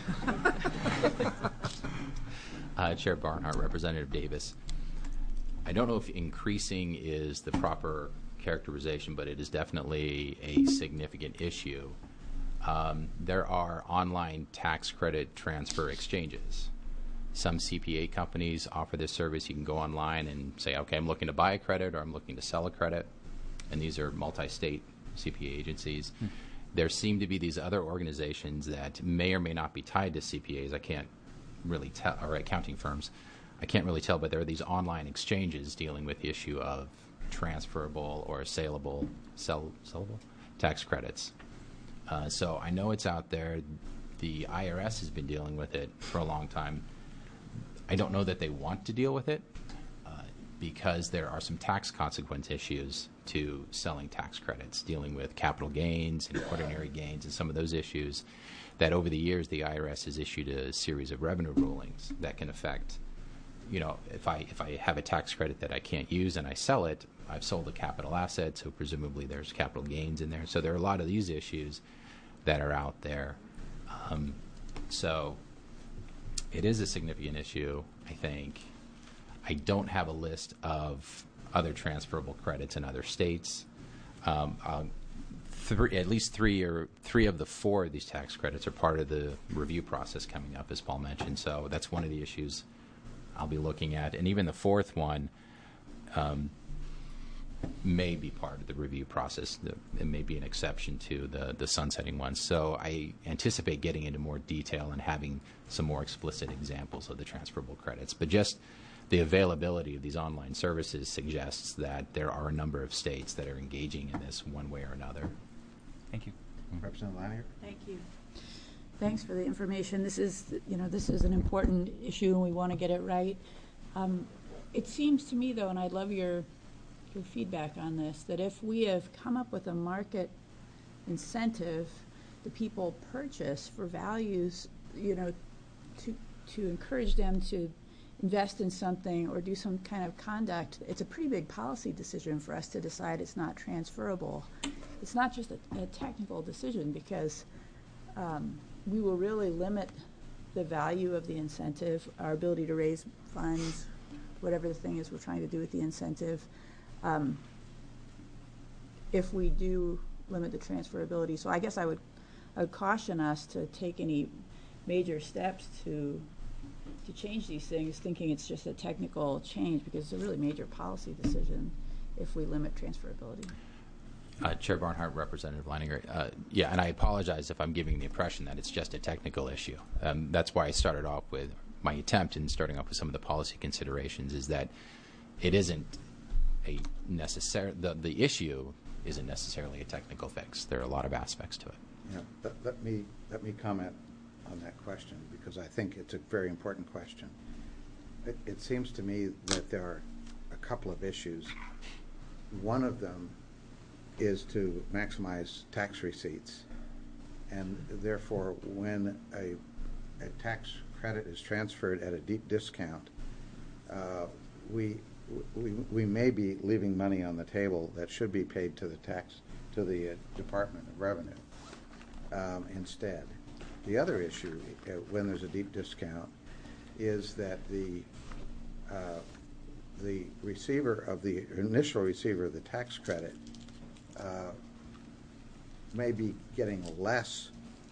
Chair Barnhart, Representative Davis. I don't know if increasing is the proper characterization, but it is definitely a significant issue. There are online tax credit transfer exchanges. Some CPA companies offer this service. You can go online and say, okay, I'm looking to buy a credit or I'm looking to sell a credit. And these are multi-state CPA agencies. There seem to be these other organizations that may or may not be tied to CPAs. I can't really tell, or accounting firms. I can't really tell, but there are these online exchanges dealing with the issue of transferable or sellable tax credits. So I know it's out there. The IRS has been dealing with it for a long time. I don't know that they want to deal with it because there are some tax consequence issues to selling tax credits, dealing with capital gains and ordinary gains and some of those issues that over the years the IRS has issued a series of revenue rulings that can affect, if I have a tax credit that I can't use and I sell it, I've sold a capital asset, so presumably there's capital gains in there. So there are a lot of these issues that are out there. So it is a significant issue, I think. I don't have a list of other transferable credits in other states. At least three of the 4 of these tax credits are part of the review process coming up, as Paul mentioned. So that's one of the issues I'll be looking at. And even the 4th one may be part of the review process. It may be an exception to the sunsetting one. So I anticipate getting into more detail and having some more explicit examples of the transferable credits. But just the availability of these online services suggests that there are a number of states that are engaging in this one way or another. Thank you. Representative Lanier? Thank you. Thanks for the information. This is an important issue, and we want to get it right. It seems to me, though, and I'd love your feedback on this, that if we have come up with a market incentive that people purchase for values, to encourage them to invest in something or do some kind of conduct, it's a pretty big policy decision for us to decide it's not transferable. It's not just a technical decision, because we will really limit the value of the incentive, our ability to raise funds, whatever the thing is we're trying to do with the incentive, if we do limit the transferability. So I guess I would caution us to take any major steps to change these things, thinking it's just a technical change, because it's a really major policy decision if we limit transferability. Chair Barnhart, Representative Leininger, and I apologize if I'm giving the impression that it's just a technical issue. That's why I started off with my attempt in starting off with some of the policy considerations, is that it isn't a necessary, the issue isn't necessarily a technical fix. There are a lot of aspects to it. Yeah, let me comment on that question, because I think it's a very important question. It seems to me that there are a couple of issues. One of them is to maximize tax receipts, and therefore when a tax credit is transferred at a deep discount, we may be leaving money on the table that should be paid to the Department of Revenue instead. The other issue, when there's a deep discount, is that the initial receiver of the tax credit may be getting less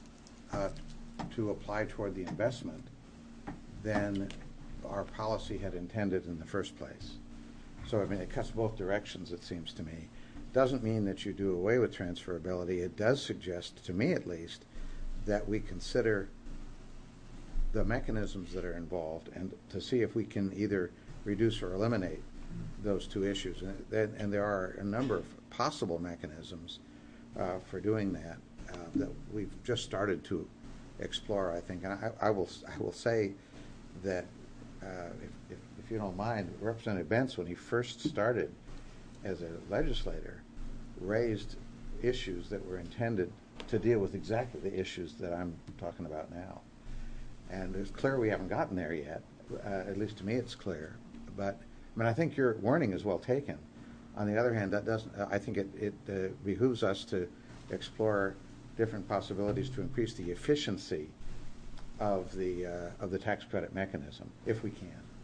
to apply toward the investment than our policy had intended in the first place. So, I mean, it cuts both directions, it seems to me. Doesn't mean that you do away with transferability. It does suggest, to me at least, that we consider the mechanisms that are involved and to see if we can either reduce or eliminate those two issues. And there are a number of possible mechanisms for doing that that we've just started to explore, I think. And I will say that, if you don't mind, Representative Bentz, when he first started as a legislator, raised issues that were intended to deal with exactly the issues that I'm talking about now. And it's clear we haven't gotten there yet. At least to me it's clear. But I mean, I think your warning is well taken. On the other hand, that doesn't. I think it behooves us to explore different possibilities to increase the efficiency of the tax credit mechanism, if we can.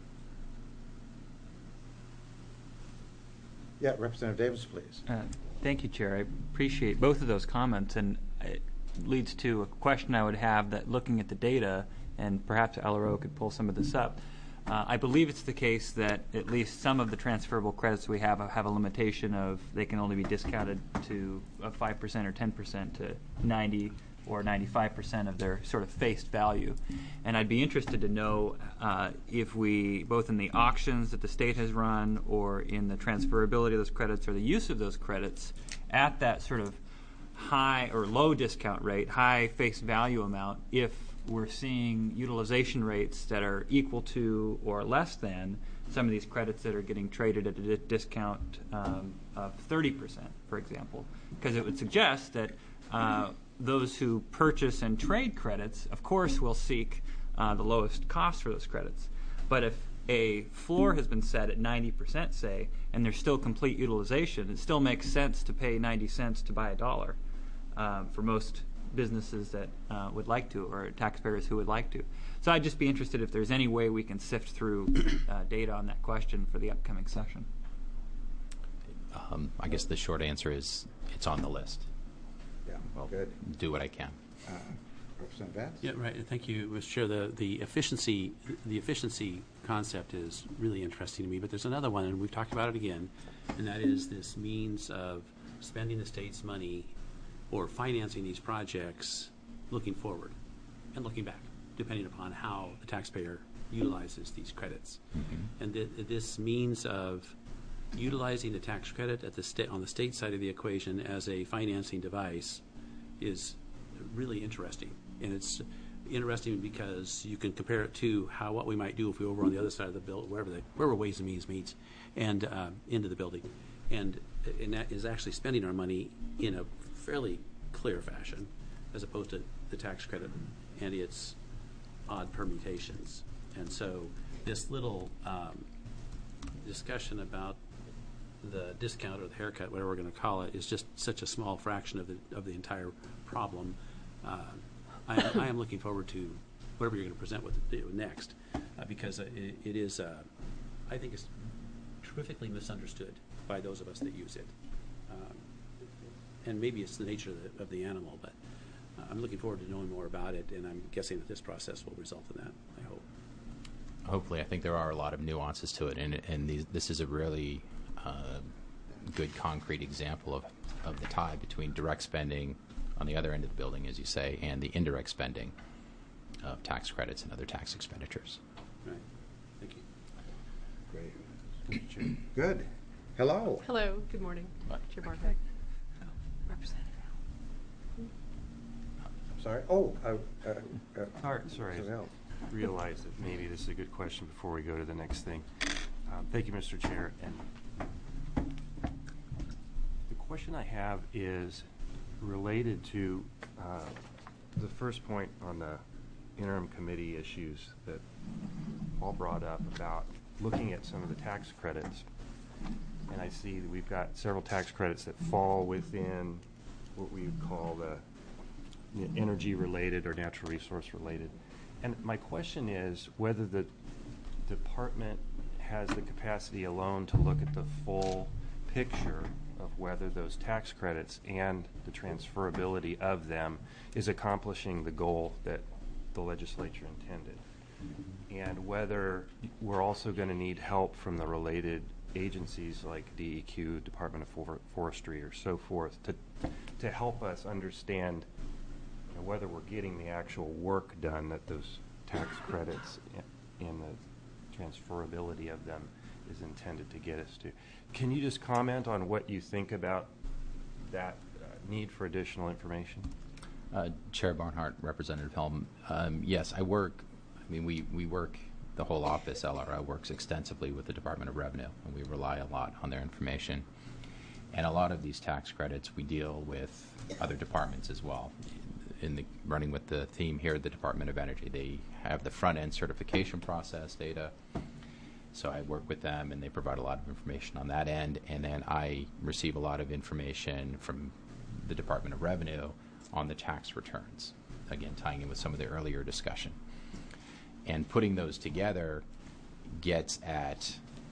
Yeah, Representative Davis, please. Thank you, Chair. I appreciate both of those comments, and it leads to a question I would have, that looking at the data, and perhaps LRO could pull some of this up, I believe it's the case that at least some of the transferable credits we have a limitation of they can only be discounted to 5% or 10% to 90 or 95% of their sort of face value. And I'd be interested to know if we, both in the auctions that the state has run or in the transferability of those credits or the use of those credits at that sort of high or low discount rate, high face value amount, if we're seeing utilization rates that are equal to or less than some of these credits that are getting traded at a discount of 30%, for example. Because it would suggest that those who purchase and trade credits, of course, will seek the lowest cost for those credits. But if a floor has been set at 90%, say, and there's still complete utilization, it still makes sense to pay 90 cents to buy $1 for most businesses that would like to, or taxpayers who would like to. So I'd just be interested if there's any way we can sift through data on that question for the upcoming session. I guess the short answer is it's on the list. Yeah, well, good. Do what I can. Representative Vance? Yeah, right. Thank you, Mr. Chair. The efficiency concept is really interesting to me, but there's another one, and we've talked about it again, and that is this means of spending the state's money or financing these projects looking forward and looking back, depending upon how the taxpayer utilizes these credits. And this means of utilizing the tax credit at the on the state side of the equation as a financing device is really interesting. And it's interesting because you can compare it to what we might do if we were over on the other side of the bill, wherever Ways and Means meets, and into the building. And that is actually spending our money in a fairly clear fashion, as opposed to the tax credit and its odd permutations. And so this little discussion about the discount or the haircut, whatever we're going to call it, is just such a small fraction of the entire problem. I am looking forward to whatever you're going to present with next, because it is, I think, it's terrifically misunderstood by those of us that use it. And maybe it's the nature of the animal, but I'm looking forward to knowing more about it, and I'm guessing that this process will result in that, I hope. Hopefully. I think there are a lot of nuances to it, and this is a really good concrete example of the tie between direct spending on the other end of the building, as you say, and the indirect spending of tax credits and other tax expenditures. Right. Thank you. Great. Good. Hello. Hello. Good morning. Chair Barnhart. Representative. I'm sorry. Oh. Sorry. I realize that maybe this is a good question before we go to the next thing. Thank you, Mr. Chair. And the question I have is related to the first point on the interim committee issues that Paul brought up about looking at some of the tax credits. And I see that we've got several tax credits that fall within what we would call the energy related or natural resource related. And my question is whether the department has the capacity alone to look at the full picture of whether those tax credits and the transferability of them is accomplishing the goal that the legislature intended, and whether we're also going to need help from the related agencies like DEQ, Department of Forestry, or so forth to help us understand whether we're getting the actual work done that those tax credits and the transferability of them is intended to get us to. Can you just comment on what you think about that need for additional information? Chair Barnhart, Representative Helm, yes, I work, we work, the whole office, LRO, works extensively with the Department of Revenue, and we rely a lot on their information. And a lot of these tax credits, we deal with other departments as well. Running with the theme here at the Department of Energy, they have the front-end certification process data. So I work with them, and they provide a lot of information on that end. And then I receive a lot of information from the Department of Revenue on the tax returns, again, tying in with some of the earlier discussion. And putting those together gets at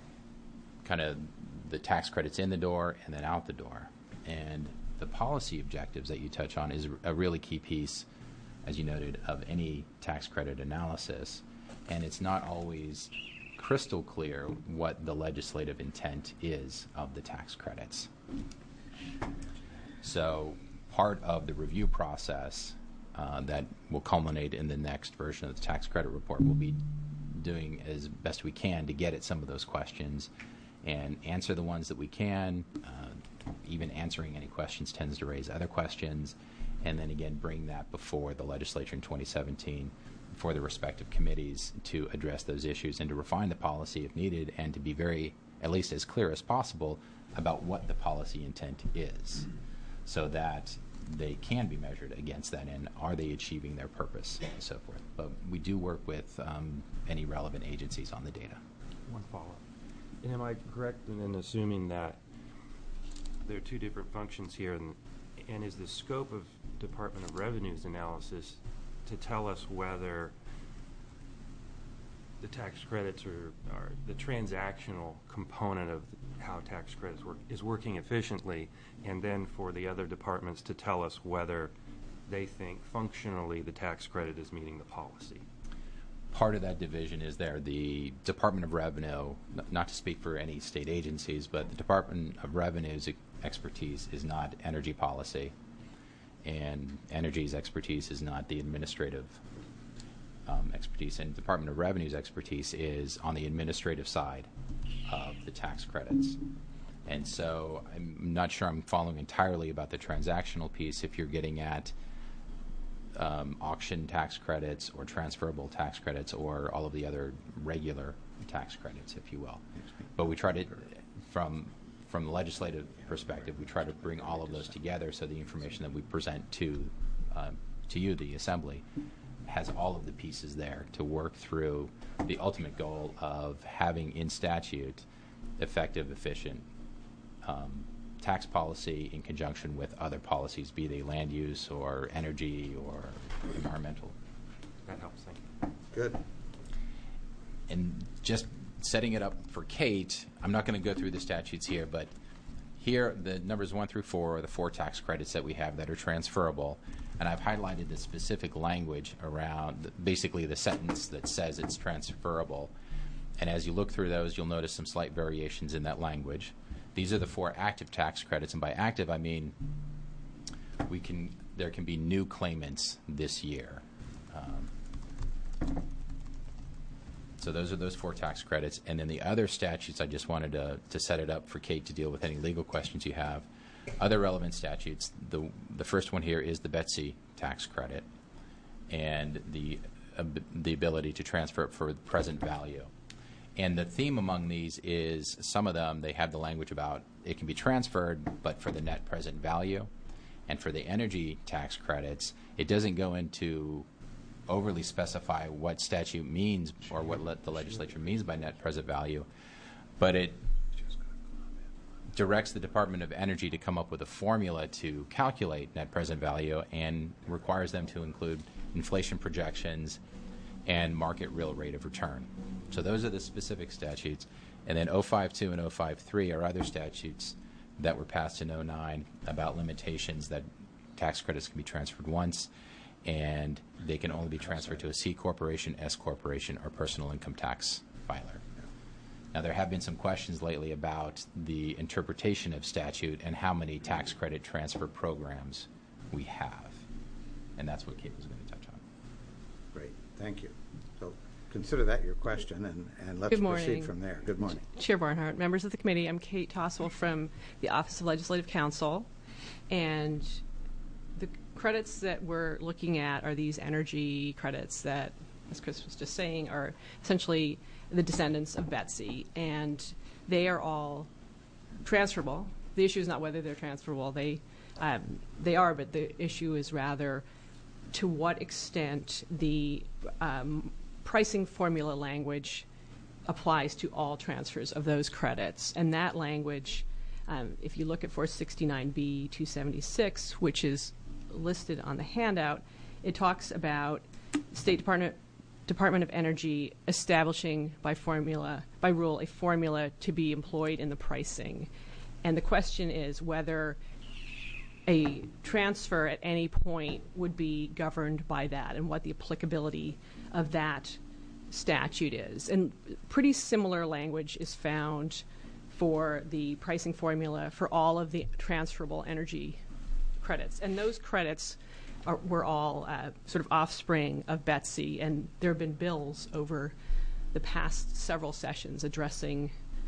kind of the tax credits in the door and then out the door. And the policy objectives that you touch on is a really key piece, as you noted, of any tax credit analysis. And it's not always crystal clear what the legislative intent is of the tax credits. So part of the review process that will culminate in the next version of the tax credit report will be doing as best we can to get at some of those questions and answer the ones that we can. Even answering any questions tends to raise other questions, and then again bring that before the legislature in 2017 for the respective committees to address those issues and to refine the policy if needed, and to be very, at least as clear as possible about what the policy intent is, so that they can be measured against that and are they achieving their purpose and so forth. But we do work with any relevant agencies on the data. One follow-up. And am I correct in assuming that there are two different functions here, and is the scope of Department of Revenue's analysis to tell us whether the tax credits or the transactional component of how tax credits work is working efficiently, and then for the other departments to tell us whether they think functionally the tax credit is meeting the policy? Part of that division is there. The Department of Revenue, not to speak for any state agencies, but the Department of Revenue's expertise is not energy policy, and energy's expertise is not the administrative expertise, and Department of Revenue's expertise is on the administrative side of the tax credits. And so I'm not sure I'm following entirely about the transactional piece if you're getting at auction tax credits or transferable tax credits or all of the other regular tax credits, if you will. But we try to, from the legislative perspective, we try to bring all of those together so the information that we present to you, the Assembly, has all of the pieces there to work through the ultimate goal of having in statute effective, efficient tax policy in conjunction with other policies, be they land use or energy or environmental. That helps, thank you. Good. And just setting it up for Kate, I'm not going to go through the statutes here, but here the numbers 1 through 4 are the 4 tax credits that we have that are transferable. And I've highlighted the specific language around basically the sentence that says it's transferable. And as you look through those, you'll notice some slight variations in that language. These are the 4 active tax credits, and by active I mean there can be new claimants this year. So those are those 4 tax credits, and then the other statutes, I just wanted to set it up for Kate to deal with any legal questions you have. Other relevant statutes, the first one here is the Betsy tax credit and the ability to transfer it for present value. And the theme among these is some of them, they have the language about it can be transferred, but for the net present value. And for the energy tax credits, it doesn't go into overly specify what statute means or what the legislature means by net present value, but it directs the Department of Energy to come up with a formula to calculate net present value and requires them to include inflation projections and market real rate of return. So those are the specific statutes. And then 052 and 053 are other statutes that were passed in 09 about limitations that tax credits can be transferred once, and they can only be transferred to a C corporation, S corporation, or personal income tax filer. Now, there have been some questions lately about the interpretation of statute and how many tax credit transfer programs we have. And that's what Kate was going to touch on. Great, thank you. So consider that your question, and let's proceed from there. Good morning. Chair Barnhart, members of the committee, I'm Kate Toswell from the Office of Legislative Counsel, and the credits that we're looking at are these energy credits that, as Chris was just saying, are essentially the descendants of Betsy, and they are all transferable. The issue is not whether they're transferable. They are, but the issue is rather to what extent the pricing formula language applies to all transfers of those credits. And that language, if you look at 469B 276, which is listed on the handout, it talks about State Department of Energy establishing by rule a formula to be employed in the pricing. And the question is whether a transfer at any point would be governed by that and what the applicability of that statute is. And pretty similar language is found for the pricing formula for all of the transferable energy credits. And those credits were all sort of offspring of Betsy, and there have been bills over the past several sessions addressing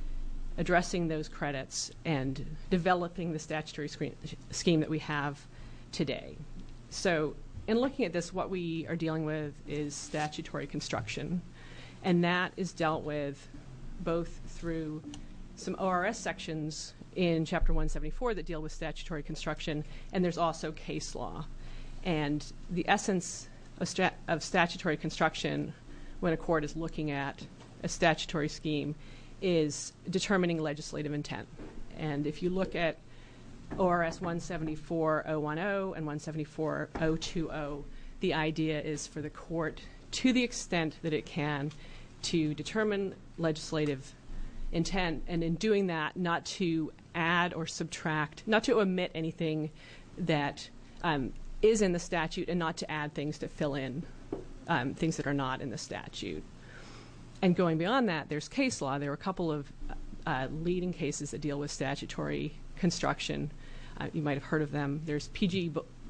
those credits and developing the statutory scheme that we have today. So in looking at this, what we are dealing with is statutory construction, and that is dealt with both through some ORS sections in Chapter 174 that deal with statutory construction, and there's also case law. And the essence of statutory construction when a court is looking at a statutory scheme is determining legislative intent. And if you look at ORS 174.010 and 174.020, the idea is for the court, to the extent that it can, to determine legislative intent, and in doing that, not to add or subtract, not to omit anything that is in the statute, and not to add things to fill in things that are not in the statute. And going beyond that, there's case law. There are a couple of leading cases that deal with statutory construction. You might have heard of them. There's PG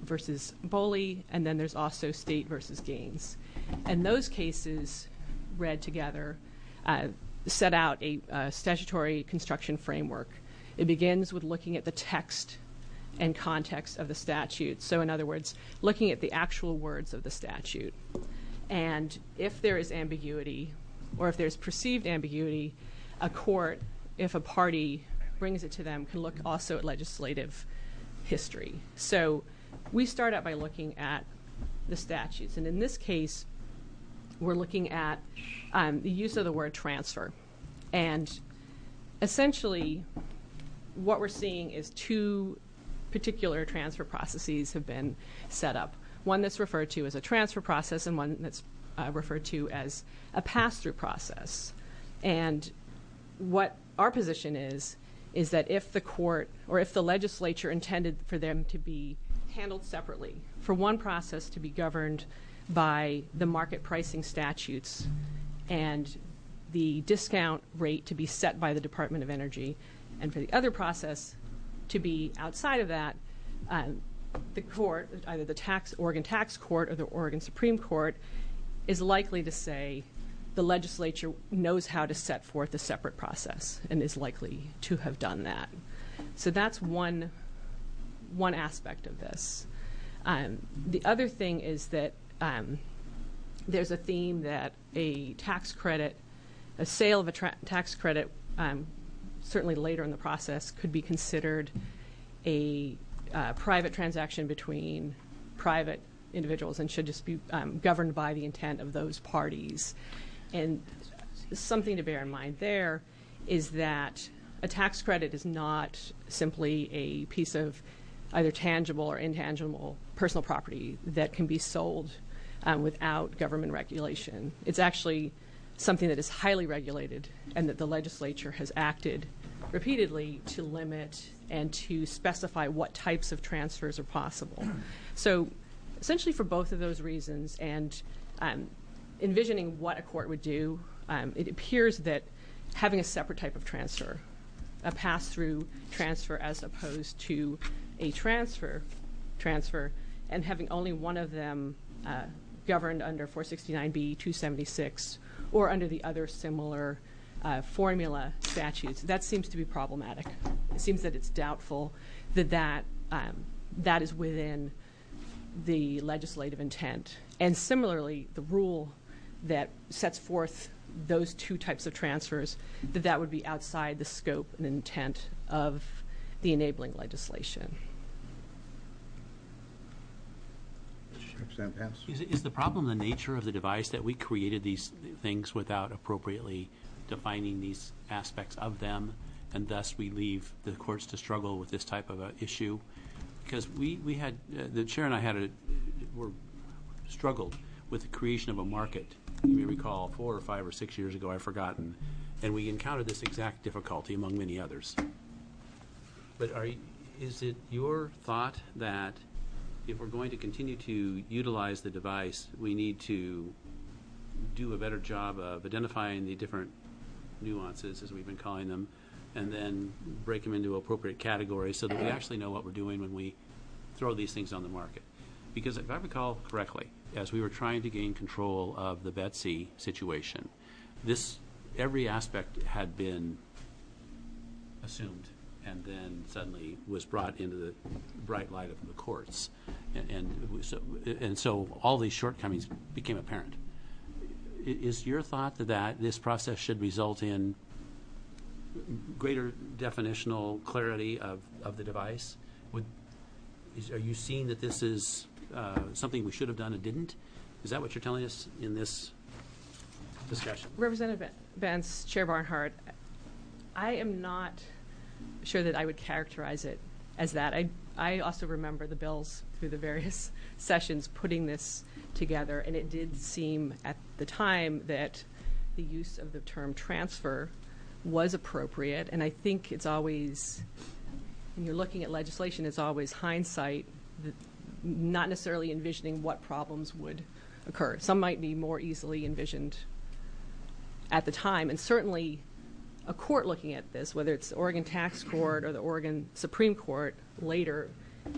versus Boley, and then there's also State versus Gaines. And those cases, read together, set out a statutory construction framework. It begins with looking at the text and context of the statute. So in other words, looking at the actual words of the statute. And if there is ambiguity, or if there's perceived ambiguity, a court, if a party brings it to them, can look also at legislative history. So we start out by looking at the statutes. And in this case, we're looking at the use of the word transfer. And essentially, what we're seeing is two particular transfer processes have been set up. One that's referred to as a transfer process and one that's referred to as a pass-through process. And what our position is that if the court or if the legislature intended for them to be handled separately, for one process to be governed by the market pricing statutes and the discount rate to be set by the Department of Energy, and for the other process to be outside of that, the court, either the Oregon Tax Court or the Oregon Supreme Court, is likely to say the legislature knows how to set forth a separate process and is likely to have done that. So that's one aspect of this. The other thing is that there's a theme that a tax credit, a sale of a tax credit, certainly later in the process, could be considered a private transaction between private individuals and should just be governed by the intent of those parties. And something to bear in mind there is that a tax credit is not simply a piece of either tangible or intangible personal property that can be sold without government regulation. It's actually something that is highly regulated and that the legislature has acted repeatedly to limit and to specify what types of transfers are possible. So essentially for both of those reasons and envisioning what a court would do, it appears that having a separate type of transfer, a pass-through transfer as opposed to a transfer, and having only one of them governed under 469B, 276, or under the other similar formula statutes, that seems to be problematic. It seems that it's doubtful that that is within the legislative intent. And similarly, the rule that sets forth those two types of transfers, that would be outside the scope and intent of the enabling legislation. Is the problem the nature of the device, that we created these things without appropriately defining these aspects of them, and thus we leave the courts to struggle with this type of issue? Because we had, the chair and I struggled with the creation of a market. You may recall 4 or 5 or 6 years ago, I've forgotten, and we encountered this exact difficulty among many others. But is it your thought that if we're going to continue to utilize the device, we need to do a better job of identifying the different nuances, as we've been calling them, and then break them into appropriate categories so that we actually know what we're doing when we throw these things on the market? Because if I recall correctly, as we were trying to gain control of the Betsy situation, every aspect had been assumed and then suddenly was brought into the bright light of the courts. And so all these shortcomings became apparent. Is your thought that this process should result in greater definitional clarity of the device? Are you seeing that this is something we should have done and didn't? Is that what you're telling us in this discussion? Representative Vance, Chair Barnhart, I am not sure that I would characterize it as that. I also remember the bills through the various sessions putting this together, and it did seem at the time that the use of the term transfer was appropriate. And I think it's always, when you're looking at legislation, it's always hindsight, not necessarily envisioning what problems would occur. Some might be more easily envisioned at the time, and certainly a court looking at this, whether it's the Oregon Tax Court or the Oregon Supreme Court later,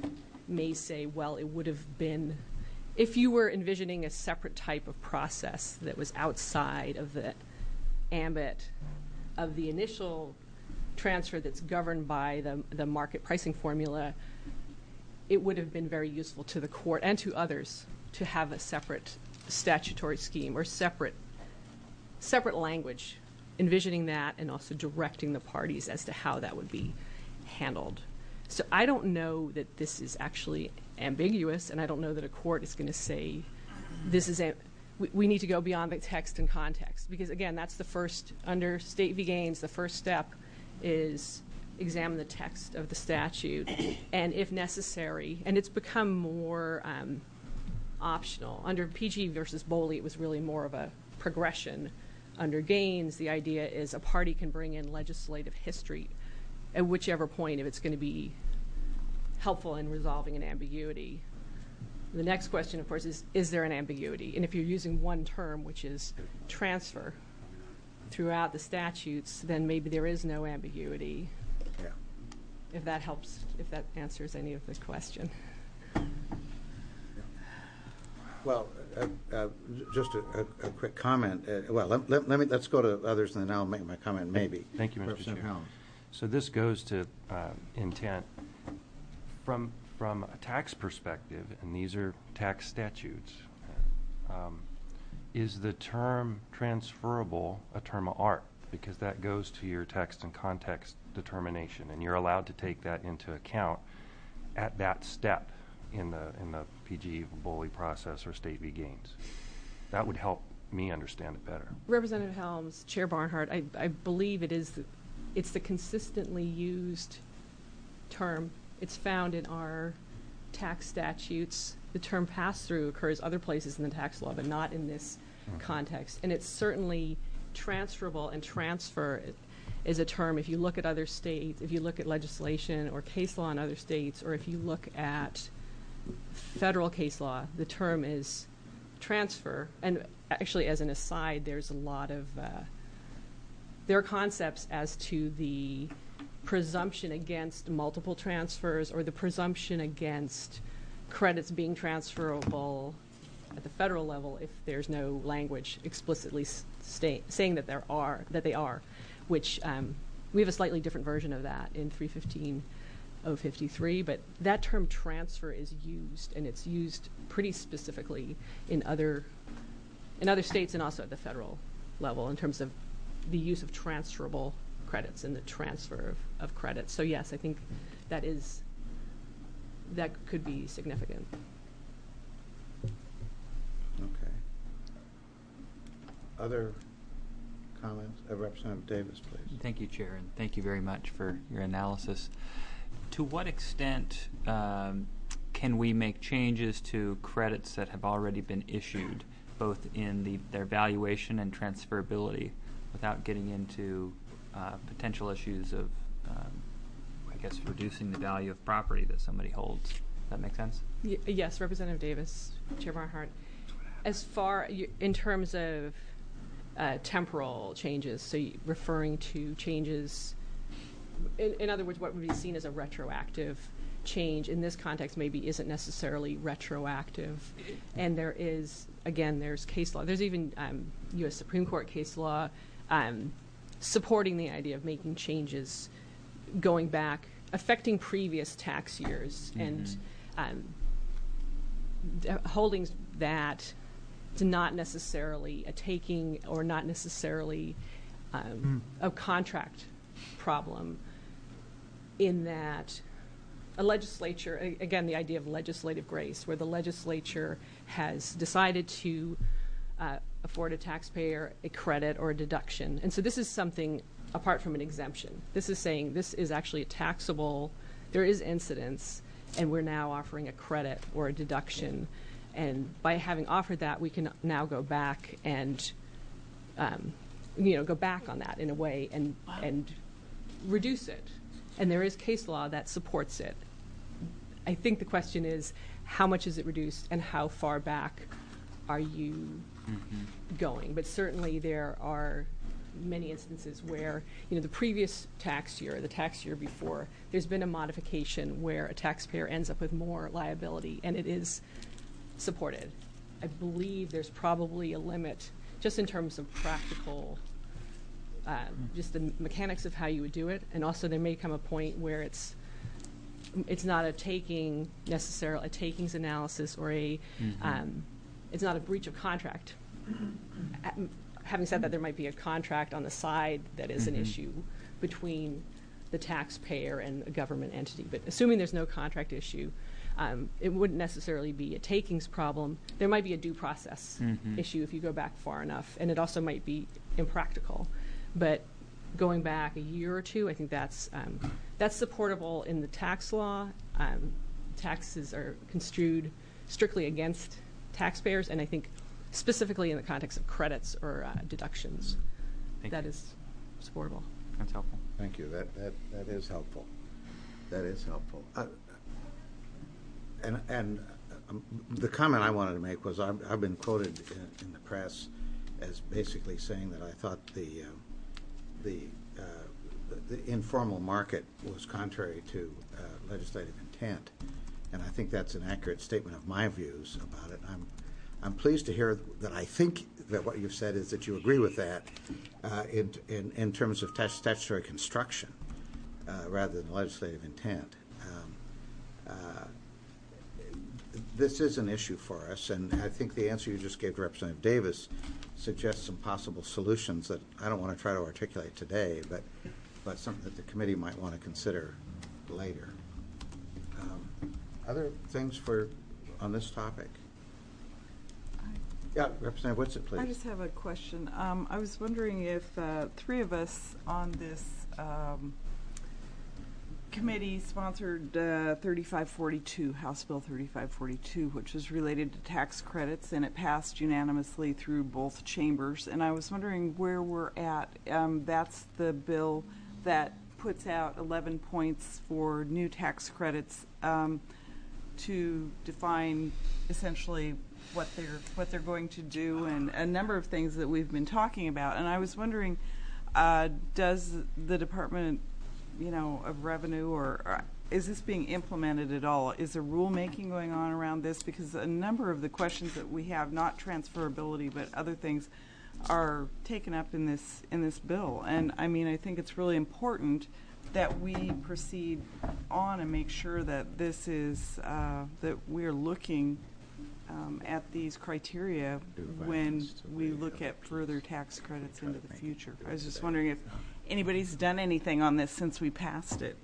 may say, well, it would have been, if you were envisioning a separate type of process that was outside of the ambit of the initial transfer that's governed by the market pricing formula, it would have been very useful to the court and to others to have a separate statutory scheme or separate language envisioning that and also directing the parties as to how that would be handled. So I don't know that this is actually ambiguous, and I don't know that a court is going to say this is we need to go beyond the text and context, because again, that's the first, under State v. Gaines, the first step is examine the text of the statute, and if necessary, and it's become more optional. Under PG versus Boley, it was really more of a progression. Under Gaines, the idea is a party can bring in legislative history at whichever point if it's going to be helpful in resolving an ambiguity. The next question, of course, is there an ambiguity? And if you're using one term, which is transfer, throughout the statutes, then maybe there is no ambiguity. Yeah. If that helps, if that answers any of the question. Well, just a quick comment. Let's go to others, and then I'll make my comment. Maybe. Thank you, Mr. Chair. So this goes to intent from a tax perspective, and these are tax statutes. Is the term transferable a term of art? Because that goes to your text and context determination, and you're allowed to take that into account at that step in the PG Boley process or State v. Gaines. That would help me understand it better. Representative Helms, Chair Barnhart, I believe it's the consistently used term. It's found in our tax statutes. The term pass-through occurs other places in the tax law, but not in this context. And it's certainly transferable, and transfer is a term, if you look at other states, if you look at legislation or case law in other states, or if you look at federal case law, the term is transfer. And actually, as an aside, there's a lot of, there are concepts as to the presumption against multiple transfers or the presumption against credits being transferable at the federal level if there's no language explicitly saying that they are, which we have a slightly different version of that in 315.053, but that term transfer is used, and it's used pretty specifically in other states and also at the federal level in terms of the use of transferable credits and the transfer of credits. So yes, I think that could be significant. Okay. Other comments? Representative Davis, please. Thank you, Chair, and thank you very much for your analysis. To what extent can we make changes to credits that have already been issued, both in their valuation and transferability, without getting into potential issues of, I guess, reducing the value of property that somebody holds? Does that make sense? Yes, Representative Davis, Chair Barnhart. As far in terms of temporal changes, so referring to changes, in other words, what would be seen as a retroactive change in this context maybe isn't necessarily retroactive. And there is, again, there's case law. There's even U.S. Supreme Court case law supporting the idea of making changes going back, affecting previous tax years, and holdings that to not necessarily a taking or not necessarily a contract problem, in that a legislature, again, the idea of legislative grace, where the legislature has decided to afford a taxpayer a credit or a deduction. And so this is something apart from an exemption. This is saying this is actually a taxable, there is incidence, and we're now offering a credit or a deduction. And by having offered that, we can now go back and go back on that in a way and reduce it. And there is case law that supports it. I think the question is, how much is it reduced and how far back are you going? But certainly there are many instances where, the previous tax year, the tax year before, there's been a modification where a taxpayer ends up with more liability, and it is supported. I believe there's probably a limit, just in terms of practical, just the mechanics of how you would do it, and also there may come a point where it's not a taking necessarily a takings analysis or a it's not a breach of contract. Having said that, there might be a contract on the side that is an issue between the taxpayer and a government entity. But assuming there's no contract issue, it wouldn't necessarily be a takings problem. There might be a due process issue if you go back far enough, and it also might be impractical. But going back a year or two, I think that's supportable in the tax law. Taxes are construed strictly against taxpayers, and I think specifically in the context of credits or deductions, that is supportable. That's helpful. Thank you. That is helpful. That is helpful. And the comment I wanted to make was I've been quoted in the press as basically saying that I thought the informal market was contrary to legislative intent, and I think that's an accurate statement of my views about it. I'm pleased to hear that I think that what you've said is that you agree with that in terms of statutory construction rather than legislative intent. This is an issue for us, and I think the answer you just gave to Representative Davis suggests some possible solutions that I don't want to try to articulate today, but something that the committee might want to consider later. Other things on this topic? Yeah, Representative Whitsitt, please. I just have a question. I was wondering if three of us on this committee sponsored 3542, House Bill 3542, which was related to tax credits, and it passed unanimously through both chambers. And I was wondering where we're at. That's the bill that puts out 11 points for new tax credits to define essentially what they're going to do, and a number of things that we've been talking about. And I was wondering, does the Department, of Revenue, or is this being implemented at all? Is there rulemaking going on around this? Because a number of the questions that we have, not transferability, but other things, are taken up in this bill. And I mean, I think it's really important that we proceed on and make sure that this is that we're looking at these criteria when we look at further tax credits into the future. I was just wondering if anybody's done anything on this since we passed it.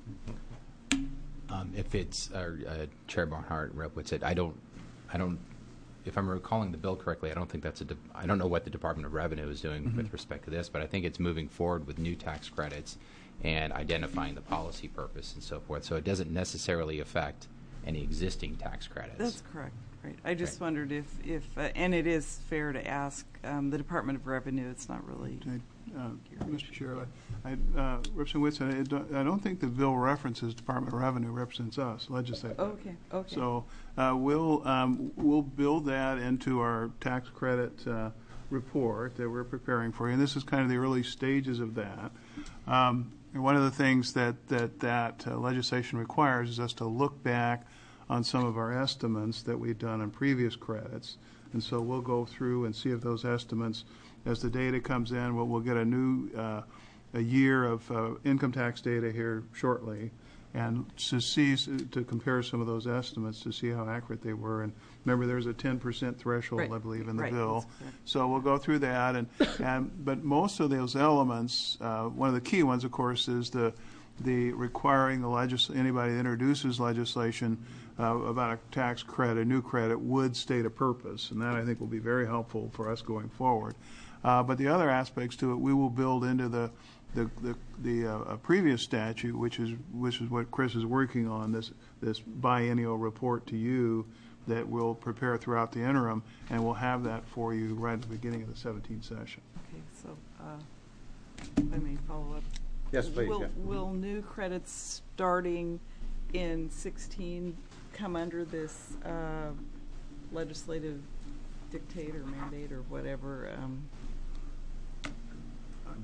If it's Chair Barnhart, Rep. Whitsitt, I don't. If I'm recalling the bill correctly, I don't think I don't know what the Department of Revenue is doing with respect to this, but I think it's moving forward with new tax credits and identifying the policy purpose and so forth. So it doesn't necessarily affect any existing tax credits. That's correct. Right. I just wondered if and it is fair to ask the Department of Revenue. It's not really. Mr. Chair, Representative Whitsitt, I don't think the bill references Department of Revenue. Represents us, legislative. Okay. So we'll build that into our tax credit report that we're preparing for you. And this is kind of the early stages of that. And one of the things that legislation requires is us to look back on some of our estimates that we've done on previous credits. And so we'll go through and see if those estimates, as the data comes in, we'll get a new a year of income tax data here shortly, and to compare some of those estimates to see how accurate they were. And remember, there's a 10% threshold, I believe, in the bill. So we'll go through that. But most of those elements, one of the key ones, of course, is the requiring anybody that introduces legislation about a tax credit, a new credit, would state a purpose, and that I think will be very helpful for us going forward. But the other aspects to it, we will build into the previous statute, which is what Chris is working on, this biennial report to you that we'll prepare throughout the interim, and we'll have that for you right at the beginning of the 17th session. Okay, so let me follow up. Yes, please. Will new credits starting in 16 come under this legislative dictate or mandate or whatever?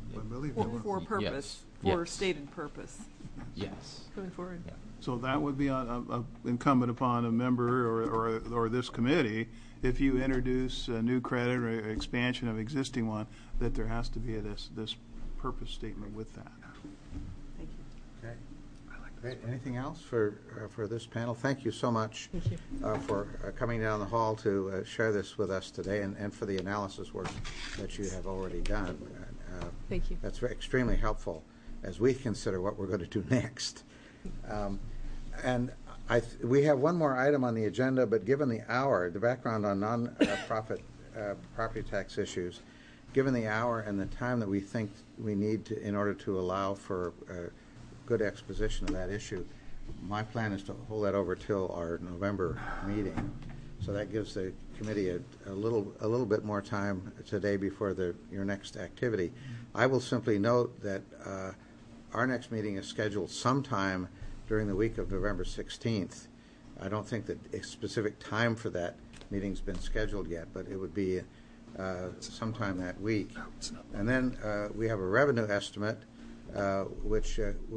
believe there were. For purpose, for stated purpose. Yes. Going forward. Yeah. So that would be incumbent upon a member or this committee, if you introduce a new credit or expansion of existing one, that there has to be this purpose statement with that. Thank you. Okay. Great. Anything else for this panel? Thank you so much for coming down the hall to share this with us today, and for the analysis work that you have already done. Thank you. That's extremely helpful as we consider what we're going to do next. And we have one more item on the agenda, but given the hour, the background on non-profit property tax issues, given the hour and the time that we think we need to, in order to allow for good exposition of that issue, my plan is to hold that over till our November meeting. So that gives the committee a little bit more time today before your next activity. I will simply note that our next meeting is scheduled sometime during the week of November 16th. I don't think that a specific time for that meeting's been scheduled yet, but it would be sometime that week. And then we have a revenue estimate, which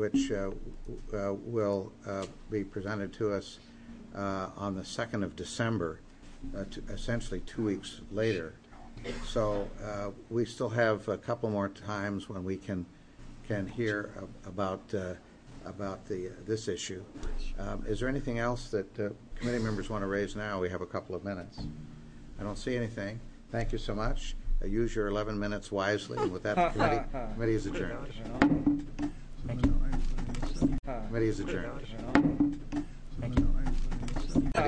will be presented to us on the 2nd of December, essentially 2 weeks later. So we still have a couple more times when we can hear about this issue. Is there anything else that committee members want to raise now? We have a couple of minutes. I don't see anything. Thank you so much. Use your 11 minutes wisely. And with that, the committee is adjourned. Committee is adjourned.